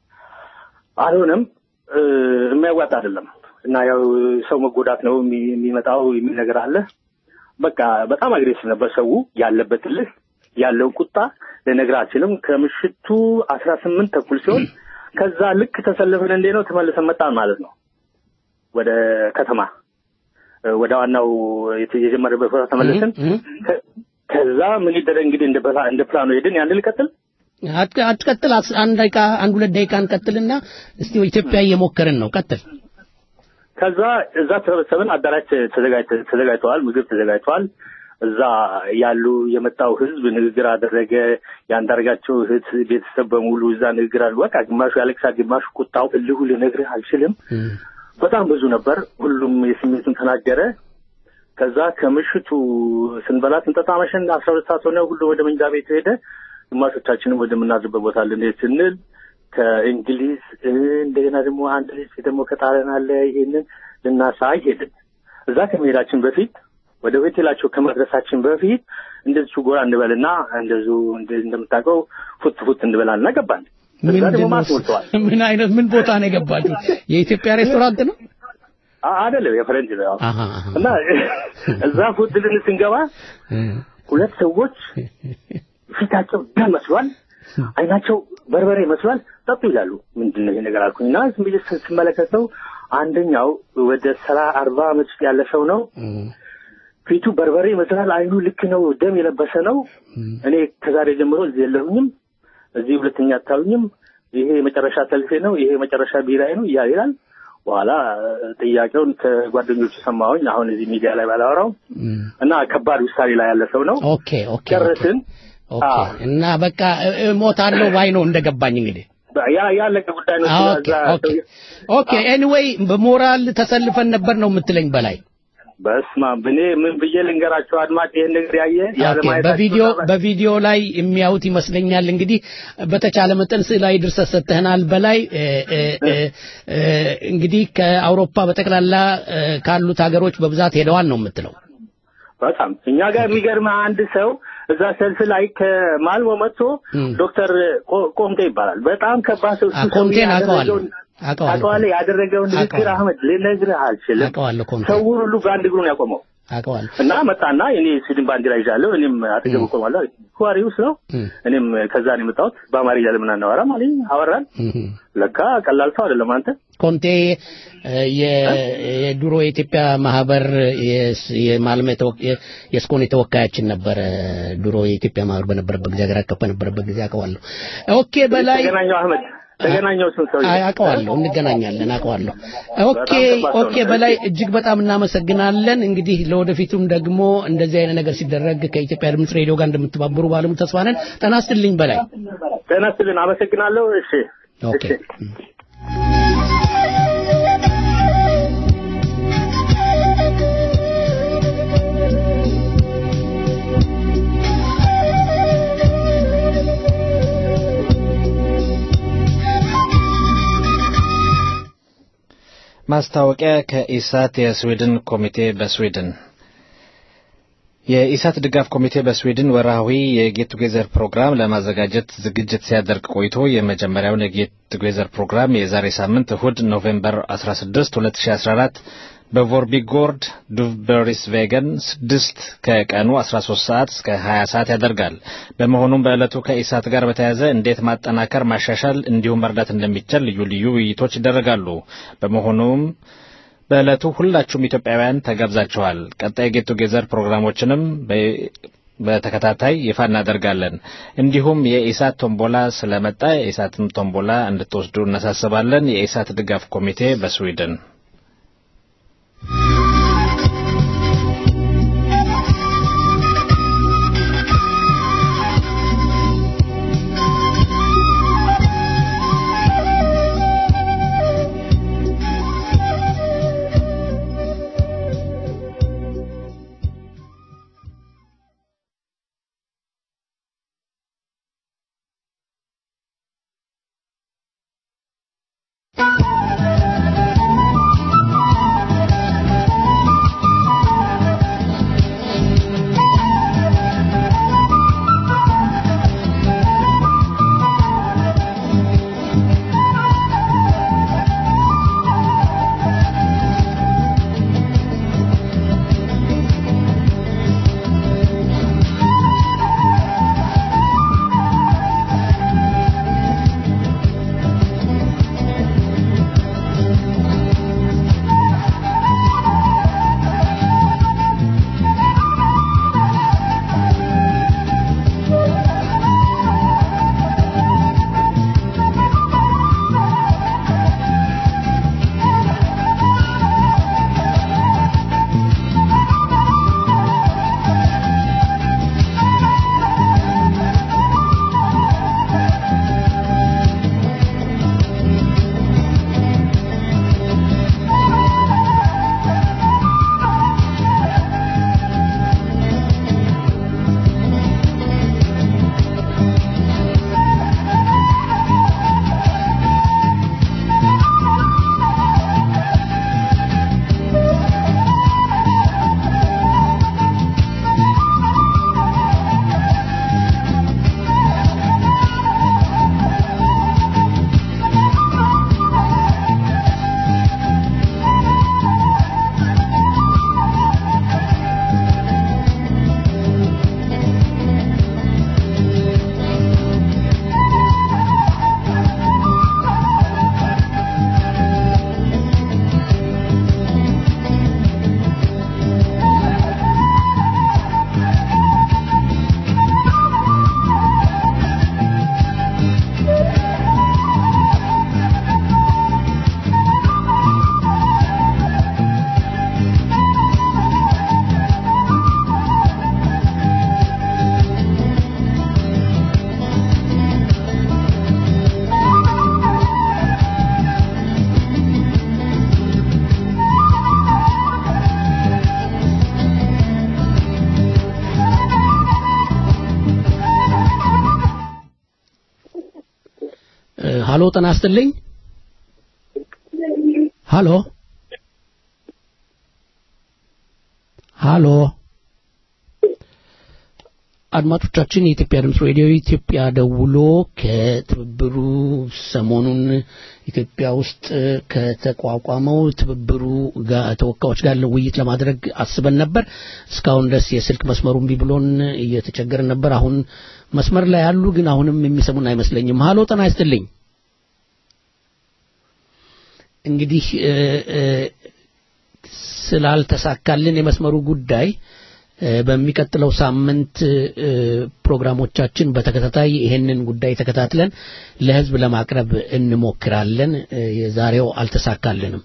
አሁንም የሚያዋጣ አይደለም እና ያው ሰው መጎዳት ነው የሚመጣው የሚል ነገር አለ። በቃ በጣም አግሬሲቭ ነበር ሰው ያለበት ልህ ያለው ቁጣ ለነገር አልችልም። ከምሽቱ አስራ ስምንት ተኩል ሲሆን ከዛ ልክ ተሰልፈን እንደ ነው ተመልሰን መጣን ማለት ነው ወደ ከተማ ወደ ዋናው የጀመረበት ቦታ ተመልሰን። ከዛ ምን ይደረግ እንግዲህ እንደ በላ እንደ ፕላኑ ሄድን። ያን ልቀጥል አትቀጥል አንድ ደቂቃ አንድ ሁለት ደቂቃ እንቀጥልና እስቲ ኢትዮጵያ እየሞከርን ነው። ቀጥል። ከዛ እዛ ተሰበሰብን። አዳራሽ ተዘጋጅተዋል። ምግብ ተዘጋጅተዋል። እዛ ያሉ የመጣው ህዝብ ንግግር አደረገ። ያንዳርጋቸው እህት ቤተሰብ በሙሉ እዛ ንግግር አሉ። በቃ ግማሹ ያለቅሳል፣ ግማሹ ቁጣው እልሁ ልነግርህ አልችልም። በጣም ብዙ ነበር። ሁሉም የስሜቱን ተናገረ። ከዛ ከምሽቱ ስንበላ ስንጠጣ መሸን አስራ ሁለት ሰዓት ሆነ። ሁሉ ወደ መኝታ ቤት ሄደ። ግማሾቻችንም ወደ ምናድርበት ቦታ ልንሄድ ስንል ከእንግሊዝ እንደገና ደግሞ አንድ ልጅ ደግሞ ከጣሊያን አለ። ይሄንን ልናሳይ ሄድን። እዛ ከመሄዳችን በፊት ወደ ሆቴላቸው ከመድረሳችን በፊት እንደዚህ ጎራ እንበልና እንደዚሁ እንደምታውቀው ፉት ፉት እንበላልና ገባን። እዛ ደግሞ ማስወጣዋል። ምን አይነት ምን ቦታ ነው የገባችሁት? የኢትዮጵያ ሬስቶራንት ነው? አይደለም የፈረንጅ ነው እና እዛ ፉድልን ስንገባ ሁለት ሰዎች ፊታቸው ደም መስሏል አይናቸው በርበሬ መስሏል ጠጡ ይላሉ ምንድነው ይሄ ነገር አልኩኝና ስምብዬ ስመለከተው አንደኛው ወደ ሰላሳ አርባ ዓመት ያለ ሰው ነው ፊቱ በርበሬ መስሏል አይኑ ልክ ነው ደም የለበሰ ነው እኔ ከዛሬ ጀምሮ እዚህ የለሁኝም እዚህ ሁለተኛ አታውኝም ይሄ መጨረሻ ሰልፌ ነው ይሄ መጨረሻ ቢራይ ነው ይላል በኋላ ጥያቄውን ከጓደኞቹ ሰማሁኝ አሁን እዚህ ሚዲያ ላይ ባላወራው እና ከባድ ውሳኔ ላይ ያለ ሰው ነው ኦኬ ኦኬ ጨረስን ኦኬ እና በቃ ሞታለው ባይ ነው እንደገባኝ እንግዲህ ያ ያለቀ ጉዳይ ነው ኦኬ ኦኬ ኤኒዌይ በሞራል ተሰልፈን ነበር ነው የምትለኝ በላይ በስማ በኔ ምን ብዬ ልንገራቸው አድማጭ ይሄን ነገር ያየ ያለማየት በቪዲዮ በቪዲዮ ላይ የሚያዩት ይመስለኛል እንግዲህ በተቻለ መጠን ስዕላዊ ድርሰት ሰጥተናል በላይ እንግዲህ ከአውሮፓ በተቀላላ ካሉት ሀገሮች በብዛት ሄደዋል ነው የምትለው በጣም እኛ ጋር የሚገርም አንድ ሰው እዛ ሰልፍ ላይ ከማልሞ መጥቶ ዶክተር ቆንቴ ይባላል በጣም ከባድ ሰው እሱ ቆንቴን አውቀዋለሁ አውቀዋለሁ ያደረገው ንግግር አህመድ ልነግርህ አልችልም ሰው ሁሉ በአንድ እግሩ ነው ያቆመው አውቀዋለሁ እና መጣና እኔ ስዊድን ባንዲራ ይዣለሁ እኔም አጠገቡ ቆማለሁ ኳሪውስ ነው እኔም ከዛ ነው የመጣሁት በአማርኛ ለምን አናወራም አለኝ አወራን ለካ ቀላል ሰው አይደለም አንተ ኮንቴ የድሮ የኢትዮጵያ ማህበር የማልሜ የስኮን ተወካያችን ነበር ድሮ የኢትዮጵያ ማህበር በነበረበት ጊዜ ሀገር አቀፍ በነበረበት ጊዜ አውቀዋለሁ ኦኬ በላይ ተገናኘው አህመድ ተገናኘው ሰው አውቀዋለሁ እንገናኛለን አውቀዋለሁ ኦኬ ኦኬ በላይ እጅግ በጣም እናመሰግናለን እንግዲህ ለወደፊቱም ደግሞ እንደዚህ አይነት ነገር ሲደረግ ከኢትዮጵያ ድምጽ ሬዲዮ ጋር እንደምትባበሩ ባለሙ ተስፋ ነን ተናስተልኝ በላይ ተናስተልን አመሰግናለሁ እሺ ኦኬ ማስታወቂያ ከኢሳት የስዊድን ኮሚቴ በስዊድን የኢሳት ድጋፍ ኮሚቴ በስዊድን ወራዊ የጌት ቱጌዘር ፕሮግራም ለማዘጋጀት ዝግጅት ሲያደርግ ቆይቶ የመጀመሪያውን የጌት ቱጌዘር ፕሮግራም የዛሬ ሳምንት እሁድ ኖቬምበር አስራ ስድስት ሁለት ሺህ አስራ አራት በቮርቢጎርድ ዱቭበሪስ ቬገን ስድስት ከቀኑ አስራ ሶስት ሰዓት እስከ ሀያ ሰዓት ያደርጋል በመሆኑም በእለቱ ከኢሳት ጋር በተያያዘ እንዴት ማጠናከር ማሻሻል እንዲሁም መርዳት እንደሚቻል ልዩ ልዩ ውይይቶች ይደረጋሉ በመሆኑም በእለቱ ሁላችሁም ኢትዮጵያውያን ተጋብዛችኋል ቀጣይ ጌት ቱጌዘር ፕሮግራሞችንም በተከታታይ ይፋ እናደርጋለን እንዲሁም የኢሳት ቶምቦላ ስለመጣ የኢሳትም ቶምቦላ እንድትወስዱ እናሳስባለን የኢሳት ድጋፍ ኮሚቴ በስዊድን ሃሎ ጤና ይስጥልኝ ሃሎ ሃሎ አድማጮቻችን የኢትዮጵያ ድምጽ ሬዲዮ ኢትዮጵያ ደውሎ ከትብብሩ ሰሞኑን ኢትዮጵያ ውስጥ ከተቋቋመው ትብብሩ ጋር ተወካዮች ጋር ለውይይት ለማድረግ አስበን ነበር እስካሁን ድረስ የስልክ መስመሩን ቢብሎን እየተቸገረን ነበር አሁን መስመር ላይ ያሉ ግን አሁንም የሚሰሙን አይመስለኝም ሃሎ ጤና ይስጥልኝ እንግዲህ ስላልተሳካልን የመስመሩ ጉዳይ በሚቀጥለው ሳምንት ፕሮግራሞቻችን በተከታታይ ይሄንን ጉዳይ ተከታትለን ለህዝብ ለማቅረብ እንሞክራለን የዛሬው አልተሳካልንም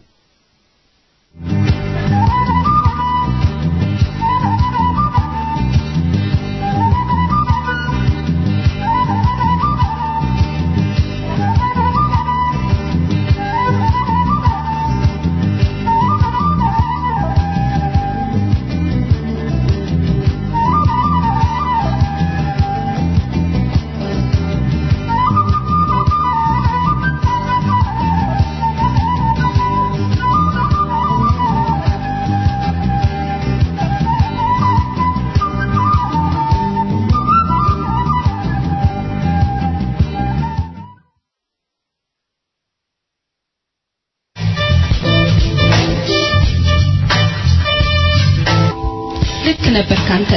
ነበር ካንተ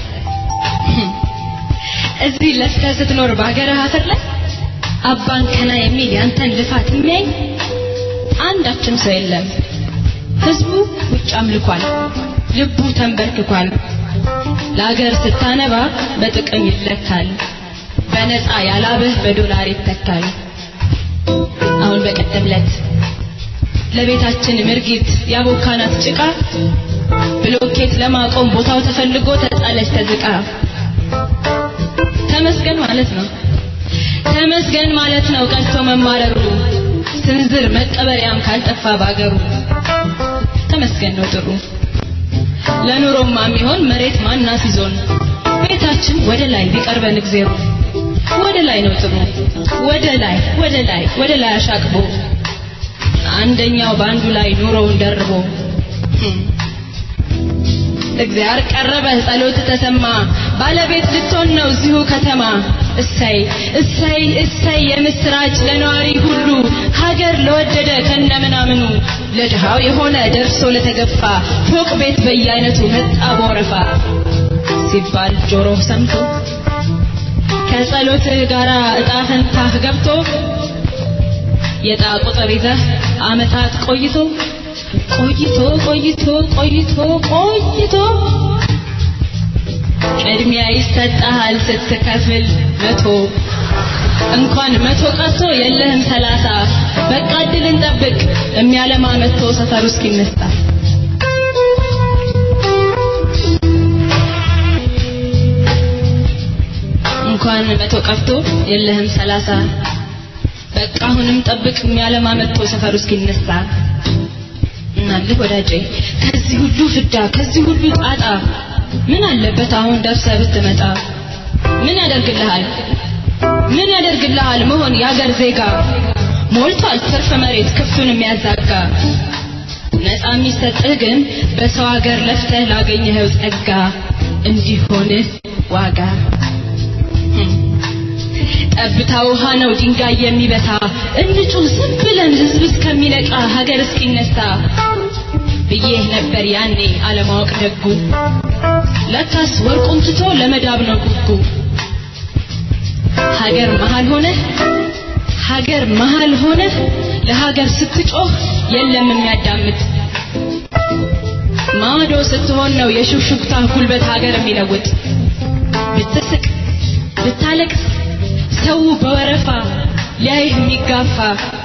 እዚህ ለፍተህ ስትኖር በአገርህ አፈር ላይ አባን ከና የሚል ያንተን ልፋት የሚያይ አንዳችም ሰው የለም ህዝቡ ውጭ አምልኳል ልቡ ተንበርክኳል ለአገር ስታነባ በጥቅም ይለካል በነፃ ያላብህ በዶላር ይተካል አሁን በቀደምለት ለቤታችን ምርጊት ያቦካናት ጭቃ ብሎኬት ለማቆም ቦታው ተፈልጎ ተጣለች ተዝቃ ተመስገን ማለት ነው ተመስገን ማለት ነው ቀርቶ መማረሩ ስንዝር መቀበሪያም ካልጠፋ ባገሩ ተመስገን ነው ጥሩ ለኑሮማ የሚሆን መሬት ማናስ ይዞን ቤታችን ወደ ላይ ቢቀርበን እግዚአብሔር ወደ ላይ ነው ጥሩ ወደ ላይ ወደ ላይ ወደ ላይ አሻቅቦ አንደኛው ባንዱ ላይ ኑሮውን ደርቦ እግዚአብሔር ቀረበ ጸሎት ተሰማ ባለቤት ልትሆን ነው እዚሁ ከተማ እሰይ እሰይ እሰይ የምስራች ለነዋሪ ሁሉ ሀገር ለወደደ ከነምናምኑ ለድሃው የሆነ ደርሶ ለተገፋ ፎቅ ቤት በየአይነቱ መጣ ቦረፋ ሲባል ጆሮ ሰምቶ ከጸሎት ጋራ እጣ ፈንታህ ገብቶ የጣ ቁጥር ይዘህ አመታት ቆይቶ ቆይቶ ቆይቶ ቆይቶ ቆይቶ ቅድሚያ ይሰጣል ስትከፍል መቶ እንኳን መቶ ቀርቶ የለህም ሰላሳ በቃ ድልን ጠብቅ የሚያለማ መጥቶ ሰፈሩ እስኪነሳ እንኳን መቶ ቀርቶ የለህም ሰላሳ በቃ አሁንም ጠብቅ የሚያለማ መጥቶ ሰፈሩ እስኪነሳ እናልህ ወዳጄ ከዚህ ሁሉ ፍዳ ከዚህ ሁሉ ጣጣ ምን አለበት አሁን ደርሰህ ብትመጣ ምን ያደርግልሃል ምን ያደርግልሃል መሆን ያገር ዜጋ ሞልቷል ትርፍ መሬት ክፍቱን የሚያዛጋ ነፃ የሚሰጥህ ግን በሰው ሀገር ለፍተህ ላገኘኸው ጸጋ እንዲሆንህ ዋጋ ጠብታ ውሃ ነው ድንጋይ የሚበታ እንጩ ዝም ብለን ህዝብ እስከሚነቃ ሀገር እስኪነሳ ብዬህ ነበር ያኔ አለማወቅ ደጉ ለካስ ወርቁን ትቶ ለመዳብ ነው ጉጉ ሀገር መሃል ሆነ ሀገር መሃል ሆነ ለሀገር ስትጮህ የለም የሚያዳምጥ ማዶ ስትሆን ነው የሹክሹክታ ጉልበት ሀገር የሚለውጥ ብትስቅ ብታለቅስ ሰው በወረፋ ሊያይህ የሚጋፋ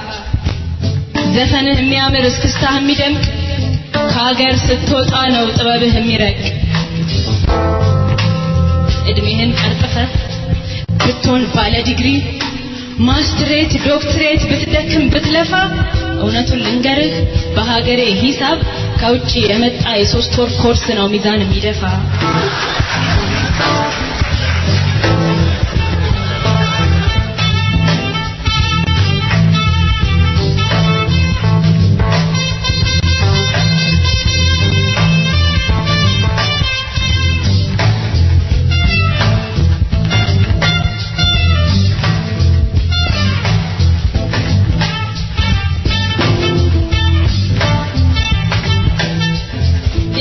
ዘፈንህ የሚያምር እስክስታህ የሚደምቅ ከሀገር ስትወጣ ነው ጥበብህ የሚረቅ እድሜህን ቀርጥፈህ ብትሆን ባለ ዲግሪ ማስትሬት ዶክትሬት ብትደክም ብትለፋ እውነቱን ልንገርህ በሀገሬ ሂሳብ ከውጪ የመጣ የሶስት ወር ኮርስ ነው ሚዛን የሚደፋ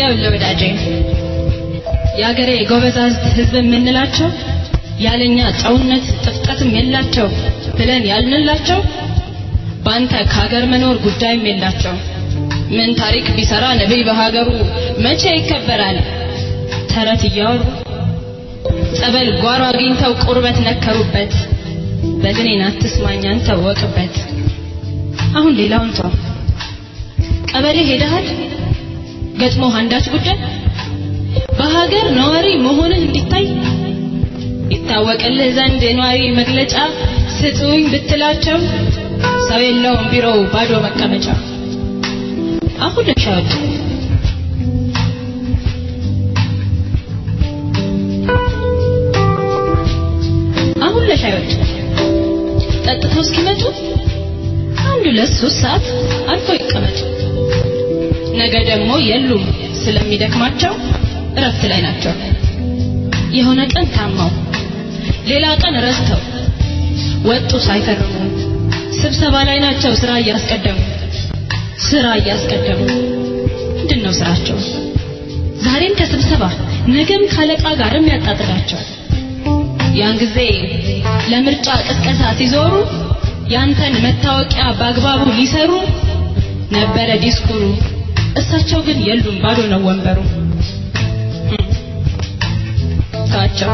ያው ለወዳጄ ያገሬ ጎበዛዝት ህዝብ የምንላቸው ያለኛ ጨውነት ጥፍጠትም የላቸው ብለን ያልንላቸው ባንተ ከሀገር መኖር ጉዳይም የላቸው ምን ታሪክ ቢሰራ ነብይ በሀገሩ መቼ ይከበራል ተረት እያወሩ ጸበል ጓሮ አግኝተው ቁርበት ነከሩበት በግኔን አትስማኛን ተወቅበት አሁን ሌላውን ተው ቀበሌ ሄደሃል ገጥሞ አንዳች ጉዳይ በሀገር ነዋሪ መሆንህ እንዲታይ ይታወቅልህ ዘንድ የነዋሪ መግለጫ ስጡኝ ብትላቸው ሰው የለውም ቢሮው ባዶ መቀመጫ አሁን ለሻው አሁን ለሻው ጠጥተው እስኪመጡ አንዱ ለሶስት ሰዓት አልፎ ይቀመጡ ነገ ደግሞ የሉም ስለሚደክማቸው እረፍት ላይ ናቸው የሆነ ቀን ታማው ሌላ ቀን ረስተው ወጡ ሳይፈርሙ ስብሰባ ላይ ናቸው ስራ እያስቀደሙ ስራ እያስቀደሙ ምንድነው ስራቸው ዛሬም ከስብሰባ ነገም ካለቃ ጋርም ያጣጥላቸው ያን ጊዜ ለምርጫ ቅስቀሳ ሲዞሩ ያንተን መታወቂያ በአግባቡ ሊሰሩ ነበረ ዲስኩሩ እሳቸው ግን የሉም ባዶ ነው ወንበሩ ታቸው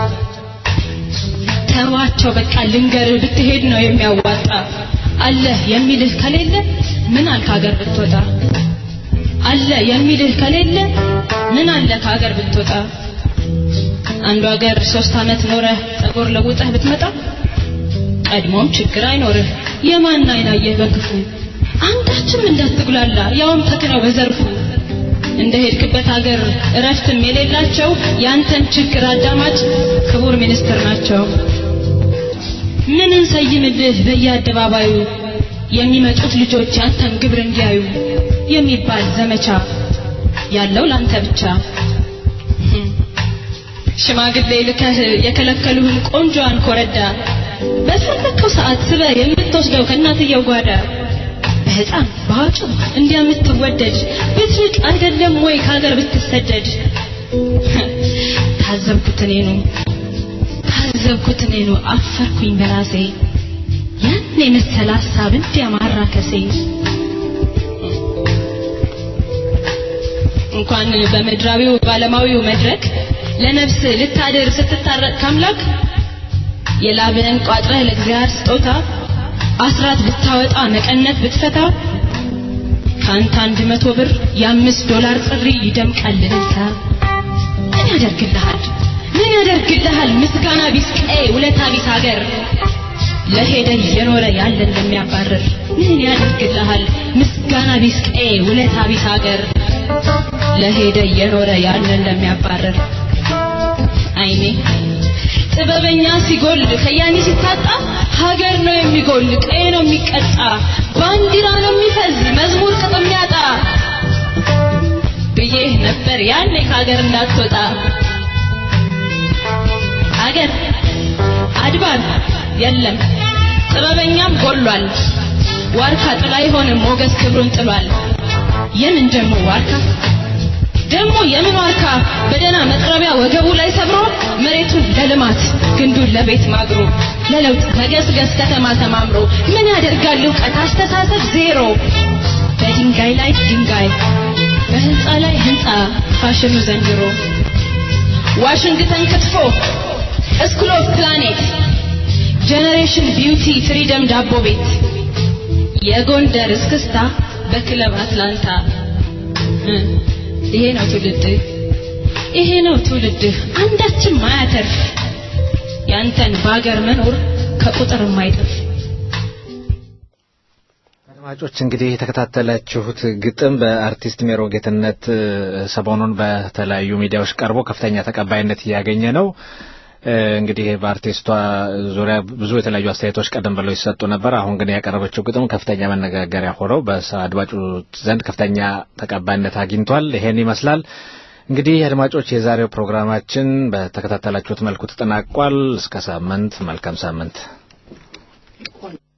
ተዋቸው በቃ ልንገር ብትሄድ ነው የሚያዋጣ አለ የሚልህ ከሌለ ምን አልካ ሀገር ብትወጣ አለ የሚልህ ከሌለ ምን አለ ከሀገር ብትወጣ አንዱ ሀገር ሶስት አመት ኖረህ ጸጉር ለውጠህ ብትመጣ ቀድሞም ችግር አይኖርህ የማን አይናየህ በክፉ አንዳችም እንዳትጉላላ ያውም ተክነው በዘርፉ እንደሄድክበት ሀገር እረፍትም የሌላቸው ያንተን ችግር አዳማጭ ክቡር ሚኒስትር ናቸው ምንን ሰይምልህ በየአደባባዩ የሚመጡት ልጆች ያንተን ግብር እንዲያዩ የሚባል ዘመቻ ያለው ላንተ ብቻ ሽማግሌ ልከህ የከለከሉህን ቆንጆን ኮረዳ በፈለከው ሰዓት ስበ የምትወስደው ከእናትየው ጓዳ በህፃን ባጩ እንዲያምትወደድ ብትርቅ አይደለም ወይ ከሀገር ብትሰደድ ታዘብኩት እኔ ነው ታዘብኩት እኔ ነው አፈርኩኝ በራሴ ያኔ መሰለ ሐሳብ እንዲያማራከሴ እንኳን በመድራቢው ባለማዊው መድረክ ለነፍስ ልታደር ስትታረቅ ካምላክ የላብህን ቋጥረህ ለእግዚአብሔር ስጦታ አስራት ብታወጣ መቀነት ብትፈታ ካንተ አንድ መቶ ብር የአምስት ዶላር ጥሪ ይደምቃልልታ ምን ያደርግልሃል ምን ያደርግልሃል ምስጋና ቢስ ቀይ ውለታ ቢስ ሀገር ለሄደ የኖረ ያለ እንደሚያባርር ምን ያደርግልሃል ምስጋና ቢስ ቀይ ውለታ ቢስ ሀገር ለሄደ የኖረ ያለ እንደሚያባርር አይኔ ጥበበኛ ሲጎል ከያኒ ሲታጣ ሀገር ነው የሚጎል ቀይ ነው የሚቀጣ ባንዲራ ነው የሚፈዝ መዝሙር ቅጥም ያጣ ብዬ ነበር ያኔ ከሀገር እንዳትወጣ ሀገር አድባር የለም ጥበበኛም ጎሏል ዋርካ ጥላ ይሆን ሞገስ ክብሩን ጥሏል የምን ደሞ ዋርካ ደሞ የምን ዋርካ በደና መጥረቢያ ወገቡ ላይ ሰብሮ መሬቱን ለልማት ግንዱን ለቤት ማግሮ ለለውጥ መገስገስ ከተማ ተማምሮ ምን ያደርጋል ዕውቀት አስተሳሰብ ዜሮ በድንጋይ ላይ ድንጋይ በህንጻ ላይ ህንጻ ፋሽኑ ዘንድሮ ዋሽንግተን ክትፎ ስኩል ኦፍ ፕላኔት ጀነሬሽን ቢዩቲ ፍሪደም ዳቦ ቤት የጎንደር እስክስታ በክለብ አትላንታ ይሄ ነው ትውልድ ይሄ ነው ትውልድ አንዳችም ማያተርፍ ያንተን ባገር መኖር ከቁጥር የማይጠፍ አድማጮች እንግዲህ የተከታተላችሁት ግጥም በአርቲስት ሜሮ ጌትነት ሰሞኑን በተለያዩ ሚዲያዎች ቀርቦ ከፍተኛ ተቀባይነት ያገኘ ነው እንግዲህ በአርቲስቷ ዙሪያ ብዙ የተለያዩ አስተያየቶች ቀደም ብለው ይሰጡ ነበር አሁን ግን ያቀረበችው ግጥም ከፍተኛ መነጋገሪያ ሆነው በአድማጮች ዘንድ ከፍተኛ ተቀባይነት አግኝቷል ይሄን ይመስላል እንግዲህ አድማጮች የዛሬው ፕሮግራማችን በተከታተላችሁት መልኩ ተጠናቋል እስከ ሳምንት መልካም ሳምንት